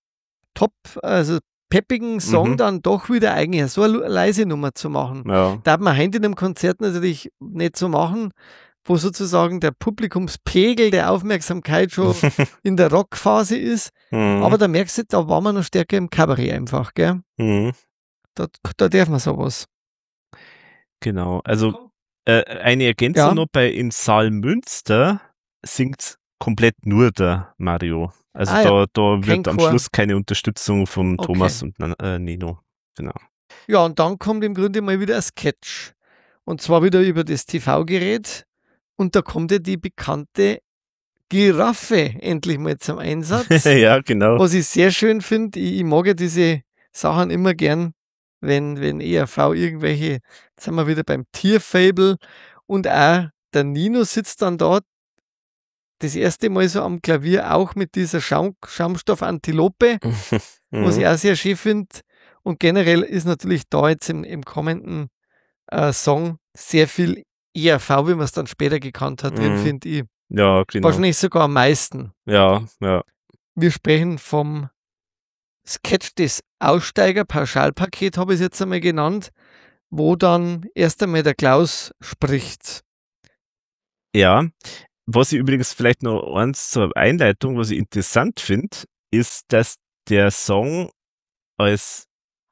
peppigen Song dann doch wieder eigentlich so eine leise Nummer zu machen. Ja. Da hat man heute in einem Konzert natürlich nicht so machen, wo sozusagen der Publikumspegel der Aufmerksamkeit schon in der Rockphase ist. Aber da merkst du, da waren wir noch stärker im Kabarett einfach, gell? Da darf man sowas. Genau, also eine Ergänzung noch, im Saal Münster singt komplett nur der Mario. Also da wird am Schluss keine Unterstützung von Thomas und Nino. Genau. Ja, und dann kommt im Grunde mal wieder ein Sketch. Und zwar wieder über das TV-Gerät. Und da kommt ja die bekannte Giraffe endlich mal zum Einsatz. Ja, genau. Was ich sehr schön finde. Ich mag ja diese Sachen immer gern, wenn ERV irgendwelche, jetzt sind wir wieder beim Tierfable. Und auch der Nino sitzt dann dort das erste Mal so am Klavier auch mit dieser Schaumstoff-Antilope, was ich auch sehr schön finde. Und generell ist natürlich da jetzt im kommenden Song sehr viel ERV, wie man es dann später gekannt hat, drin, finde ich. Ja, genau. Wahrscheinlich sogar am meisten. Ja. Wir sprechen vom Sketch des Aussteiger-Pauschalpaket, habe ich es jetzt einmal genannt, wo dann erst einmal der Klaus spricht. Ja, was ich übrigens vielleicht noch eins zur Einleitung, was ich interessant finde, ist, dass der Song als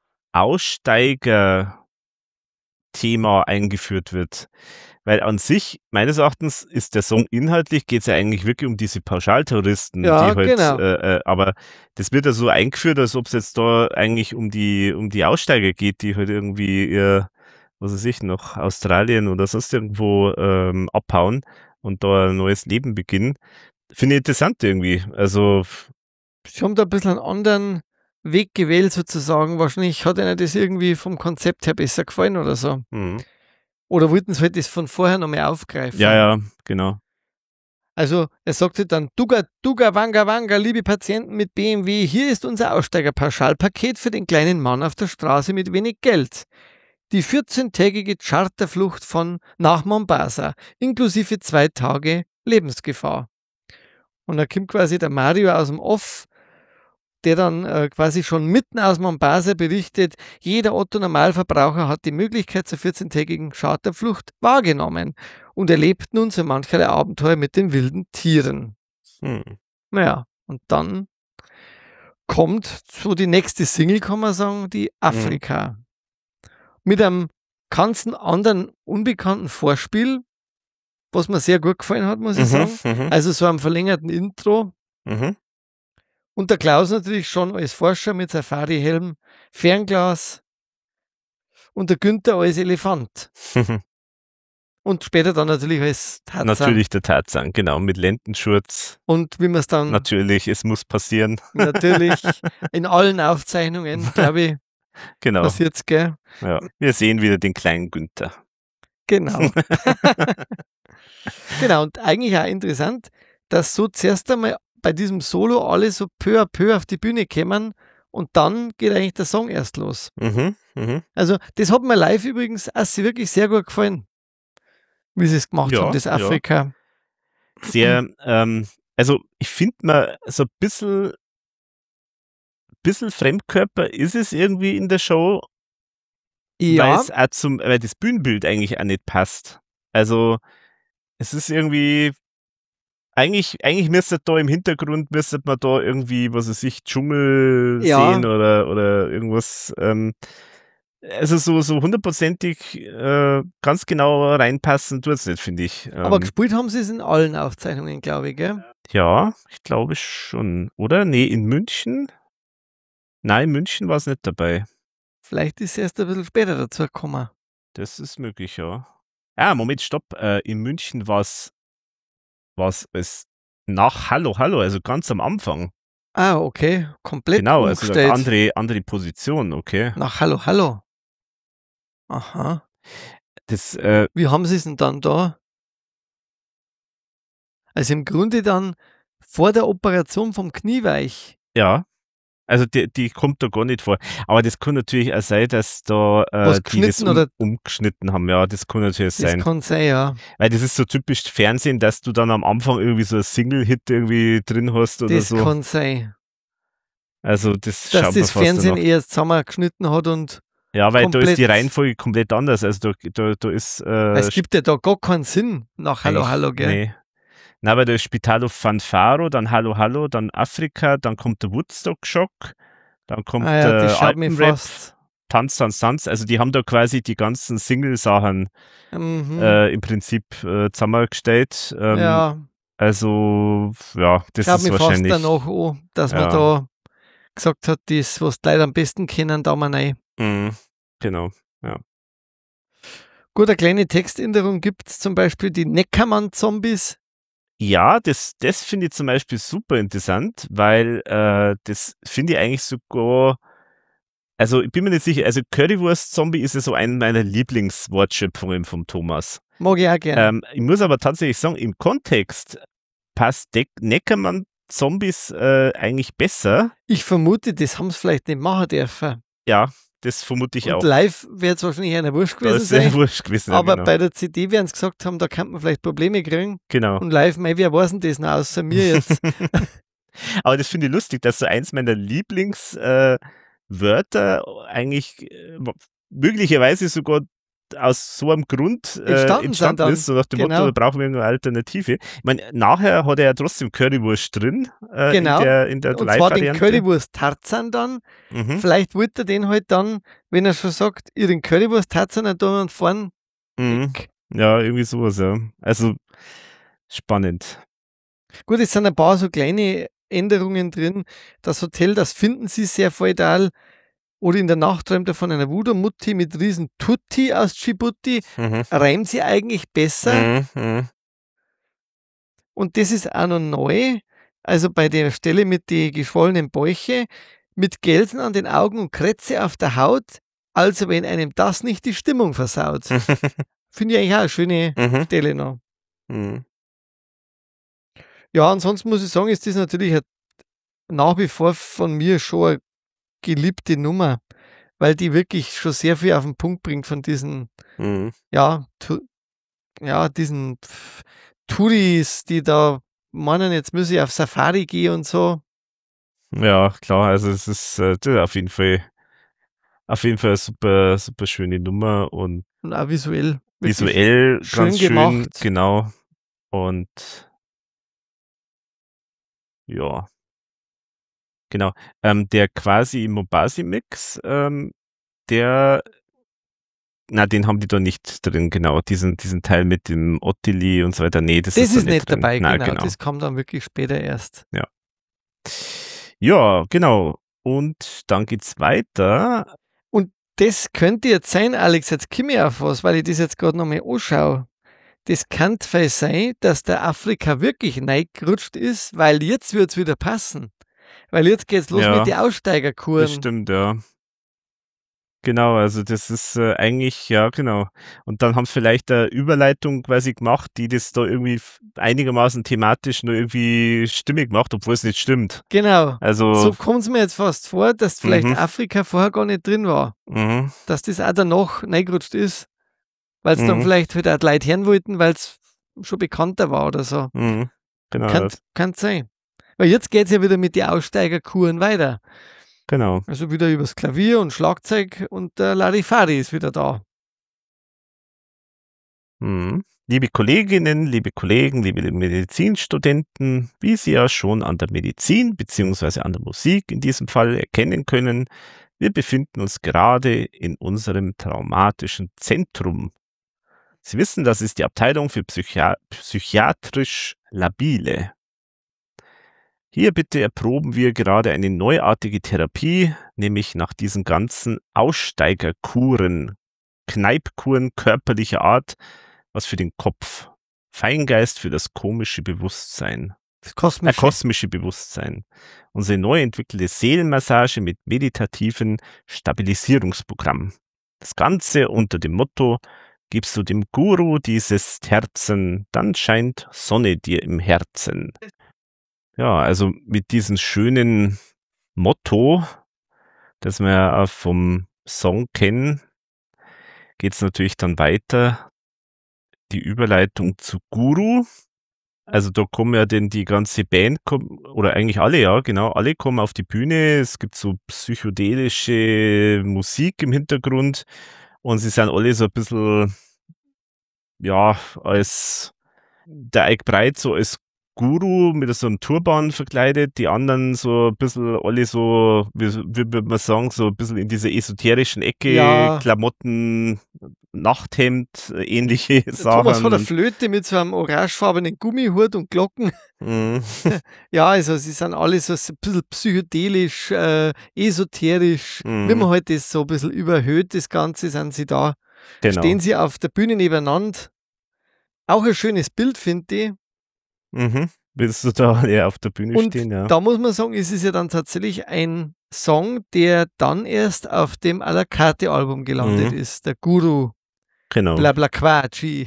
Aussteiger-Thema eingeführt wird. Weil an sich, meines Erachtens, ist der Song inhaltlich, geht es ja eigentlich wirklich um diese Pauschaltouristen, ja, die halt, genau. Aber das wird ja so eingeführt, als ob es jetzt da eigentlich um die Aussteiger geht, die halt irgendwie was weiß ich, nach Australien oder sonst irgendwo abhauen und da ein neues Leben beginnen. Finde ich interessant irgendwie. Also sie haben da ein bisschen einen anderen Weg gewählt sozusagen. Wahrscheinlich hat ihnen das irgendwie vom Konzept her besser gefallen oder so. Oder wollten sie halt das von vorher noch mehr aufgreifen? Ja, genau. Also er sagte dann, Duga, Wanga, Wanga, liebe Patienten mit BMW, hier ist unser Aussteigerpauschalpaket für den kleinen Mann auf der Straße mit wenig Geld. Die 14-tägige Charterflucht nach Mombasa, inklusive 2 Tage Lebensgefahr. Und da kommt quasi der Mario aus dem Off, der dann quasi schon mitten aus Mombasa berichtet, jeder Otto-Normalverbraucher hat die Möglichkeit zur 14-tägigen Charterflucht wahrgenommen und erlebt nun so mancherlei Abenteuer mit den wilden Tieren. Naja, und dann kommt so die nächste Single, kann man sagen, die Afrika. Mit einem ganz anderen, unbekannten Vorspiel, was mir sehr gut gefallen hat, muss ich sagen. Also so einem verlängerten Intro. Und der Klaus natürlich schon als Forscher mit Safari-Helm, Fernglas und der Günther als Elefant. Und später dann natürlich als Tarzan. Natürlich der Tarzan, genau, mit Lendenschurz. Und wie man es dann... Natürlich, es muss passieren. Natürlich, in allen Aufzeichnungen, glaube ich, passiert's, gell? Ja, wir sehen wieder den kleinen Günther. Genau. Genau, und eigentlich auch interessant, dass so zuerst einmal bei diesem Solo alle so peu à peu auf die Bühne kommen und dann geht eigentlich der Song erst los. Also das hat mir live übrigens auch wirklich sehr gut gefallen, wie sie es gemacht haben, das Afrika. Ja. Sehr, also ich finde mal so ein bisschen Fremdkörper ist es irgendwie in der Show, weil das Bühnenbild eigentlich auch nicht passt. Also es ist irgendwie eigentlich müsste da im Hintergrund man da irgendwie, was weiß ich, Dschungel sehen oder irgendwas. Also so 100%ig ganz genau reinpassen tut es nicht, finde ich. Aber gespielt haben sie es in allen Aufzeichnungen, glaube ich, gell? Ja, ich glaube schon. Oder? Nee, in München? Nein, in München war es nicht dabei. Vielleicht ist es erst ein bisschen später dazu gekommen. Das ist möglich, ja. Ah, Moment, stopp. In München war es als nach Hallo, also ganz am Anfang. Ah, okay. Komplett genau, umgestellt. Also andere Position, okay. Nach Hallo. Aha. Das, wie haben sie es denn dann da? Also im Grunde dann vor der Operation vom Knieweich. Ja. Also die kommt da gar nicht vor. Aber das kann natürlich auch sein, dass da die das umgeschnitten haben. Ja, das kann natürlich sein. Das kann sein, ja. Weil das ist so typisch Fernsehen, dass du dann am Anfang irgendwie so ein Single-Hit irgendwie drin hast oder das so. Das kann sein. Also das dass das Fernsehen eher zusammengeschnitten hat und Ja, weil da ist die Reihenfolge komplett anders. Also da ist. Es gibt ja da gar keinen Sinn nach Hallo Hallo, gell? Nee. Na, weil da ist Spitalo Fanfaro, dann Hallo Hallo, dann Afrika, dann kommt der Woodstock Shock, dann kommt der Alpenrap, Tanz, Tanz, Tanz. Also die haben da quasi die ganzen Single-Sachen im Prinzip zusammengestellt. Ja. Also, ja, das ist wahrscheinlich. Ich glaube fast danach an, dass man da gesagt hat, das, was die Leute am besten kennen, da mal rein. Genau, ja. Gut, eine kleine Textänderung gibt es zum Beispiel die Neckermann-Zombies. Ja, das finde ich zum Beispiel super interessant, weil das finde ich eigentlich sogar, also ich bin mir nicht sicher, also Currywurst-Zombie ist ja so eine meiner Lieblingswortschöpfungen vom Thomas. Mag ich auch gerne. Ich muss aber tatsächlich sagen, im Kontext passt Neckermann-Zombies eigentlich besser. Ich vermute, das haben sie vielleicht nicht machen dürfen. Ja, das vermute ich auch. Und live wird es wahrscheinlich eine Wurscht gewesen sein. Wurscht gewesen, aber genau. Bei der CD werden sie gesagt haben, da kann man vielleicht Probleme kriegen. Genau. Und live, wer weiß denn das noch außer mir jetzt? Aber das finde ich lustig, dass so eins meiner Lieblingswörter eigentlich möglicherweise sogar aus so einem Grund entstanden ist, so nach dem Motto, da brauchen wir eine Alternative. Ich meine, nachher hat er ja trotzdem Currywurst drin in der Live-Variante. Und zwar den Currywurst-Tarzan dann. Vielleicht wollte er den halt dann, wenn er schon sagt, ihr den Currywurst-Tarzan dann da und vorn weg. Ja, irgendwie sowas, ja. Also, spannend. Gut, es sind ein paar so kleine Änderungen drin. Das Hotel, das finden sie sehr feudal. Oder in der Nacht träumt er von einer Voodoo-Mutti mit riesen Tutti aus Djibouti. Reimt sie eigentlich besser. Und das ist auch noch neu. Also bei der Stelle mit den geschwollenen Bäuche, mit Gelsen an den Augen und Krätze auf der Haut. Also wenn einem das nicht die Stimmung versaut. Finde ich eigentlich auch eine schöne Stelle noch. Ja, ansonsten muss ich sagen, ist das natürlich nach wie vor von mir schon eine geliebte Nummer, weil die wirklich schon sehr viel auf den Punkt bringt von diesen, diesen Touris, die da meinen, jetzt muss ich auf Safari gehen und so. Ja, klar, also es ist auf jeden Fall eine super, super schöne Nummer und auch visuell. Visuell schön ganz gemacht. Schön, genau. Und ja. Genau. Der quasi Mobasi-Mix, den haben die da nicht drin, genau. Diesen Teil mit dem Ottili und so weiter. Nee, das ist nicht drin. dabei, genau. Das kam dann wirklich später erst. Ja. Ja, genau. Und dann geht's weiter. Und das könnte jetzt sein, Alex, jetzt komme ich auf was, weil ich das jetzt gerade nochmal anschaue. Das kann sein, dass der Afrika wirklich reingerutscht ist, weil jetzt wird es wieder passen. Weil jetzt geht's los mit den Aussteigerkuren. Das stimmt, ja. Genau, also das ist eigentlich, ja, genau. Und dann haben sie vielleicht eine Überleitung quasi gemacht, die das da irgendwie einigermaßen thematisch nur irgendwie stimmig macht, obwohl es nicht stimmt. Genau. Also, so kommt es mir jetzt fast vor, dass vielleicht Afrika vorher gar nicht drin war. Dass das auch danach reingerutscht ist. Weil es dann vielleicht halt auch die Leute hören wollten, weil es schon bekannter war oder so. Genau. Kann sein. Weil jetzt geht es ja wieder mit den Aussteigerkuren weiter. Genau. Also wieder übers Klavier und Schlagzeug und der Larifari ist wieder da. Liebe Kolleginnen, liebe Kollegen, liebe Medizinstudenten, wie Sie ja schon an der Medizin bzw. an der Musik in diesem Fall erkennen können, wir befinden uns gerade in unserem traumatischen Zentrum. Sie wissen, das ist die Abteilung für psychiatrisch Labile. Hier bitte erproben wir gerade eine neuartige Therapie, nämlich nach diesen ganzen Aussteigerkuren, Kneipkuren körperlicher Art, was für den Kopf, Feingeist für das komische Bewusstsein. Das kosmische Bewusstsein. Unsere neu entwickelte Seelenmassage mit meditativen Stabilisierungsprogramm. Das Ganze unter dem Motto: Gibst du dem Guru dieses Herzen, dann scheint Sonne dir im Herzen. Ja, also mit diesem schönen Motto, das wir ja vom Song kennen, geht es natürlich dann weiter. Die Überleitung zu Guru. Also da kommen ja denn die ganze Band, oder eigentlich alle, ja, genau, alle kommen auf die Bühne. Es gibt so psychedelische Musik im Hintergrund und sie sind alle so ein bisschen, ja, als der Ike Breit so als Guru mit so einem Turban verkleidet, die anderen so ein bisschen, alle so, wie würde man sagen, so ein bisschen in dieser esoterischen Ecke, Ja. Klamotten, Nachthemd, ähnliche Sachen. Thomas von der Flöte mit so einem orangefarbenen Gummihut und Glocken. Mhm. Ja, also sie sind alle so ein bisschen psychedelisch, esoterisch. Mhm. Wie man halt das so ein bisschen überhöht, das Ganze, sind sie da. Genau. Stehen sie auf der Bühne nebeneinander. Auch ein schönes Bild, finde ich. Mhm. Willst du da alle auf der Bühne Und stehen, ja. da muss man sagen, es ist ja dann tatsächlich ein Song, der dann erst auf dem à la carte Album gelandet ist. Der Guru, Genau. Blablaquatschi.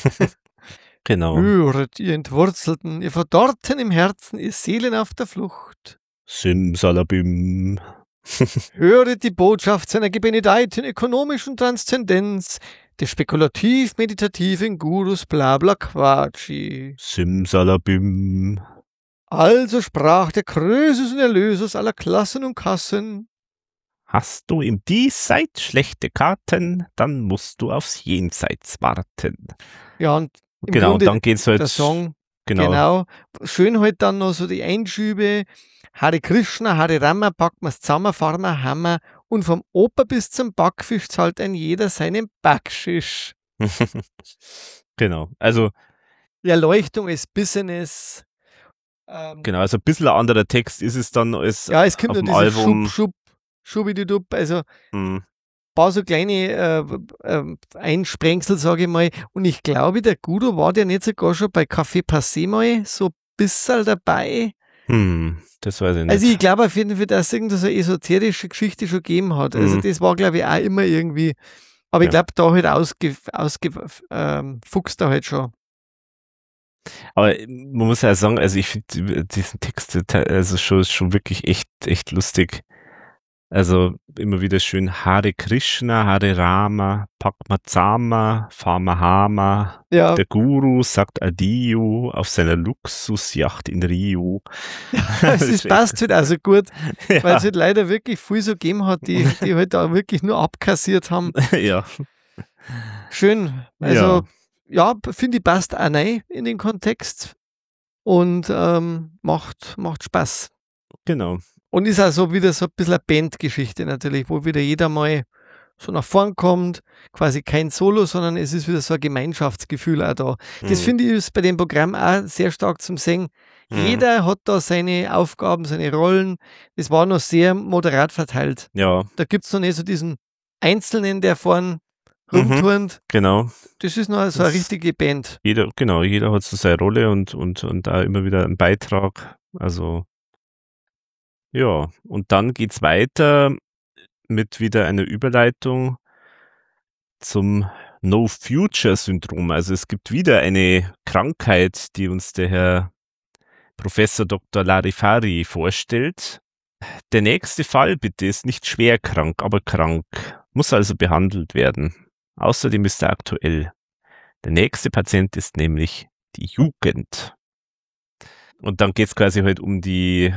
Genau. Höret, ihr Entwurzelten, ihr Verdorrten im Herzen, ihr Seelen auf der Flucht. Simsalabim. Höret die Botschaft seiner gebenedeiten ökonomischen Transzendenz, der spekulativ-meditativen Gurus Blablaquatschi. Simsalabim. Also sprach der Krösus und Erlösus aller Klassen und Kassen. Hast du im Diesseits schlechte Karten, dann musst du aufs Jenseits warten. Ja, und im Genau, Grunde dann geht's halt. der Song, Genau. Schön halt dann noch so die Einschübe. Hare Krishna, Hare Rama, packt man's zusammen, fahren wir Hammer. Und vom Oper bis zum Backfisch zahlt ein jeder seinen Backschisch. Genau, also. Die Erleuchtung ist Business. Genau, also ein bisschen ein anderer Text ist es dann als ja, es kommt auf nur dem dieses Album. Schubididub, also ein paar so kleine Einsprengsel, sage ich mal. Und ich glaube, der Guru war der nicht sogar schon bei Café Passé mal so ein bisschen dabei. Das weiß ich nicht. Also ich glaube auf jeden Fall, dass es irgendeine so esoterische Geschichte schon gegeben hat. Also das war, glaube ich, auch immer irgendwie, aber ich glaube, da halt ausgefuchst er halt schon. Aber man muss ja sagen, also ich finde diesen Text also schon wirklich echt lustig. Also immer wieder schön Hare Krishna, Hare Rama, Padmasambhava, Famahama. Ja. Der Guru sagt Adieu auf seiner Luxusjacht in Rio. Es passt halt also gut, weil es halt leider wirklich viel so gegeben hat, die halt da wirklich nur abkassiert haben. Ja. Schön. Also ja, finde ich, passt auch rein in den Kontext und macht Spaß. Genau. Und ist auch so wieder so ein bisschen eine Bandgeschichte natürlich, wo wieder jeder mal so nach vorn kommt, quasi kein Solo, sondern es ist wieder so ein Gemeinschaftsgefühl auch da. Das finde ich ist bei dem Programm auch sehr stark zum Singen. Jeder hat da seine Aufgaben, seine Rollen. Das war noch sehr moderat verteilt. Ja. Da gibt es noch nicht so diesen Einzelnen, der vorn rumturnt. Genau. Das ist noch so eine richtige Band. Jeder hat so seine Rolle und da immer wieder einen Beitrag. Also ja, und dann geht's weiter mit wieder einer Überleitung zum No-Future-Syndrom. Also es gibt wieder eine Krankheit, die uns der Herr Professor Dr. Larifari vorstellt. Der nächste Fall bitte ist nicht schwer krank, aber krank, muss also behandelt werden. Außerdem ist er aktuell. Der nächste Patient ist nämlich die Jugend. Und dann geht's quasi halt um die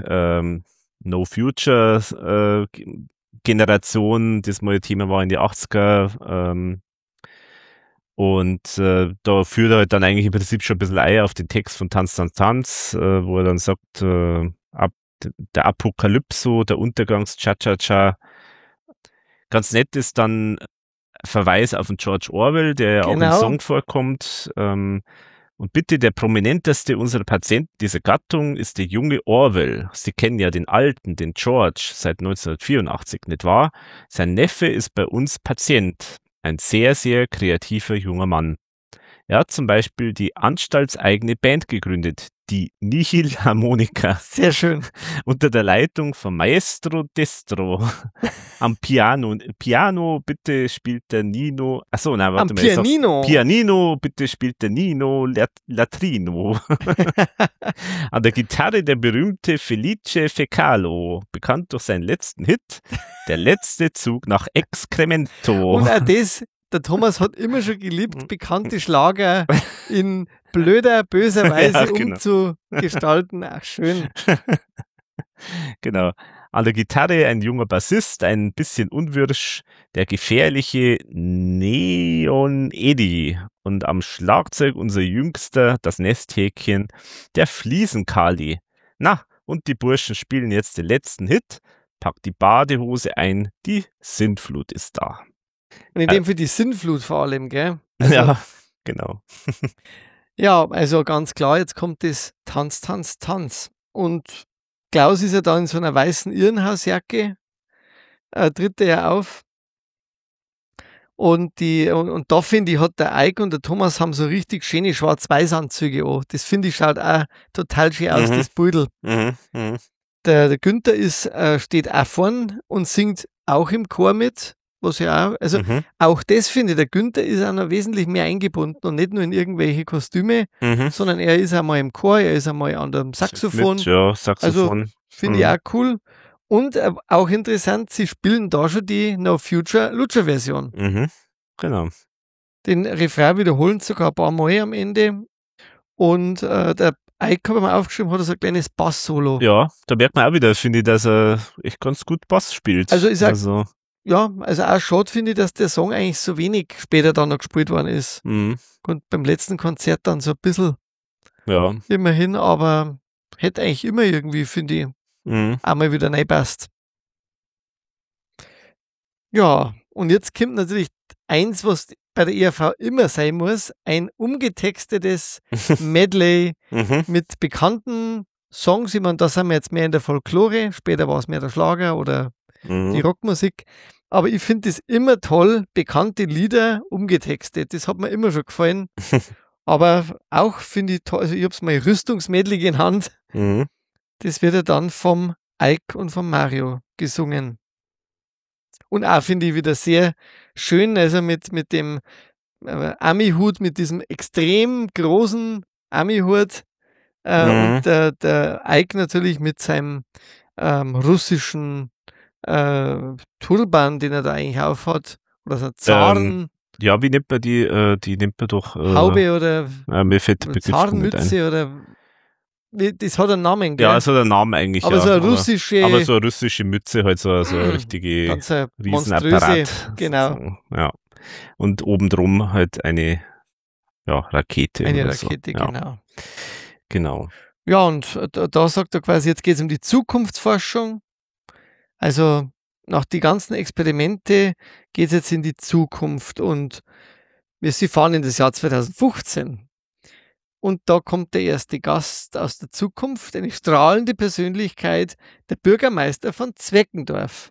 No-Future-Generation, das mal Thema war in die 80er. Und da führt er halt dann eigentlich im Prinzip schon ein bisschen Eier auf den Text von Tanz, Tanz, Tanz, wo er dann sagt, der Apokalypso, der Untergangs-Cha-Cha-Cha. Ganz nett ist dann Verweis auf den George Orwell, der ja auch im Song vorkommt. Und bitte, der prominenteste unserer Patienten dieser Gattung ist der junge Orwell. Sie kennen ja den alten, den George, seit 1984, nicht wahr? Sein Neffe ist bei uns Patient. Ein sehr, sehr kreativer junger Mann. Er hat zum Beispiel die anstaltseigene Band gegründet, die Nihil Harmonica. Sehr schön. Unter der Leitung von Maestro Destro. Am Piano. Piano, bitte spielt der Nino. Achso, nein, warte mal. Am Pianino. Pianino, bitte spielt der Nino Latrino. An der Gitarre der berühmte Felice Fecalo. Bekannt durch seinen letzten Hit. Der letzte Zug nach Excremento. Und auch das der Thomas hat immer schon geliebt, bekannte Schlager in blöder, böser Weise umzugestalten. Ach, schön. Genau. An der Gitarre ein junger Bassist, ein bisschen unwirsch, der gefährliche Neon Eddie. Und am Schlagzeug unser Jüngster, das Nesthäkchen, der Fliesenkali. Na, und die Burschen spielen jetzt den letzten Hit. Packt die Badehose ein, die Sintflut ist da. Und in dem Fall die Sintflut vor allem, gell? Also, ja, genau. Ja, also ganz klar, jetzt kommt das Tanz, Tanz, Tanz. Und Klaus ist ja da in so einer weißen Irrenhausjacke, tritt er ja auf. Und da finde ich, hat der Eik und der Thomas haben so richtig schöne Schwarz-Weiß-Anzüge an. Das finde ich, schaut auch total schön aus, das Pudel. Der Günther steht auch vorn und singt auch im Chor mit. Was ja auch, also auch das finde ich, der Günther ist auch noch wesentlich mehr eingebunden und nicht nur in irgendwelche Kostüme, sondern er ist einmal im Chor, er ist einmal an dem Saxophon. Ja, Saxophon. Also finde ich auch cool. Und auch interessant, sie spielen da schon die No Future Lutscher-Version. Genau. Den Refrain wiederholen sogar ein paar Mal am Ende. Und der Eik, habe ich mal aufgeschrieben, hat so ein kleines Bass-Solo. Ja, da merkt man auch wieder, finde ich, dass er echt ganz gut Bass spielt. Also also auch schade finde ich, dass der Song eigentlich so wenig später dann noch gespielt worden ist. Und beim letzten Konzert dann so ein bisschen immerhin, aber hätte eigentlich immer irgendwie, finde ich, einmal wieder reinpasst. Ja, und jetzt kommt natürlich eins, was bei der ERV immer sein muss, ein umgetextetes Medley mit bekannten Songs. Ich meine, da sind wir jetzt mehr in der Folklore, später war es mehr der Schlager oder die Rockmusik. Aber ich finde es immer toll, bekannte Lieder umgetextet. Das hat mir immer schon gefallen. Aber auch finde ich toll, also ich habe es mal Rüstungsmedley genannt. Das wird ja dann vom Eik und vom Mario gesungen. Und auch finde ich wieder sehr schön, also mit dem Ami-Hut, mit diesem extrem großen Ami-Hut. Und der Eik natürlich mit seinem russischen Turban, den er da eigentlich aufhat. Oder so Zaren. Ja, wie nennt man die nennt man doch Haube oder mir fällt der Zarenmütze oder das hat einen Namen, gell? Ja, es hat einen Namen eigentlich, aber so eine russische, aber so eine russische Mütze, halt so eine richtige Riesenapparat. Genau. Ja. Und obendrum halt eine Rakete. Eine Rakete, so. Genau. Ja, und da sagt er quasi, jetzt geht es um die Zukunftsforschung. Also nach die ganzen Experimente geht es jetzt in die Zukunft und sie fahren in das Jahr 2015. Und da kommt der erste Gast aus der Zukunft, eine strahlende Persönlichkeit, der Bürgermeister von Zweckendorf.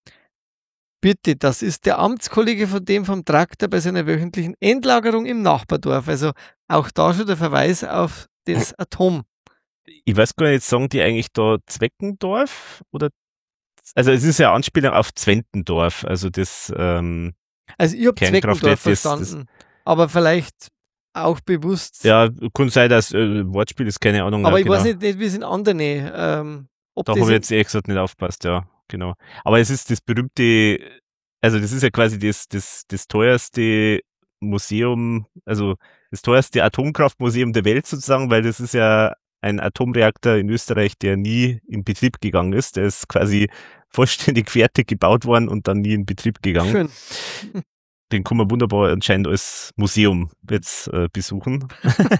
Bitte, das ist der Amtskollege von dem vom Traktor bei seiner wöchentlichen Endlagerung im Nachbardorf. Also auch da schon der Verweis auf das Atom. Ich weiß gar nicht, sagen die eigentlich da Zweckendorf? Oder? Also es ist ja Anspielung auf Zwentendorf. Also das also ich habe Zweckendorf verstanden, aber vielleicht auch bewusst. Ja, kann sein, dass Wortspiel ist, keine Ahnung. Aber ich weiß nicht, wie es in anderen. Da habe ich jetzt ehrlich gesagt nicht aufgepasst, ja, genau. Aber es ist das berühmte, also das ist ja quasi das teuerste Museum, also das teuerste Atomkraftmuseum der Welt sozusagen, weil das ist ja ein Atomreaktor in Österreich, der nie in Betrieb gegangen ist. Der ist quasi vollständig fertig gebaut worden und dann nie in Betrieb gegangen. Schön. Den kann man wunderbar anscheinend als Museum jetzt besuchen.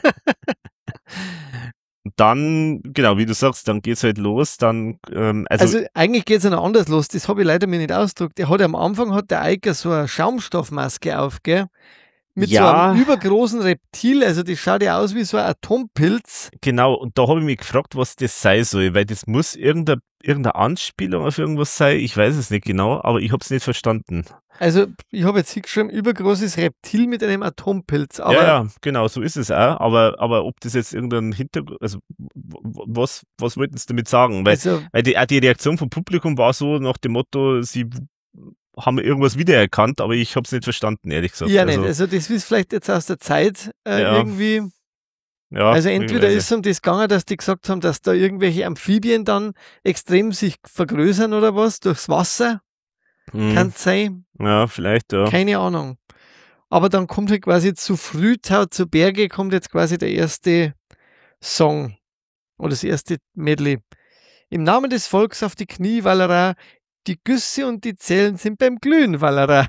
Dann, genau, wie du sagst, dann geht's halt los. Dann, also eigentlich geht's ja noch anders los. Das habe ich leider mir nicht ausgedrückt. Am Anfang hat der Eiker so eine Schaumstoffmaske auf, gell? Mit so einem übergroßen Reptil, also das schaut ja aus wie so ein Atompilz. Genau, und da habe ich mich gefragt, was das sein soll, weil das muss irgendeine Anspielung auf irgendwas sein, ich weiß es nicht genau, aber ich habe es nicht verstanden. Also ich habe jetzt hier geschrieben, übergroßes Reptil mit einem Atompilz. Aber ja, genau, so ist es auch, aber ob das jetzt irgendein Hintergrund, also was wollten sie damit sagen? Weil die Reaktion vom Publikum war so nach dem Motto, sie haben irgendwas wiedererkannt, aber ich habe es nicht verstanden, ehrlich gesagt. Ja, nicht. Also das ist vielleicht jetzt aus der Zeit irgendwie. Ja, also entweder ist es um das gegangen, dass die gesagt haben, dass da irgendwelche Amphibien dann extrem sich vergrößern oder was, durchs Wasser. Kann es sein. Ja, vielleicht, ja. Keine Ahnung. Aber dann kommt halt quasi zu Frühtau, zu Berge, kommt jetzt quasi der erste Song oder das erste Medley. Im Namen des Volks auf die Knie, Wallera, die Güsse und die Zellen sind beim Glühen, Wallera.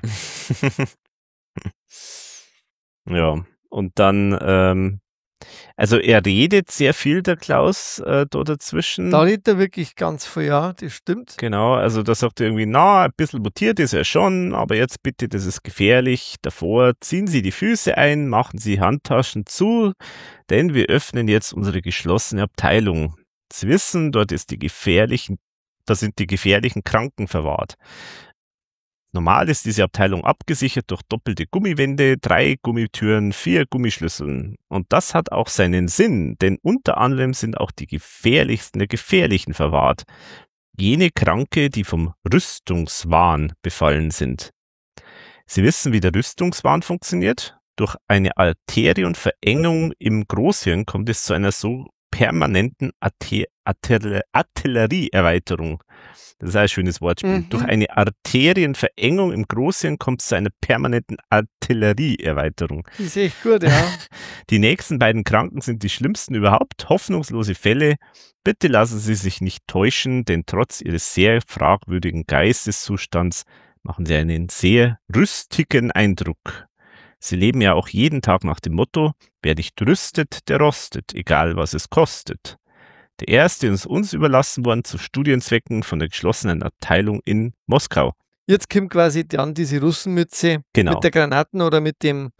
Ja, und dann, also er redet sehr viel, der Klaus, da dazwischen. Da redet er wirklich ganz viel, ja, das stimmt. Genau, also da sagt er irgendwie, na, ein bisschen mutiert ist er schon, aber jetzt bitte, das ist gefährlich. Davor ziehen Sie die Füße ein, machen Sie Handtaschen zu, denn wir öffnen jetzt unsere geschlossene Abteilung. Sie wissen, da sind die gefährlichen Kranken verwahrt. Normal ist diese Abteilung abgesichert durch doppelte Gummiwände, 3 Gummitüren, 4 Gummischlüsseln. Und das hat auch seinen Sinn, denn unter anderem sind auch die gefährlichsten der Gefährlichen verwahrt. Jene Kranke, die vom Rüstungswahn befallen sind. Sie wissen, wie der Rüstungswahn funktioniert? Durch eine Arterienverengung im Großhirn kommt es zu einer so permanenten Artillerieerweiterung. Das ist ein schönes Wortspiel. Durch eine Arterienverengung im Großhirn kommt es zu einer permanenten Artillerieerweiterung. Das ist echt gut, ja. Die nächsten beiden Kranken sind die schlimmsten überhaupt, hoffnungslose Fälle. Bitte lassen Sie sich nicht täuschen, denn trotz Ihres sehr fragwürdigen Geisteszustands machen Sie einen sehr rüstigen Eindruck. Sie leben ja auch jeden Tag nach dem Motto, wer nicht rüstet, der rostet, egal was es kostet. Der erste ist uns überlassen worden zu Studienzwecken von der geschlossenen Abteilung in Moskau. Jetzt kommt quasi dann diese Russenmütze mit der Granaten oder mit dem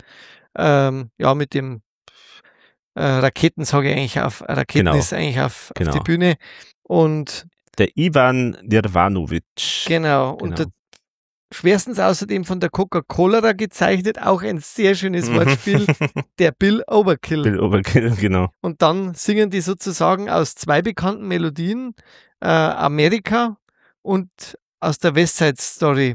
Raketen, sage ich eigentlich auf. Raketen ist eigentlich auf die Bühne. Und der Ivan Nirvanovic. Genau. Und schwerstens außerdem von der Coca-Cola gezeichnet, auch ein sehr schönes Wortspiel, der Bill Overkill. Bill Overkill, genau. Und dann singen die sozusagen aus 2 bekannten Melodien, Amerika und aus der West Side Story.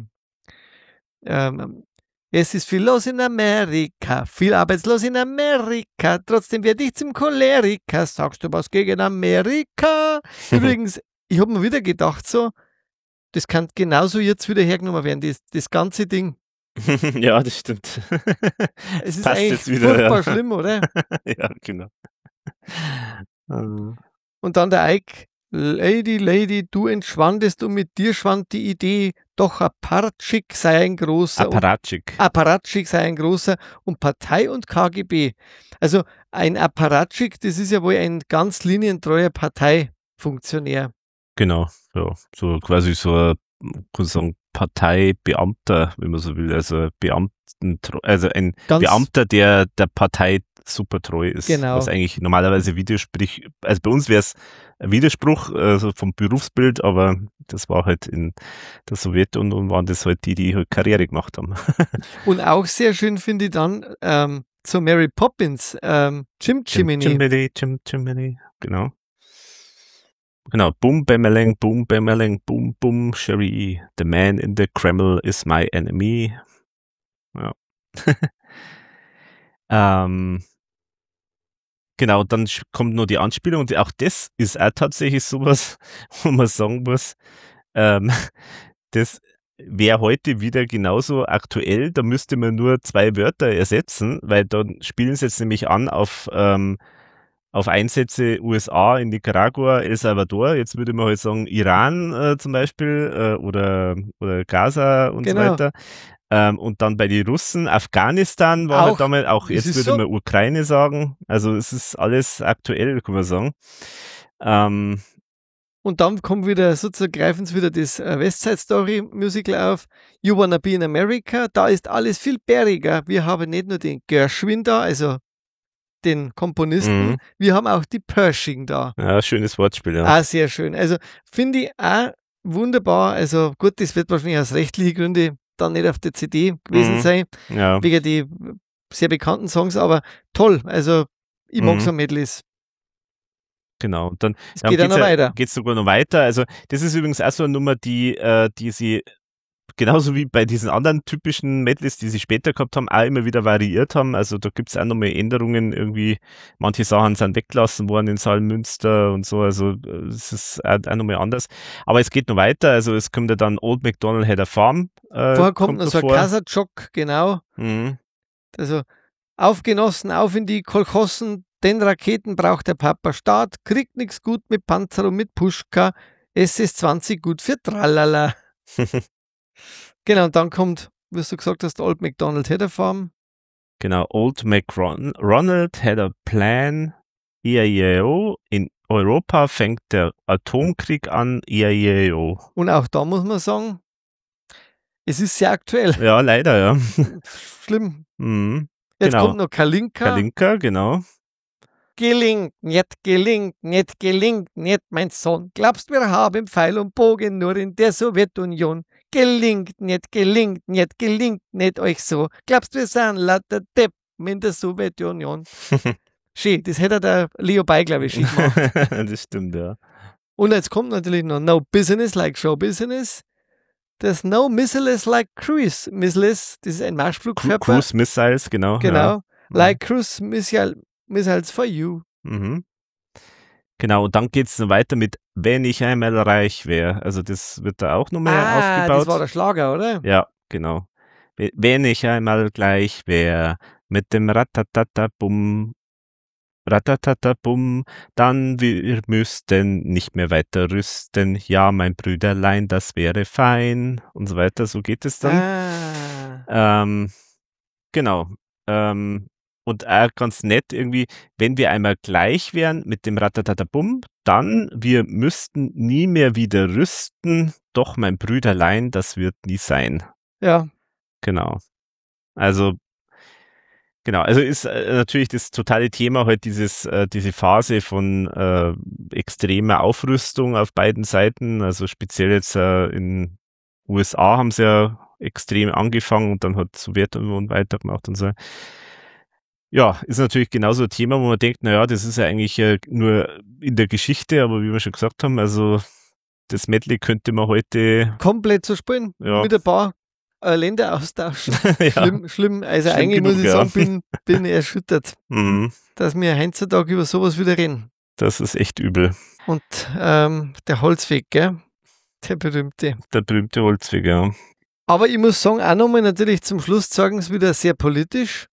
Es ist viel los in Amerika, viel arbeitslos in Amerika, trotzdem werde ich zum Choleriker. Sagst du was gegen Amerika? Übrigens, ich habe mir wieder gedacht so, das kann genauso jetzt wieder hergenommen werden, das ganze Ding. Ja, das stimmt. Es ist eigentlich furchtbar schlimm, oder? Ja, genau. Und dann der Ike, Lady, du entschwandest und mit dir schwand die Idee, doch Apparatschik sei ein großer. Apparatschik sei ein großer und Partei und KGB. Also ein Apparatschik, das ist ja wohl ein ganz linientreuer Parteifunktionär. Genau, ja, so quasi so ein, kann sagen, Parteibeamter, wenn man so will, also ein Beamter, der Partei super treu ist, was eigentlich normalerweise widerspricht, also bei uns wäre es ein Widerspruch also vom Berufsbild, aber das war halt in der Sowjetunion, waren das halt die halt Karriere gemacht haben. Und auch sehr schön finde ich dann zu Mary Poppins, Jim Jiminy, genau. Genau, boom, bammerling, boom, boom, boom, Sherry, the man in the Kreml is my enemy. Ja. Genau, dann kommt nur die Anspielung und auch das ist auch tatsächlich sowas, wo man sagen muss, das wäre heute wieder genauso aktuell, da müsste man nur 2 Wörter ersetzen, weil dann spielen sie jetzt nämlich an auf Einsätze USA in Nicaragua, El Salvador, jetzt würde man halt sagen Iran zum Beispiel oder Gaza und so weiter. Und dann bei den Russen, Afghanistan war halt damals auch, jetzt würde man Ukraine sagen. Also es ist alles aktuell, kann man sagen. Und dann kommt wieder, sozusagen greifen sie wieder das West Side Story Musical auf. You Wanna Be in America, da ist alles viel bäriger. Wir haben nicht nur den Gershwin da, also den Komponisten, wir haben auch die Pershing da. Ja, schönes Wortspiel, ja. Sehr schön. Also finde ich auch wunderbar. Also gut, das wird wahrscheinlich aus rechtlichen Gründen dann nicht auf der CD gewesen sein, wegen die sehr bekannten Songs, aber toll. Also ich mag so Medleys. Genau, und dann geht es weiter. Geht es sogar noch weiter. Also das ist übrigens auch so eine Nummer, die sie genauso wie bei diesen anderen typischen Medleys, die sie später gehabt haben, auch immer wieder variiert haben. Also da gibt es auch nochmal Änderungen irgendwie. Manche Sachen sind weggelassen worden in Salmünster und so. Also es ist auch nochmal anders. Aber es geht noch weiter. Also es kommt ja dann Old MacDonald Had a Farm. Vorher kommt noch so ein Kasachok, genau. Also, auf Genossen, auf in die Kolchossen, den Raketen braucht der Papa Staat, kriegt nix gut mit Panzer und mit Puschka, es ist 20 gut für Tralala. Genau, und dann kommt, wie du gesagt hast, Old MacDonald had a farm. Genau, Old MacDonald had a plan, EIO, in Europa fängt der Atomkrieg an, EIO. Und auch da muss man sagen, es ist sehr aktuell. Ja, leider, ja. Schlimm. Mhm. Jetzt Genau. kommt noch Kalinka. Kalinka, genau. Gelingt, nicht, mein Sohn. Glaubst, wir haben Pfeil und Bogen nur in der Sowjetunion? Gelingt, nicht euch so. Glaubst, wir sind lauter Deppen in der Sowjetunion? Schön, das hätte der Leo Bay, glaube ich, schön gemacht. Das stimmt, ja. Und jetzt kommt natürlich noch No Business like Show Business. Das No Missiles like Cruise Missiles, das ist ein Marschflugkörper. Cruise Missiles, genau. Genau, ja. like Cruise Missiles for you. Mhm. Genau, und dann geht es weiter mit Wenn ich einmal reich wäre. Also das wird da auch nochmal aufgebaut. Das war der Schlager, oder? Ja, genau. Wenn ich einmal gleich wäre mit dem Ratatata-Bum, dann wir müssten nicht mehr weiter rüsten. Ja, mein Brüderlein, das wäre fein und so weiter. So geht es dann. Genau. Und auch ganz nett irgendwie, wenn wir einmal gleich wären mit dem Ratatatabum, dann wir müssten nie mehr wieder rüsten. Doch mein Brüderlein, das wird nie sein. Ja. Genau. Also ist natürlich das totale Thema heute diese Phase von extremer Aufrüstung auf beiden Seiten. Also speziell jetzt in USA haben sie ja extrem angefangen und dann hat Sowjetunion weitergemacht und so. Ja, ist natürlich genauso ein Thema, wo man denkt, naja, das ist ja eigentlich nur in der Geschichte, aber wie wir schon gesagt haben, also das Medley könnte man heute komplett zu spielen, mit ein paar Länder austauschen. Ja. Schlimm. Also schlimm eigentlich genug, muss ich sagen, bin erschüttert, dass wir heutzutage über sowas wieder reden. Das ist echt übel. Und der Holzweg, gell? Der berühmte Holzweg, ja. Aber ich muss sagen, auch nochmal natürlich zum Schluss sagen es wieder sehr politisch.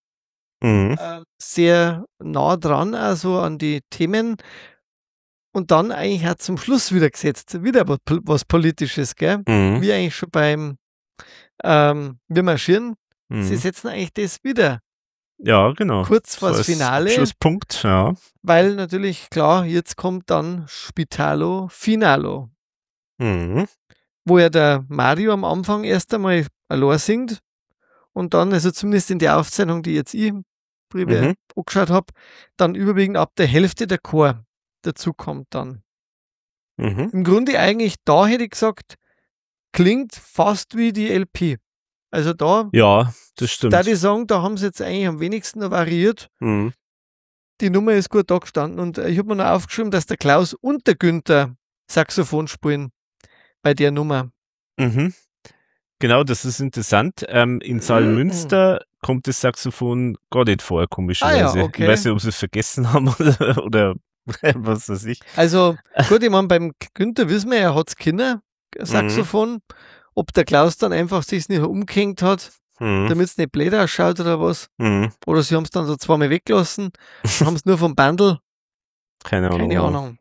Sehr nah dran, also an die Themen. Und dann eigentlich auch zum Schluss wieder gesetzt. Wieder was Politisches, gell? Wie eigentlich schon beim Wir marschieren. Sie setzen eigentlich das wieder. Ja, genau. Kurz vor das Finale. Schlusspunkt, ja. Weil natürlich, klar, jetzt kommt dann Spitalo Finalo. Wo ja der Mario am Anfang erst einmal allein singt. Und dann, also zumindest in der Aufzeichnung, die jetzt ich angeschaut habe, dann überwiegend ab der Hälfte der Chor dazu kommt dann. Im Grunde eigentlich, da hätte ich gesagt, klingt fast wie die LP. Also da, ja, das stimmt. Da die sagen, da haben sie jetzt eigentlich am wenigsten noch variiert. Die Nummer ist gut da gestanden und ich habe mir noch aufgeschrieben, dass der Klaus und der Günther Saxophon spielen bei der Nummer. Genau, das ist interessant. In Saalmünster kommt das Saxophon gar nicht vor, komischerweise. Ja, okay. Ich weiß nicht, ob sie es vergessen haben oder was weiß ich. Also gut, ich meine, beim Günther wissen wir, er hat das Kinder-Saxophon. Ob der Klaus dann einfach sich nicht umgehängt hat, damit es nicht blöd ausschaut oder was. Oder sie haben es dann so zweimal weggelassen, haben es nur vom Bandel. Keine Ahnung.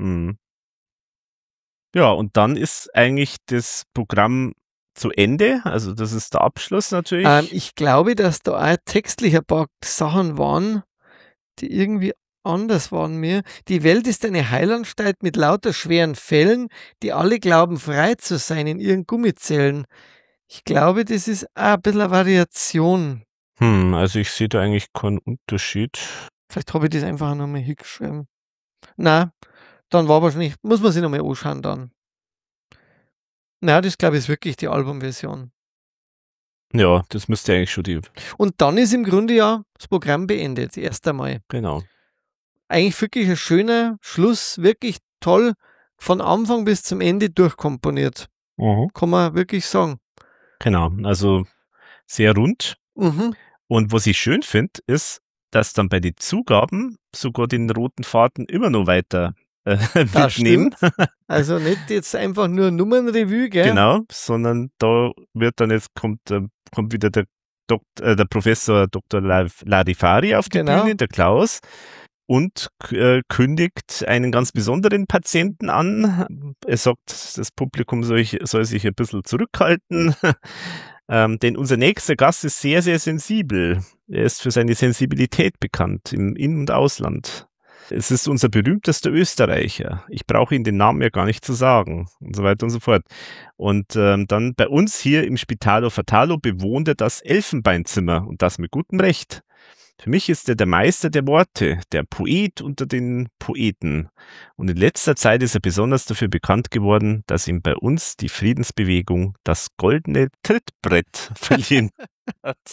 Ja, und dann ist eigentlich das Programm zu Ende. Also das ist der Abschluss natürlich. Ich glaube, dass da auch textlich ein paar Sachen waren, die irgendwie anders waren mir. Die Welt ist eine Heilanstalt mit lauter schweren Fällen, die alle glauben, frei zu sein in ihren Gummizellen. Ich glaube, das ist auch ein bisschen eine Variation. Also ich sehe da eigentlich keinen Unterschied. Vielleicht habe ich das einfach nochmal hingeschrieben. Na, dann war wahrscheinlich, muss man sich nochmal anschauen dann. Na, das glaube ich ist wirklich die Albumversion. Ja, das müsste eigentlich schon die. Und dann ist im Grunde ja das Programm beendet, erst einmal. Genau. Eigentlich wirklich ein schöner Schluss, wirklich toll, von Anfang bis zum Ende durchkomponiert. Kann man wirklich sagen. Genau, also sehr rund. Und was ich schön finde, ist, dass dann bei den Zugaben sogar den roten Faden immer noch weiter mitnehmen. Also nicht jetzt einfach nur Nummernrevue, gell? Genau, sondern da wird dann jetzt kommt wieder der der Professor Dr. Larifari auf die Bühne, der Klaus, und kündigt einen ganz besonderen Patienten an. Er sagt, das Publikum soll sich ein bisschen zurückhalten, denn unser nächster Gast ist sehr, sehr sensibel. Er ist für seine Sensibilität bekannt im In- und Ausland. Es ist unser berühmtester Österreicher. Ich brauche ihn den Namen ja gar nicht zu sagen und so weiter und so fort. Und dann bei uns hier im Spitalo Fatalo bewohnt er das Elfenbeinzimmer und das mit gutem Recht. Für mich ist er der Meister der Worte, der Poet unter den Poeten. Und in letzter Zeit ist er besonders dafür bekannt geworden, dass ihm bei uns die Friedensbewegung das goldene Trittbrett verliehen hat.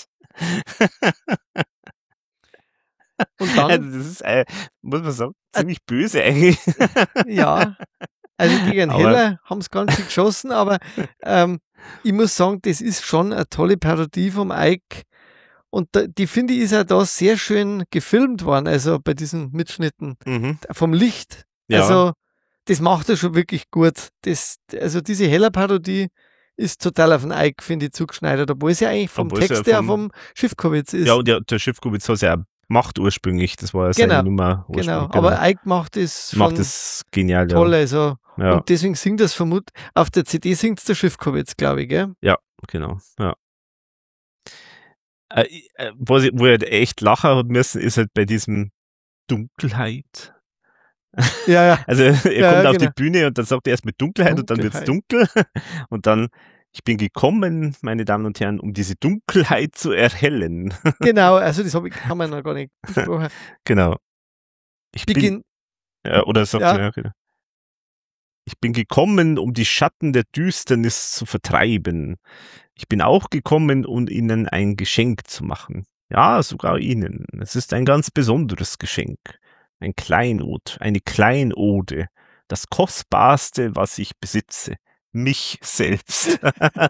Und dann, also das ist, muss man sagen, ziemlich böse eigentlich. Ja, also gegen Heller haben es ganz schön geschossen, aber ich muss sagen, das ist schon eine tolle Parodie vom Ike. Und die, finde ich, ist ja da sehr schön gefilmt worden, also bei diesen Mitschnitten vom Licht. Ja. Also das macht er schon wirklich gut. Also diese Heller-Parodie ist total auf den Ike, finde ich, zugeschneidert, obwohl es ja eigentlich vom Text her vom Schiffkowitz ist. Ja, und der Schiffkowitz hat es ja macht ursprünglich, das war ja seine Nummer ursprünglich. Genau, aber Ike macht es genial, toll, also. Ja. Und deswegen singt das vermutlich, auf der CD singt es der Schiffkowitz, glaube ich, gell? Ja, genau, ja. Wo er echt lachen hat müssen, ist halt bei diesem Dunkelheit. Ja. Also er kommt auf die Bühne und dann sagt er erst mit Dunkelheit und dann wird's dunkel und dann ich bin gekommen, meine Damen und Herren, um diese Dunkelheit zu erhellen. Genau, also das haben wir noch gar nicht besprochen. Genau. Ich bin gekommen, um die Schatten der Düsternis zu vertreiben. Ich bin auch gekommen, um Ihnen ein Geschenk zu machen. Ja, sogar Ihnen. Es ist ein ganz besonderes Geschenk. Ein Kleinod, eine Kleinode. Das Kostbarste, was ich besitze. Mich selbst.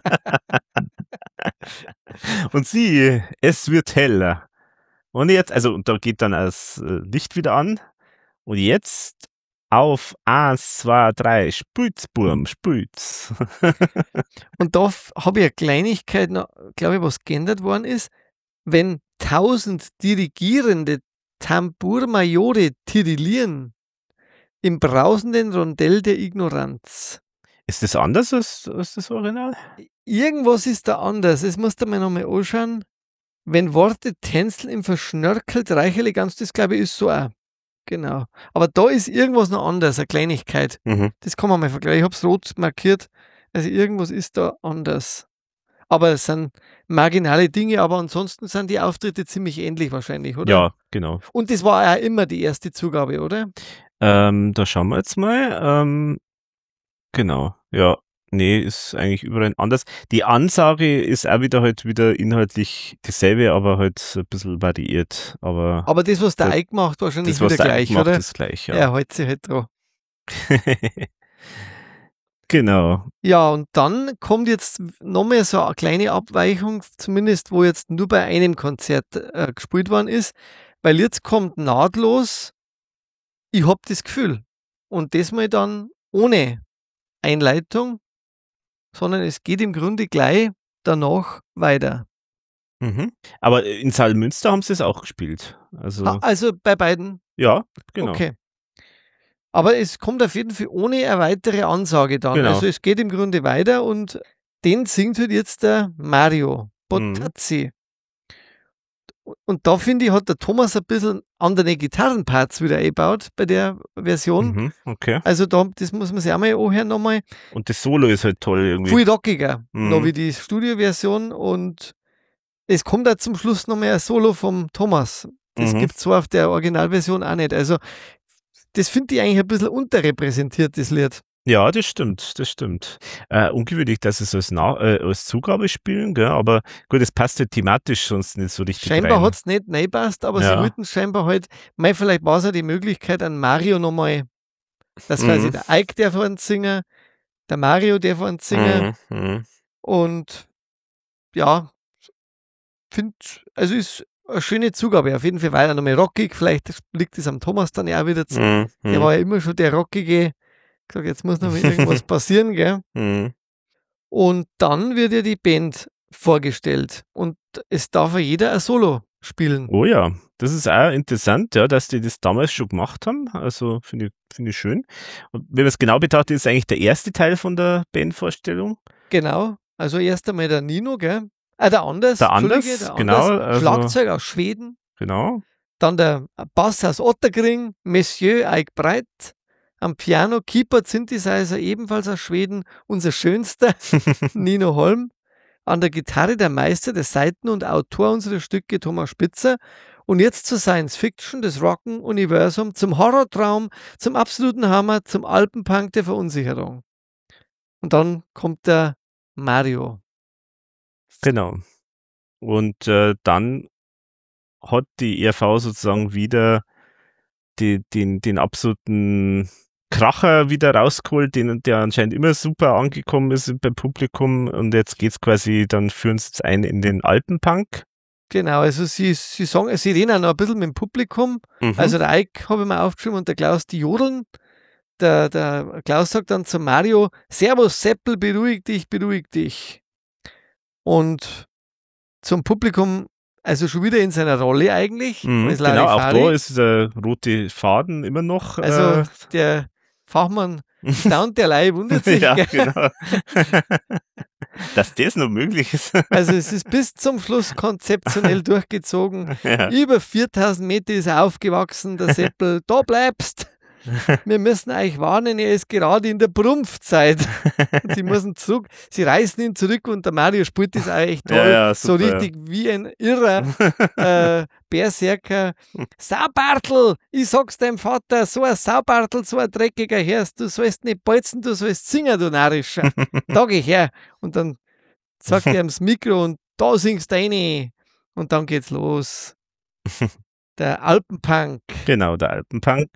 Und Sie, es wird heller. Und jetzt, also, und da geht dann das Licht wieder an. Und jetzt auf 1, 2, 3, Spülz, Burm, Spülz. Und da habe ich eine Kleinigkeit noch, glaube ich, was geändert worden ist. Wenn 1000 dirigierende Tambourmajore tirillieren im brausenden Rondell der Ignoranz. Ist das anders als das Original? Irgendwas ist da anders. Das musst du mir nochmal anschauen. Wenn Worte tänzeln im verschnörkelt reicherlich ganz, das glaube ich ist so auch. Genau. Aber da ist irgendwas noch anders, eine Kleinigkeit. Das kann man mal vergleichen. Ich habe es rot markiert. Also irgendwas ist da anders. Aber es sind marginale Dinge, aber ansonsten sind die Auftritte ziemlich ähnlich wahrscheinlich, oder? Ja, genau. Und das war ja immer die erste Zugabe, oder? Da schauen wir jetzt mal. Genau, ja. Nee, ist eigentlich überall anders. Die Ansage ist auch wieder inhaltlich dasselbe, aber halt ein bisschen variiert. Aber das, was der Ike macht, wahrscheinlich wieder gleich, oder? Das gleich, ja. Er hält sich halt dran. Genau. Ja, und dann kommt jetzt nochmal so eine kleine Abweichung, zumindest wo jetzt nur bei einem Konzert gespielt worden ist, weil jetzt kommt nahtlos, ich hab das Gefühl. Und das mal dann ohne Einleitung, sondern es geht im Grunde gleich danach weiter. Aber in Saalmünster haben sie es auch gespielt. Also bei beiden? Ja, genau. Okay. Aber es kommt auf jeden Fall ohne eine weitere Ansage dann. Genau. Also es geht im Grunde weiter und den singt halt jetzt der Mario Bottazzi. Und da finde ich, hat der Thomas ein bisschen andere Gitarrenparts wieder eingebaut bei der Version. Okay. Also das muss man sich auch mal anhören nochmal. Und das Solo ist halt toll irgendwie. Viel rockiger, noch wie die Studioversion. Und es kommt auch zum Schluss nochmal ein Solo vom Thomas. Das gibt es so auf der Originalversion auch nicht. Also das finde ich eigentlich ein bisschen unterrepräsentiert, das Lied. Ja, das stimmt. Ungewöhnlich, dass sie es als Zugabe spielen, gell? Aber gut, es passt halt thematisch sonst nicht so richtig Scheinbar hat es nicht reingepasst, aber sie wollten scheinbar halt, vielleicht war es ja die Möglichkeit an Mario nochmal, dass quasi der Ike darf uns singen, der Mario darf uns singen und ja, also ist eine schöne Zugabe, auf jeden Fall weiter nochmal rockig, vielleicht liegt es am Thomas dann ja auch wieder zu. Der war ja immer schon der rockige, gesagt, jetzt muss noch mal irgendwas passieren, gell? Und dann wird ja die Band vorgestellt und es darf ja jeder ein Solo spielen. Oh ja, das ist auch interessant, ja, dass die das damals schon gemacht haben. Also finde ich schön. Und wenn man es genau betrachtet, ist eigentlich der erste Teil von der Bandvorstellung. Genau, also erst einmal der Nino, gell? Der Anders, genau. Also, Schlagzeug aus Schweden. Genau. Dann der Bass aus Otterkring, Monsieur Eik Breit. Am Piano, Keyboard, Synthesizer, ebenfalls aus Schweden, unser schönster, Nino Holm. An der Gitarre der Meister des Saiten- und Autor unserer Stücke, Thomas Spitzer. Und jetzt zur Science Fiction, des Rocken-Universum, zum Horrortraum, zum absoluten Hammer, zum Alpenpunk der Verunsicherung. Und dann kommt der Mario. Genau. Und dann hat die ERV sozusagen wieder den absoluten Kracher wieder rausgeholt, der anscheinend immer super angekommen ist beim Publikum, und jetzt geht's quasi, dann führen sie es ein in den Alpenpunk. Genau, also sie reden auch noch ein bisschen mit dem Publikum. Also der Eik habe ich mir aufgeschrieben und der Klaus, die jodeln. Der Klaus sagt dann zu Mario: Servus Seppel, beruhig dich. Und zum Publikum, also schon wieder in seiner Rolle eigentlich. Genau, auch da ist der rote Faden immer noch. Also der Fachmann staunt derlei, wundert sich. Ja, genau. Dass das noch möglich ist. Also es ist bis zum Schluss konzeptionell durchgezogen. Ja. Über 4000 Meter ist er aufgewachsen, der Seppel. Da bleibst. Wir müssen euch warnen, er ist gerade in der Prumpfzeit. Sie müssen zurück, sie reißen ihn zurück und der Mario spielt das auch echt toll. Ja, so richtig wie ein irrer Berserker. Saubartel, ich sag's deinem Vater, so ein Saubartel, so ein dreckiger Herst, du sollst nicht bolzen, du sollst singen, du Narischer. Da geh her. Und dann sagt er ins Mikro und da singst du rein. Und dann geht's los. Der Alpenpunk. Genau, der Alpenpunk.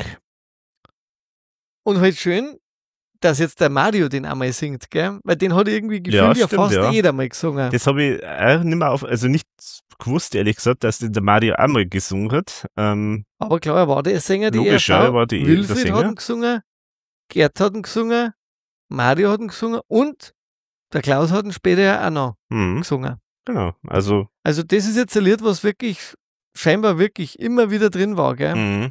Und halt schön, dass jetzt der Mario den einmal singt, gell? Weil den hat irgendwie gefühlt ja fast jeder mal gesungen. Das habe ich auch nicht mehr nicht gewusst, ehrlich gesagt, dass der Mario auch mal gesungen hat. Aber klar, er war der Sänger, logisch, die er war Wilfried hat ihn gesungen, Gerd hat ihn gesungen, Mario hat ihn gesungen und der Klaus hat ihn später auch noch gesungen. Genau, also das ist jetzt ein Lied, was wirklich, scheinbar wirklich immer wieder drin war, gell?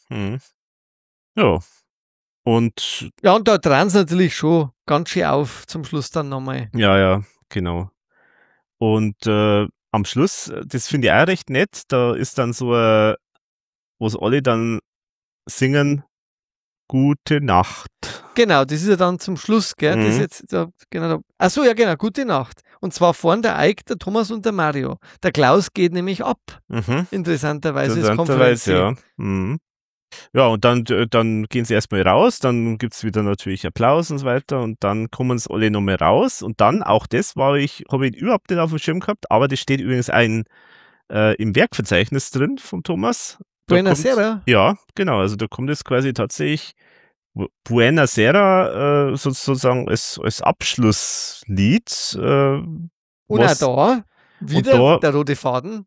Ja. Und da dran es natürlich schon ganz schön auf zum Schluss dann nochmal. Ja, genau. Und am Schluss, das finde ich auch recht nett, da ist dann so, wo es alle dann singen, Gute Nacht. Genau, das ist ja dann zum Schluss, gell? Das ist jetzt, Achso, ja genau, Gute Nacht. Und zwar vorne der Eik, der Thomas und der Mario. Der Klaus geht nämlich ab. Interessanterweise. Ja. Ja, und dann gehen sie erstmal raus, dann gibt es wieder natürlich Applaus und so weiter, und dann kommen sie alle nochmal raus, und dann, auch das habe ich überhaupt nicht auf dem Schirm gehabt, aber das steht übrigens im Werkverzeichnis drin vom Thomas. Buena Sera? Ja, genau, also da kommt es quasi tatsächlich Buena Sera sozusagen als Abschlusslied. Und auch da wieder der rote Faden.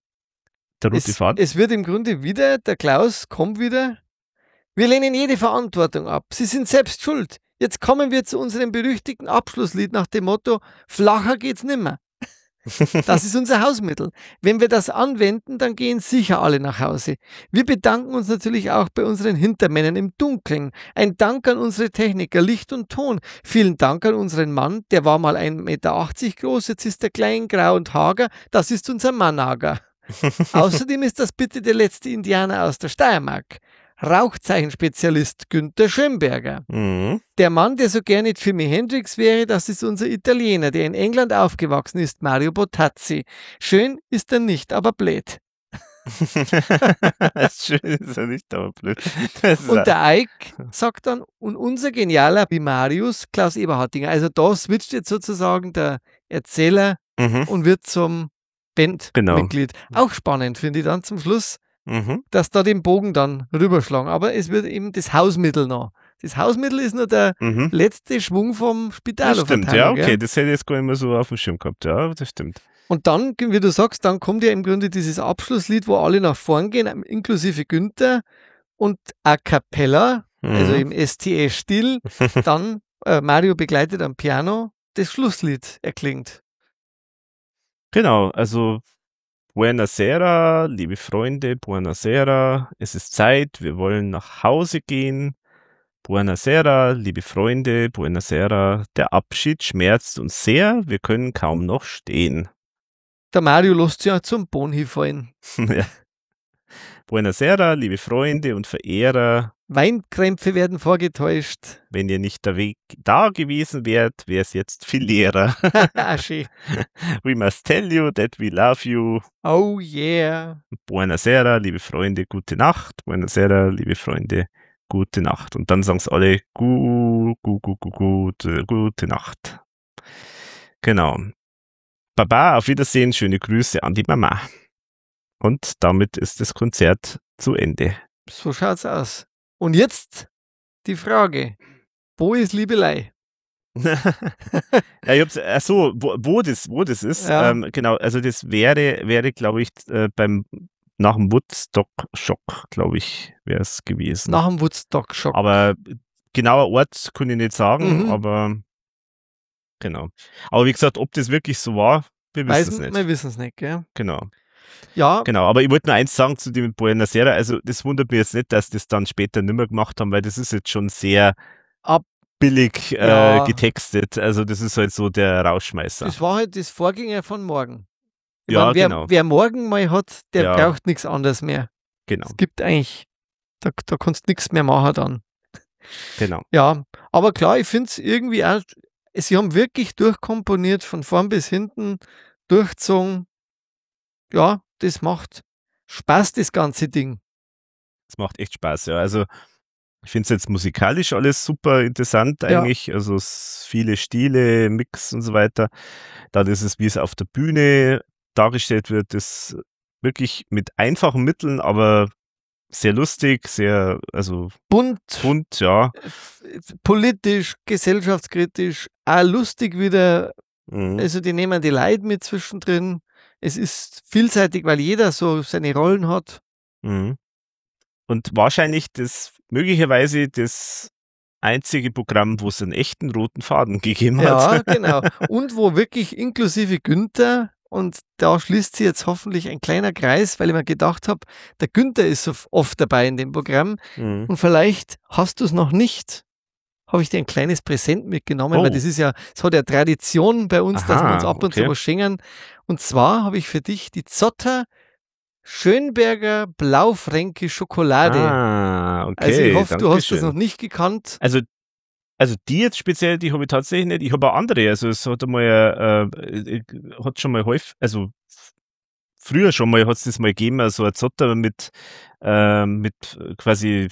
Es wird im Grunde wieder, der Klaus kommt wieder. Wir lehnen jede Verantwortung ab. Sie sind selbst schuld. Jetzt kommen wir zu unserem berüchtigten Abschlusslied nach dem Motto: Flacher geht's nimmer. Das ist unser Hausmittel. Wenn wir das anwenden, dann gehen sicher alle nach Hause. Wir bedanken uns natürlich auch bei unseren Hintermännern im Dunkeln. Ein Dank an unsere Techniker, Licht und Ton. Vielen Dank an unseren Mann, der war mal 1,80 Meter groß, jetzt ist er klein, grau und hager. Das ist unser Mannager. Außerdem ist das bitte der letzte Indianer aus der Steiermark. Rauchzeichenspezialist Günther Schönberger. Der Mann, der so gerne Jimi Hendrix wäre, das ist unser Italiener, der in England aufgewachsen ist, Mario Bottazzi. Schön ist er nicht, aber blöd. Schön ist er nicht, aber blöd. Und der Eik sagt dann, und unser genialer Bimarius, Klaus Eberhardinger. Also da switcht jetzt sozusagen der Erzähler und wird zum Bandmitglied. Auch spannend, finde ich dann zum Schluss. Dass da den Bogen dann rüberschlagen. Aber es wird eben das Hausmittel noch. Das Hausmittel ist nur der letzte Schwung vom Spitalo. Das stimmt, ja, okay. Gell? Das hätte ich jetzt gar nicht mehr so auf dem Schirm gehabt. Ja, das stimmt. Und dann, wie du sagst, dann kommt ja im Grunde dieses Abschlusslied, wo alle nach vorn gehen, inklusive Günther, und a cappella, also im STE-Stil, dann Mario begleitet am Piano, das Schlusslied erklingt. Genau, also Buonasera, liebe Freunde, buonasera, es ist Zeit, wir wollen nach Hause gehen. Buonasera, liebe Freunde, buonasera, der Abschied schmerzt uns sehr, wir können kaum noch stehen. Der Mario lässt ja zum Boni fallen. Ja. Buonasera, liebe Freunde und Verehrer. Weinkrämpfe werden vorgetäuscht. Wenn ihr nicht da gewesen wärt, wäre es jetzt viel leerer. Schön. We must tell you that we love you. Oh yeah. Buonasera, liebe Freunde, gute Nacht. Buonasera, liebe Freunde, gute Nacht. Und dann sagen es alle gute Nacht. Genau. Baba, auf Wiedersehen, schöne Grüße an die Mama. Und damit ist das Konzert zu Ende. So schaut's aus. Und jetzt die Frage: Wo ist Liebelei? Ja, ich hab's, achso, wo das ist, Ja. genau, also das wäre, glaube ich, nach dem Woodstock-Schock, glaube ich, wäre es gewesen. Nach dem Woodstock-Schock. Aber genauer Ort kann ich nicht sagen, Mhm. aber genau. Aber wie gesagt, ob das wirklich so war, wir wissen es nicht. Wir wissen es nicht, gell? Genau. Ja, Genau, aber ich wollte nur eins sagen zu dem Buonasera, also das wundert mich jetzt nicht, dass das dann später nicht mehr gemacht haben, weil das ist jetzt schon sehr billig Ja. getextet, also das ist halt so der Rausschmeißer. das war halt das Vorgänger von morgen. Ich Ja, meine, genau. Wer morgen mal hat, der Ja. braucht nichts anderes mehr. Genau, Es gibt eigentlich, da kannst du nichts mehr machen dann. genau. Ja, aber klar, ich finde es irgendwie auch, sie haben wirklich durchkomponiert, von vorn bis hinten, durchgezogen. Ja, das macht Spaß, das ganze Ding. Es macht echt Spaß, ja. Also ich finde es jetzt musikalisch alles super interessant Ja. eigentlich. Also viele Stile, Mix und so weiter. Dann ist es, wie es auf der Bühne dargestellt wird, ist wirklich mit einfachen Mitteln, aber sehr lustig, sehr, also Bunt, ja. politisch, gesellschaftskritisch, auch lustig wieder. Mhm. Also die nehmen die Leute mit zwischendrin. Es ist vielseitig, weil jeder so seine Rollen hat. Mhm. Und wahrscheinlich möglicherweise das einzige Programm, wo es einen echten roten Faden gegeben Ja, hat. genau. Und wo wirklich inklusive Günther, und da schließt sich jetzt hoffentlich ein kleiner Kreis, weil ich mir gedacht habe, der Günther ist so oft dabei in dem Programm. Mhm. Und vielleicht hast du es noch nicht, habe ich dir ein kleines Präsent mitgenommen, Oh. weil es hat ja Tradition bei uns, dass wir Aha, uns ab und zu okay. was schenken. Und zwar habe ich für dich die Zotter Schönberger Blaufränki Schokolade. Ah, okay. Also ich hoffe, du hast das Dankeschön. noch nicht gekannt. Also die jetzt speziell, die habe ich tatsächlich nicht. Ich habe auch andere. Also es hat einmal, hat schon mal häufig, also früher schon mal hat es das mal gegeben, also ein Zotter mit quasi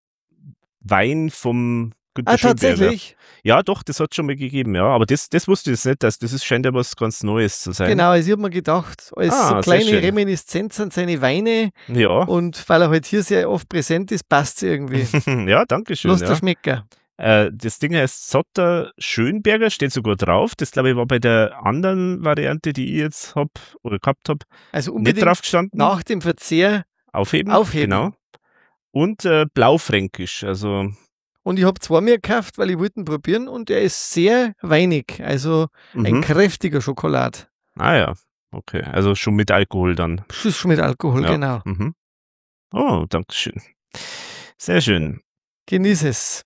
Wein vom Günter Schönberger. Tatsächlich. Ja, doch, das hat schon mal gegeben, ja. Aber das wusste ich jetzt nicht, das scheint ja was ganz Neues zu sein. Genau, also ich habe mir gedacht, als so sehr kleine schön. Reminiszenz an seine Weine Ja, und weil er halt hier sehr oft präsent ist, passt es irgendwie. ja, danke schön. Lass dir Ja. schmecken. Das Ding heißt Zotter Schönberger, steht sogar drauf. Das, glaube ich, war bei der anderen Variante, die ich jetzt habe oder gehabt habe, Also nicht unbedingt drauf gestanden. nach dem Verzehr Aufheben. aufheben. Genau. Und Blaufränkisch, also Und ich habe 2 mir gekauft, weil ich wollte ihn probieren und er ist sehr weinig, also ein kräftiger Schokolad. Ah ja, okay. Also schon mit Alkohol dann. Schuss schon mit Alkohol, Ja. genau. Mhm. Oh, danke schön. Sehr schön. Genieß es.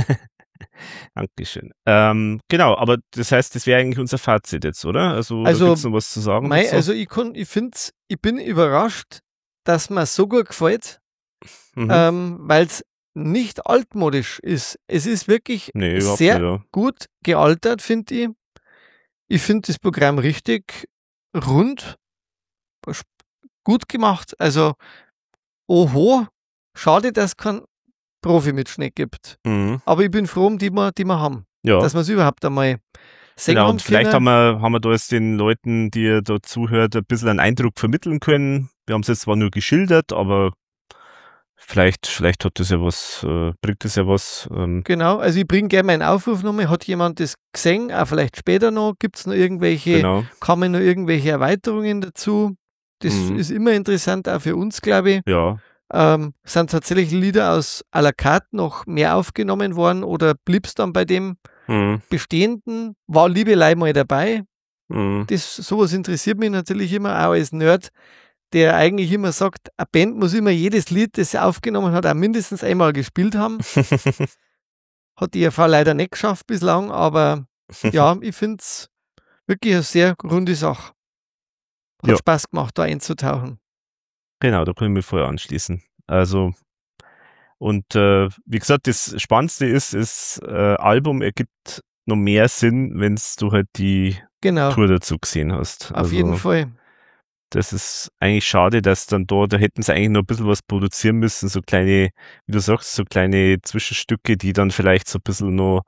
Dankeschön. Genau, aber das heißt, das wäre eigentlich unser Fazit jetzt, oder? Also gibt's noch was zu sagen? dazu? Also ich bin überrascht, dass mir so gut gefällt, weil es nicht altmodisch ist. Es ist wirklich Nee, überhaupt sehr nicht, ja. gut gealtert, finde ich. Ich finde das Programm richtig rund, gut gemacht. Also, oho, schade, dass es keinen Profi-Mitschnitt gibt. Mhm. Aber ich bin froh um die wir haben. Ja. Dass wir es überhaupt einmal sehen Genau, haben und vielleicht können. haben wir da jetzt den Leuten, die ihr da zuhört, ein bisschen einen Eindruck vermitteln können. Wir haben es jetzt zwar nur geschildert, aber vielleicht hat das ja was, bringt das ja was. Genau, also ich bringe gerne meinen Aufruf nochmal. Hat jemand das gesehen? Auch vielleicht später noch. Gibt es noch irgendwelche, Genau. kamen noch irgendwelche Erweiterungen dazu? Das ist immer interessant, auch für uns, glaube ich. Ja. Sind tatsächlich Lieder aus à la carte noch mehr aufgenommen worden oder bliebst dann bei dem bestehenden? War Liebelei mal dabei? Sowas interessiert mich natürlich immer, auch als Nerd, der eigentlich immer sagt, eine Band muss immer jedes Lied, das sie aufgenommen hat, auch mindestens einmal gespielt haben. Hat die ERV leider nicht geschafft bislang, aber ja, ich finde es wirklich eine sehr runde Sache. Hat Spaß gemacht, da einzutauchen. Genau, da kann ich mich voll anschließen. Also, und wie gesagt, das Spannendste ist, das Album ergibt noch mehr Sinn, wenn du halt die Tour dazu gesehen hast. Auf jeden Fall. Das ist eigentlich schade, dass dann da hätten sie eigentlich noch ein bisschen was produzieren müssen, so kleine, wie du sagst, so kleine Zwischenstücke, die dann vielleicht so ein bisschen noch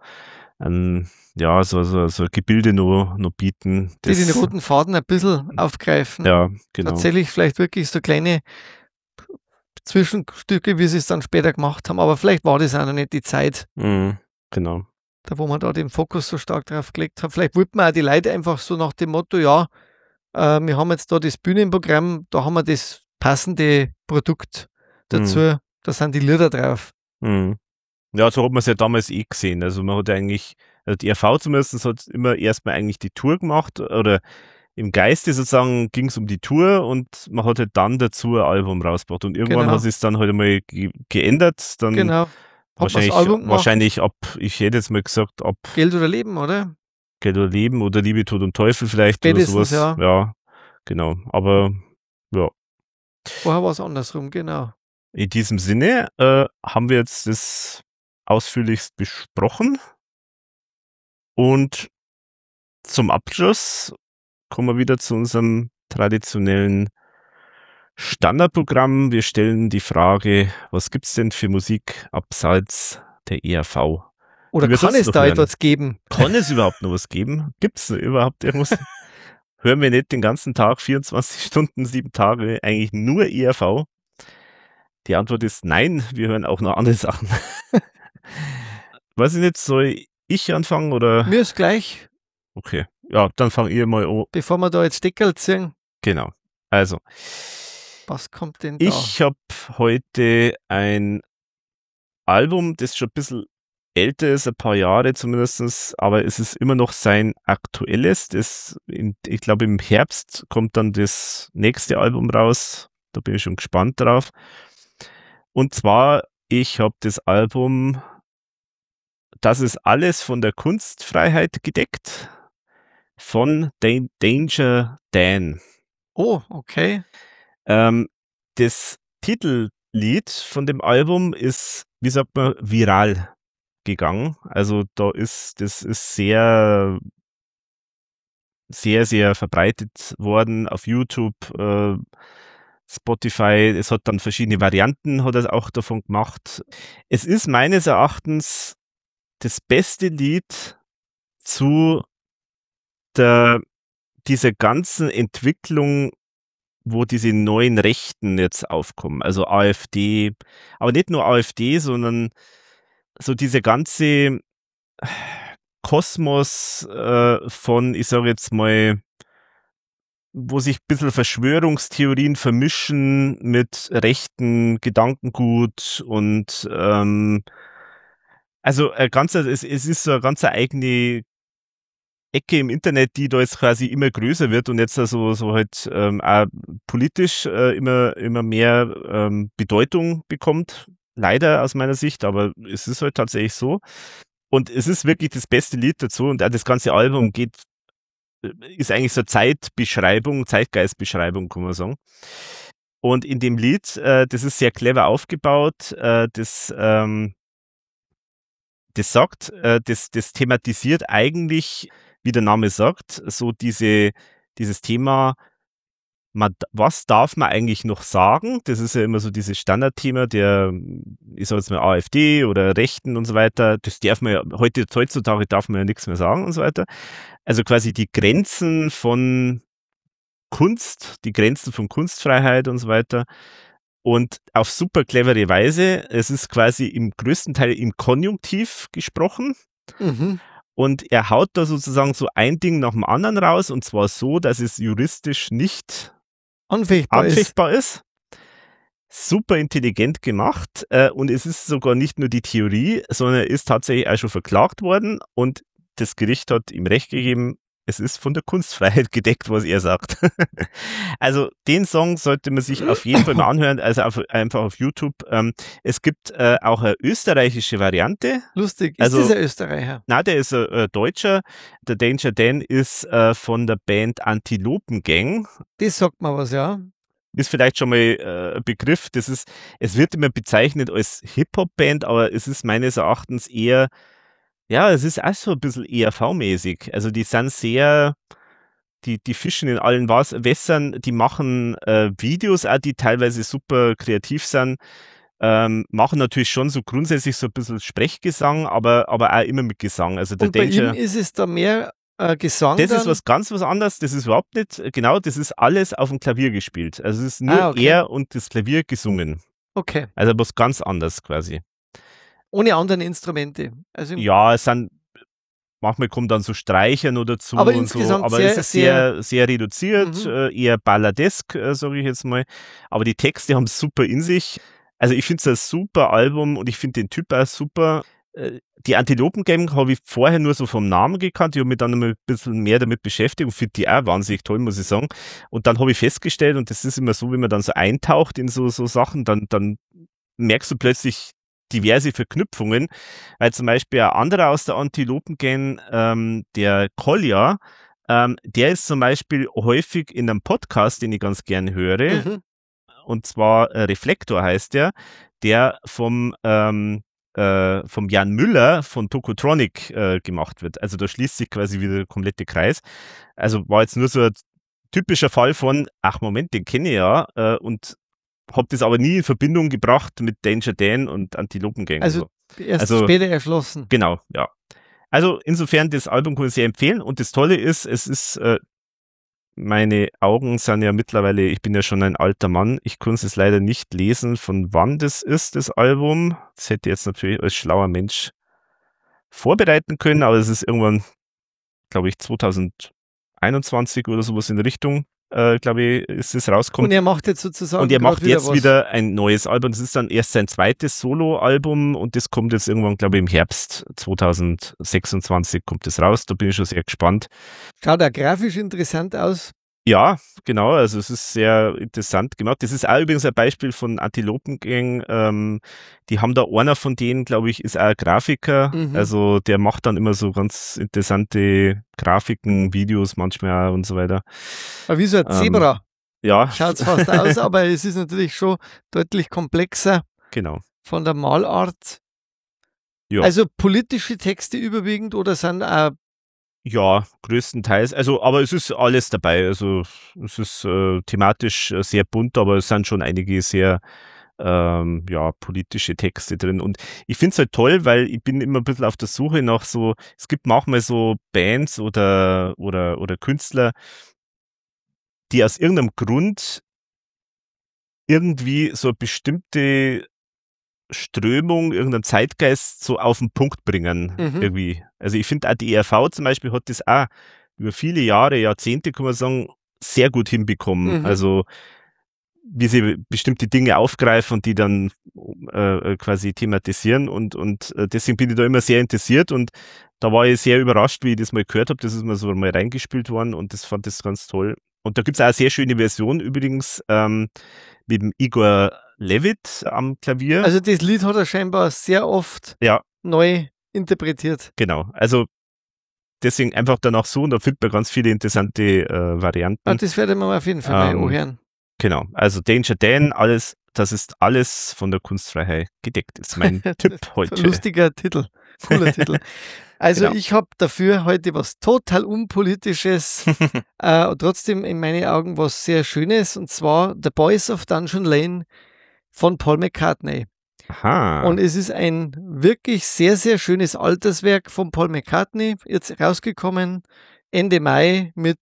so Gebilde noch bieten. Die den roten Faden ein bisschen aufgreifen. Ja, genau. Tatsächlich vielleicht wirklich so kleine Zwischenstücke, wie sie es dann später gemacht haben, aber vielleicht war das auch noch nicht die Zeit. Genau. Da, wo man da den Fokus so stark drauf gelegt hat. Vielleicht wollten wir auch die Leute einfach so nach dem Motto, ja, wir haben jetzt da das Bühnenprogramm, da haben wir das passende Produkt dazu, da sind die Lieder drauf. Ja, so hat man es ja damals gesehen. Also man hat eigentlich, also die ERV zumindest hat immer erstmal eigentlich die Tour gemacht oder im Geiste sozusagen ging es um die Tour und man hat halt dann dazu ein Album rausgebracht und irgendwann hat es dann halt einmal geändert. Dann wahrscheinlich ab, ich hätte jetzt mal gesagt, ab Geld oder Leben, oder? Geld oder Leben oder Liebe, Tod und Teufel vielleicht spätestens, oder sowas. Ja, genau. Aber ja. Vorher war es andersrum, genau. In diesem Sinne haben wir jetzt das ausführlichst besprochen und zum Abschluss kommen wir wieder zu unserem traditionellen Standardprogramm. Wir stellen die Frage, was gibt es denn für Musik abseits der ERV? Oder kann es da etwas geben? Kann es überhaupt noch was geben? Gibt es überhaupt irgendwas? Hören wir nicht den ganzen Tag, 24 Stunden, 7 Tage, eigentlich nur ERV? Die Antwort ist nein, wir hören auch noch andere Sachen. Weiß ich nicht, soll ich anfangen oder? Mir ist gleich. Okay, ja, dann fange ich mal an. Bevor wir da jetzt Deckel ziehen. Genau, also. Was kommt denn da? Ich habe heute ein Album, das schon ein bisschen älter ist, ein paar Jahre zumindest, aber es ist immer noch sein aktuelles. Ich glaube, im Herbst kommt dann das nächste Album raus. Da bin ich schon gespannt drauf. Und zwar, ich habe das Album Das ist alles von der Kunstfreiheit gedeckt von Danger Dan. Oh, okay. Das Titellied von dem Album ist, wie sagt man, viral gegangen. Also das ist sehr, sehr, sehr verbreitet worden auf YouTube, Spotify. Es hat dann verschiedene Varianten, hat er auch davon gemacht. Es ist meines Erachtens das beste Lied zu dieser ganzen Entwicklung, wo diese neuen Rechten jetzt aufkommen. Also AfD, aber nicht nur AfD, sondern so diese ganze Kosmos von, ich sage jetzt mal, wo sich ein bisschen Verschwörungstheorien vermischen mit rechten Gedankengut und also es ist so eine ganz eigene Ecke im Internet, die da jetzt quasi immer größer wird und jetzt also so halt auch politisch immer mehr Bedeutung bekommt. Leider aus meiner Sicht, aber es ist halt tatsächlich so. Und es ist wirklich das beste Lied dazu und auch das ganze Album ist eigentlich so Zeitgeistbeschreibung, kann man sagen. Und in dem Lied, das ist sehr clever aufgebaut, das thematisiert eigentlich, wie der Name sagt, so dieses Thema, was darf man eigentlich noch sagen? Das ist ja immer so dieses Standardthema der, ich sag jetzt mal AfD oder Rechten und so weiter. Das darf man ja, heutzutage darf man ja nichts mehr sagen und so weiter. Also quasi die Grenzen von Kunst, die Grenzen von Kunstfreiheit und so weiter. Und auf super clevere Weise. Es ist quasi im größten Teil im Konjunktiv gesprochen. Mhm. Und er haut da sozusagen so ein Ding nach dem anderen raus. Und zwar so, dass es juristisch nicht anfechtbar ist. Super intelligent gemacht. Und es ist sogar nicht nur die Theorie, sondern er ist tatsächlich auch schon verklagt worden. Und das Gericht hat ihm Recht gegeben. es ist von der Kunstfreiheit gedeckt, was er sagt. Also den Song sollte man sich auf jeden Fall mal anhören, also einfach auf YouTube. Es gibt auch eine österreichische Variante. Lustig, ist das ein Österreicher? Nein, der ist ein Deutscher. Der Danger Dan ist von der Band Antilopengang. Das sagt mir was, ja. Ist vielleicht schon mal ein Begriff. Es wird immer bezeichnet als Hip-Hop-Band, aber es ist meines Erachtens eher, ja, es ist auch so ein bisschen ERV-mäßig. Also die sind sehr, die fischen in allen Wässern, die machen Videos auch, die teilweise super kreativ sind, machen natürlich schon so grundsätzlich so ein bisschen Sprechgesang, aber auch immer mit Gesang. Also der Und bei ihm ist es da mehr Gesang? Das ist was anderes, das ist überhaupt nicht, genau, das ist alles auf dem Klavier gespielt. Also es ist nur er und das Klavier gesungen. Okay. Also was ganz anderes quasi. Ohne anderen Instrumente. Also ja, es sind, manchmal kommt dann so Streicher noch dazu aber und so, aber es ist sehr reduziert, eher balladesk, sage ich jetzt mal. Aber die Texte haben es super in sich. Also ich finde es ein super Album und ich finde den Typ auch super. Die Antilopengang habe ich vorher nur so vom Namen gekannt. Ich habe mich dann noch mal ein bisschen mehr damit beschäftigt und finde die auch wahnsinnig toll, muss ich sagen. Und dann habe ich festgestellt, und das ist immer so, wenn man dann so eintaucht in so Sachen, dann merkst du plötzlich diverse Verknüpfungen, weil zum Beispiel ein anderer aus der Antilopengang, der Kolja, der ist zum Beispiel häufig in einem Podcast, den ich ganz gern höre, und zwar Reflektor heißt der vom Jan Müller von Tokotronic gemacht wird. Also da schließt sich quasi wieder der komplette Kreis. Also war jetzt nur so ein typischer Fall von, ach Moment, den kenne ich ja, und habe das aber nie in Verbindung gebracht mit Danger Dan und Antilopengang. Also erst später erschlossen. Genau, ja. Also insofern, das Album kann ich sehr empfehlen. Und das Tolle ist, es ist, meine Augen sind ja mittlerweile, ich bin ja schon ein alter Mann, ich kann es leider nicht lesen, von wann das ist, das Album. Das hätte ich jetzt natürlich als schlauer Mensch vorbereiten können, aber es ist irgendwann, glaube ich, 2021 oder sowas in Richtung. Glaube ich, ist es rausgekommen. Und er macht jetzt sozusagen. Und er macht jetzt wieder ein neues Album. Das ist dann erst sein zweites Solo-Album und das kommt jetzt irgendwann, glaube ich, im Herbst 2026 kommt das raus. Da bin ich schon sehr gespannt. Schaut auch grafisch interessant aus. Ja, genau, also es ist sehr interessant gemacht. Das ist auch übrigens ein Beispiel von Antilopengang. Die haben da einer von denen, glaube ich, ist auch ein Grafiker. Also der macht dann immer so ganz interessante Grafiken, Videos manchmal auch und so weiter. Aber wie so ein Zebra. Ja. Schaut es fast aus, aber es ist natürlich schon deutlich komplexer. Genau. Von der Malart. Ja. Also politische Texte überwiegend oder sind auch. Ja, größtenteils. Also, aber es ist alles dabei. Also, es ist thematisch sehr bunt, aber es sind schon einige sehr politische Texte drin. Und ich finde es halt toll, weil ich bin immer ein bisschen auf der Suche nach so, es gibt manchmal so Bands oder Künstler, die aus irgendeinem Grund irgendwie so eine bestimmte Strömung, irgendeinen Zeitgeist so auf den Punkt bringen, irgendwie. Also ich finde auch die ERV zum Beispiel hat das auch über viele Jahre, Jahrzehnte, kann man sagen, sehr gut hinbekommen. Also wie sie bestimmte Dinge aufgreifen und die dann quasi thematisieren und deswegen bin ich da immer sehr interessiert und da war ich sehr überrascht, wie ich das mal gehört habe. Das ist mir so mal reingespielt worden und das fand ich ganz toll. Und da gibt es auch eine sehr schöne Version übrigens mit dem Igor Levit am Klavier. Also das Lied hat er scheinbar sehr oft neu interpretiert. Genau, also deswegen einfach danach so und da findet man ganz viele interessante Varianten. Ah, das werde man auf jeden Fall mal anhören. Genau, also Danger Dan, das ist alles von der Kunstfreiheit gedeckt, ist mein Tipp heute. Lustiger Titel, cooler Titel. Also ich habe dafür heute was total Unpolitisches, trotzdem in meinen Augen was sehr Schönes, und zwar The Boys of Dungeon Lane von Paul McCartney. Aha. Und es ist ein wirklich sehr, sehr schönes Alterswerk von Paul McCartney, jetzt rausgekommen Ende Mai mit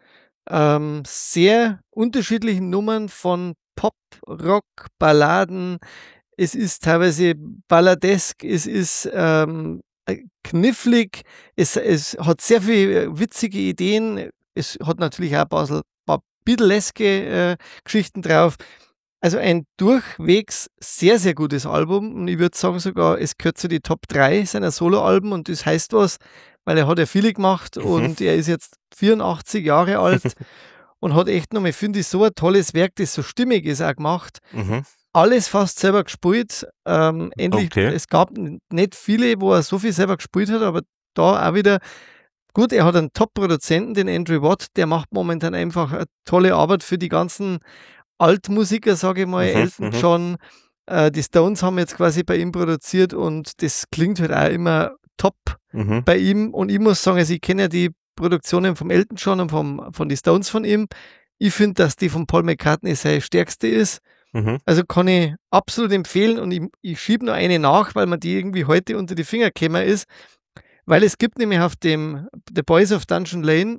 sehr unterschiedlichen Nummern von Pop, Rock, Balladen. Es ist teilweise balladesk, es ist knifflig, es hat sehr viele witzige Ideen, es hat natürlich auch ein paar Beatleske Geschichten drauf. Also ein durchwegs sehr, sehr gutes Album und ich würde sagen sogar, es gehört zu die Top 3 seiner Soloalben und das heißt was, weil er hat ja viele gemacht und er ist jetzt 84 Jahre alt und hat echt nochmal, finde ich, so ein tolles Werk, das so stimmig ist, auch gemacht. Alles fast selber gespielt. Endlich, es gab nicht viele, wo er so viel selber gespielt hat, aber da auch wieder, gut, er hat einen Top-Produzenten, den Andrew Watt, der macht momentan einfach eine tolle Arbeit für die ganzen Altmusiker, sage ich mal, Elton John. Die Stones haben jetzt quasi bei ihm produziert und das klingt halt auch immer top bei ihm. Und ich muss sagen, also ich kenne ja die Produktionen vom Elton John und von den Stones von ihm. Ich finde, dass die von Paul McCartney seine stärkste ist. Also kann ich absolut empfehlen und ich schiebe noch eine nach, weil mir die irgendwie heute unter die Finger gekommen ist. Weil es gibt nämlich auf dem The Boys of Dungeon Lane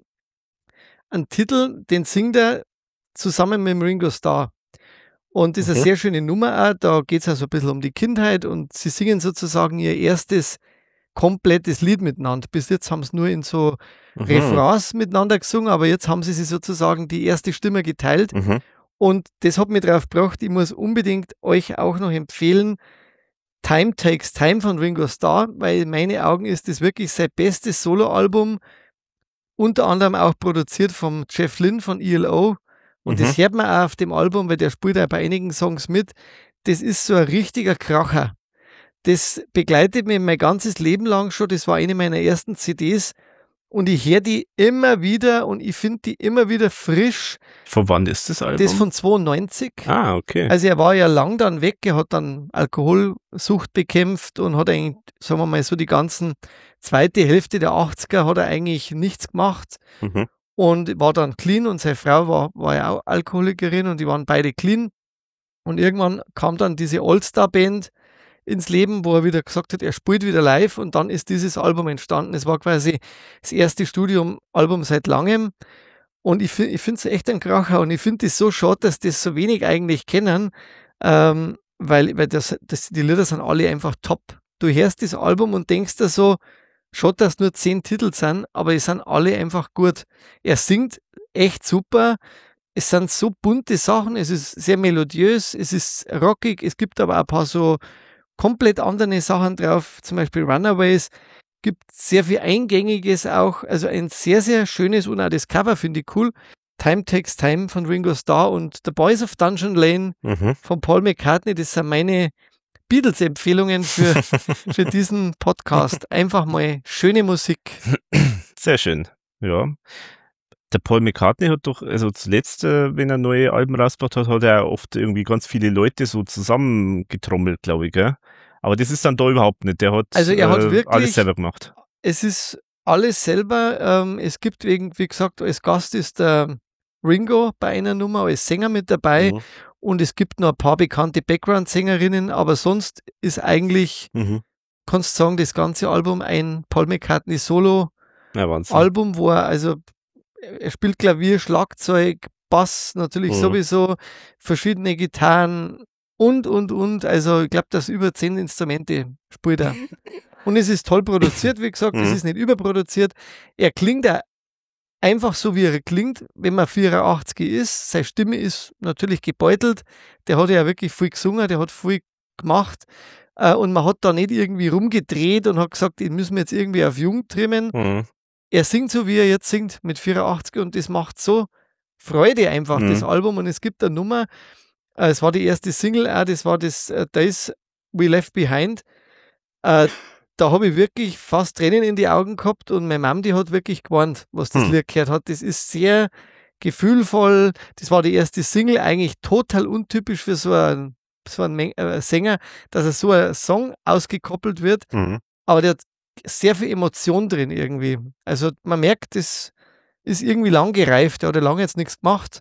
einen Titel, den singt er zusammen mit dem Ringo Starr. Und das ist eine sehr schöne Nummer auch. Da geht es also ein bisschen um die Kindheit und sie singen sozusagen ihr erstes komplettes Lied miteinander. Bis jetzt haben sie nur in so Refrains miteinander gesungen, aber jetzt haben sie sozusagen die erste Stimme geteilt. Und das hat mich drauf gebracht, ich muss unbedingt euch auch noch empfehlen, Time Takes Time von Ringo Starr, weil in meinen Augen ist das wirklich sein bestes Soloalbum, unter anderem auch produziert vom Jeff Lynne von ELO. Und das hört man auch auf dem Album, weil der spielt auch bei einigen Songs mit. Das ist so ein richtiger Kracher. Das begleitet mich mein ganzes Leben lang schon. Das war eine meiner ersten CDs. Und ich höre die immer wieder und ich finde die immer wieder frisch. Von wann ist das Album? Das von 92. Ah, okay. Also er war ja lang dann weg, er hat dann Alkoholsucht bekämpft und hat eigentlich, sagen wir mal so die ganzen zweite Hälfte der 80er hat er eigentlich nichts gemacht und war dann clean und seine Frau war ja auch Alkoholikerin und die waren beide clean. Und irgendwann kam dann diese All-Star-Band ins Leben, wo er wieder gesagt hat, er spielt wieder live und dann ist dieses Album entstanden. Es war quasi das erste Studioalbum seit langem und ich finde es echt ein Kracher und ich finde es so schade, dass das so wenig eigentlich kennen, weil die Lieder sind alle einfach top. Du hörst das Album und denkst dir so, schade, dass nur 10 Titel sind, aber die sind alle einfach gut. Er singt echt super. Es sind so bunte Sachen, es ist sehr melodiös, es ist rockig, es gibt aber auch ein paar so komplett andere Sachen drauf, zum Beispiel Runaways, gibt sehr viel Eingängiges auch, also ein sehr, sehr schönes und auch das Cover finde ich cool. Time Takes Time von Ringo Starr und The Boys of Dungeon Lane von Paul McCartney, das sind meine Beatles-Empfehlungen für diesen Podcast. Einfach mal schöne Musik. Sehr schön, ja. Der Paul McCartney hat doch, also zuletzt, wenn er neue Alben rausgebracht hat, hat er oft irgendwie ganz viele Leute so zusammengetrommelt, glaube ich, gell? Aber das ist dann da überhaupt nicht. Der hat, er hat wirklich alles selber gemacht. Es ist alles selber. Es gibt, wie gesagt, als Gast ist der Ringo bei einer Nummer als Sänger mit dabei und es gibt noch ein paar bekannte Background-Sängerinnen, aber sonst ist eigentlich, kannst du sagen, das ganze Album ein Paul McCartney Solo-Album, wo er spielt Klavier, Schlagzeug, Bass natürlich sowieso, verschiedene Gitarren und. Also ich glaube, dass über 10 Instrumente spielt er. Und es ist toll produziert, wie gesagt, es ist nicht überproduziert. Er klingt einfach so, wie er klingt, wenn man 84 ist. Seine Stimme ist natürlich gebeutelt. Der hat ja wirklich viel gesungen, der hat viel gemacht. Und man hat da nicht irgendwie rumgedreht und hat gesagt, den müssen wir jetzt irgendwie auf Jung trimmen. Er singt so, wie er jetzt singt, mit 84 und das macht so Freude einfach, das Album. Und es gibt eine Nummer, es war die erste Single auch, das war das Days We Left Behind. Da habe ich wirklich fast Tränen in die Augen gehabt und meine Mom, die hat wirklich gewarnt, was das Lied gehört hat. Das ist sehr gefühlvoll. Das war die erste Single, eigentlich total untypisch für so einen Sänger, dass er so ein Song ausgekoppelt wird. Aber der hat sehr viel Emotion drin irgendwie. Also man merkt, das ist irgendwie lang gereift, er hat ja lange jetzt nichts gemacht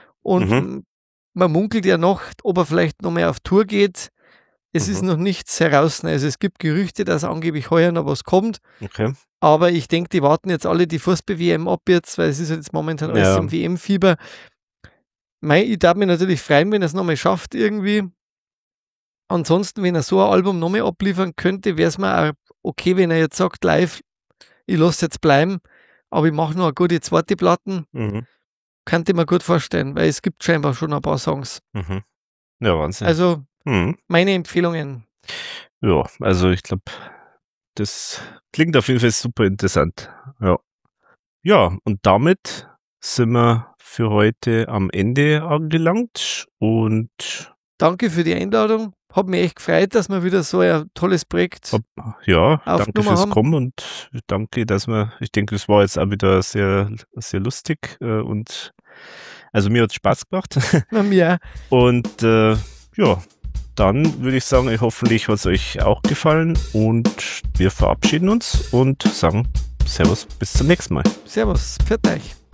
und man munkelt ja noch, ob er vielleicht noch mehr auf Tour geht. Es ist noch nichts heraus. Also es gibt Gerüchte, dass angeblich heuer noch was kommt. Okay. Aber ich denke, die warten jetzt alle die Fußball-WM ab jetzt, weil es ist jetzt momentan alles im WM-Fieber. Ich darf mich natürlich freuen, wenn er es nochmal schafft irgendwie. Ansonsten, wenn er so ein Album nochmal abliefern könnte, wäre es mir auch okay, wenn er jetzt sagt, live, ich lasse jetzt bleiben, aber ich mache noch eine gute zweite Platten. Könnte ich mir gut vorstellen, weil es gibt scheinbar schon ein paar Songs. Ja, Wahnsinn. Also, meine Empfehlungen. Ja, also ich glaube, das klingt auf jeden Fall super interessant. Ja, und damit sind wir für heute am Ende angelangt und danke für die Einladung. Hat mich echt gefreut, dass wir wieder so ein tolles Projekt danke fürs Kommen und danke, ich denke, es war jetzt auch wieder sehr, sehr lustig und also mir hat es Spaß gemacht. Na, mir. Und dann würde ich sagen, hoffentlich hat es euch auch gefallen und wir verabschieden uns und sagen Servus, bis zum nächsten Mal. Servus, pfiat euch.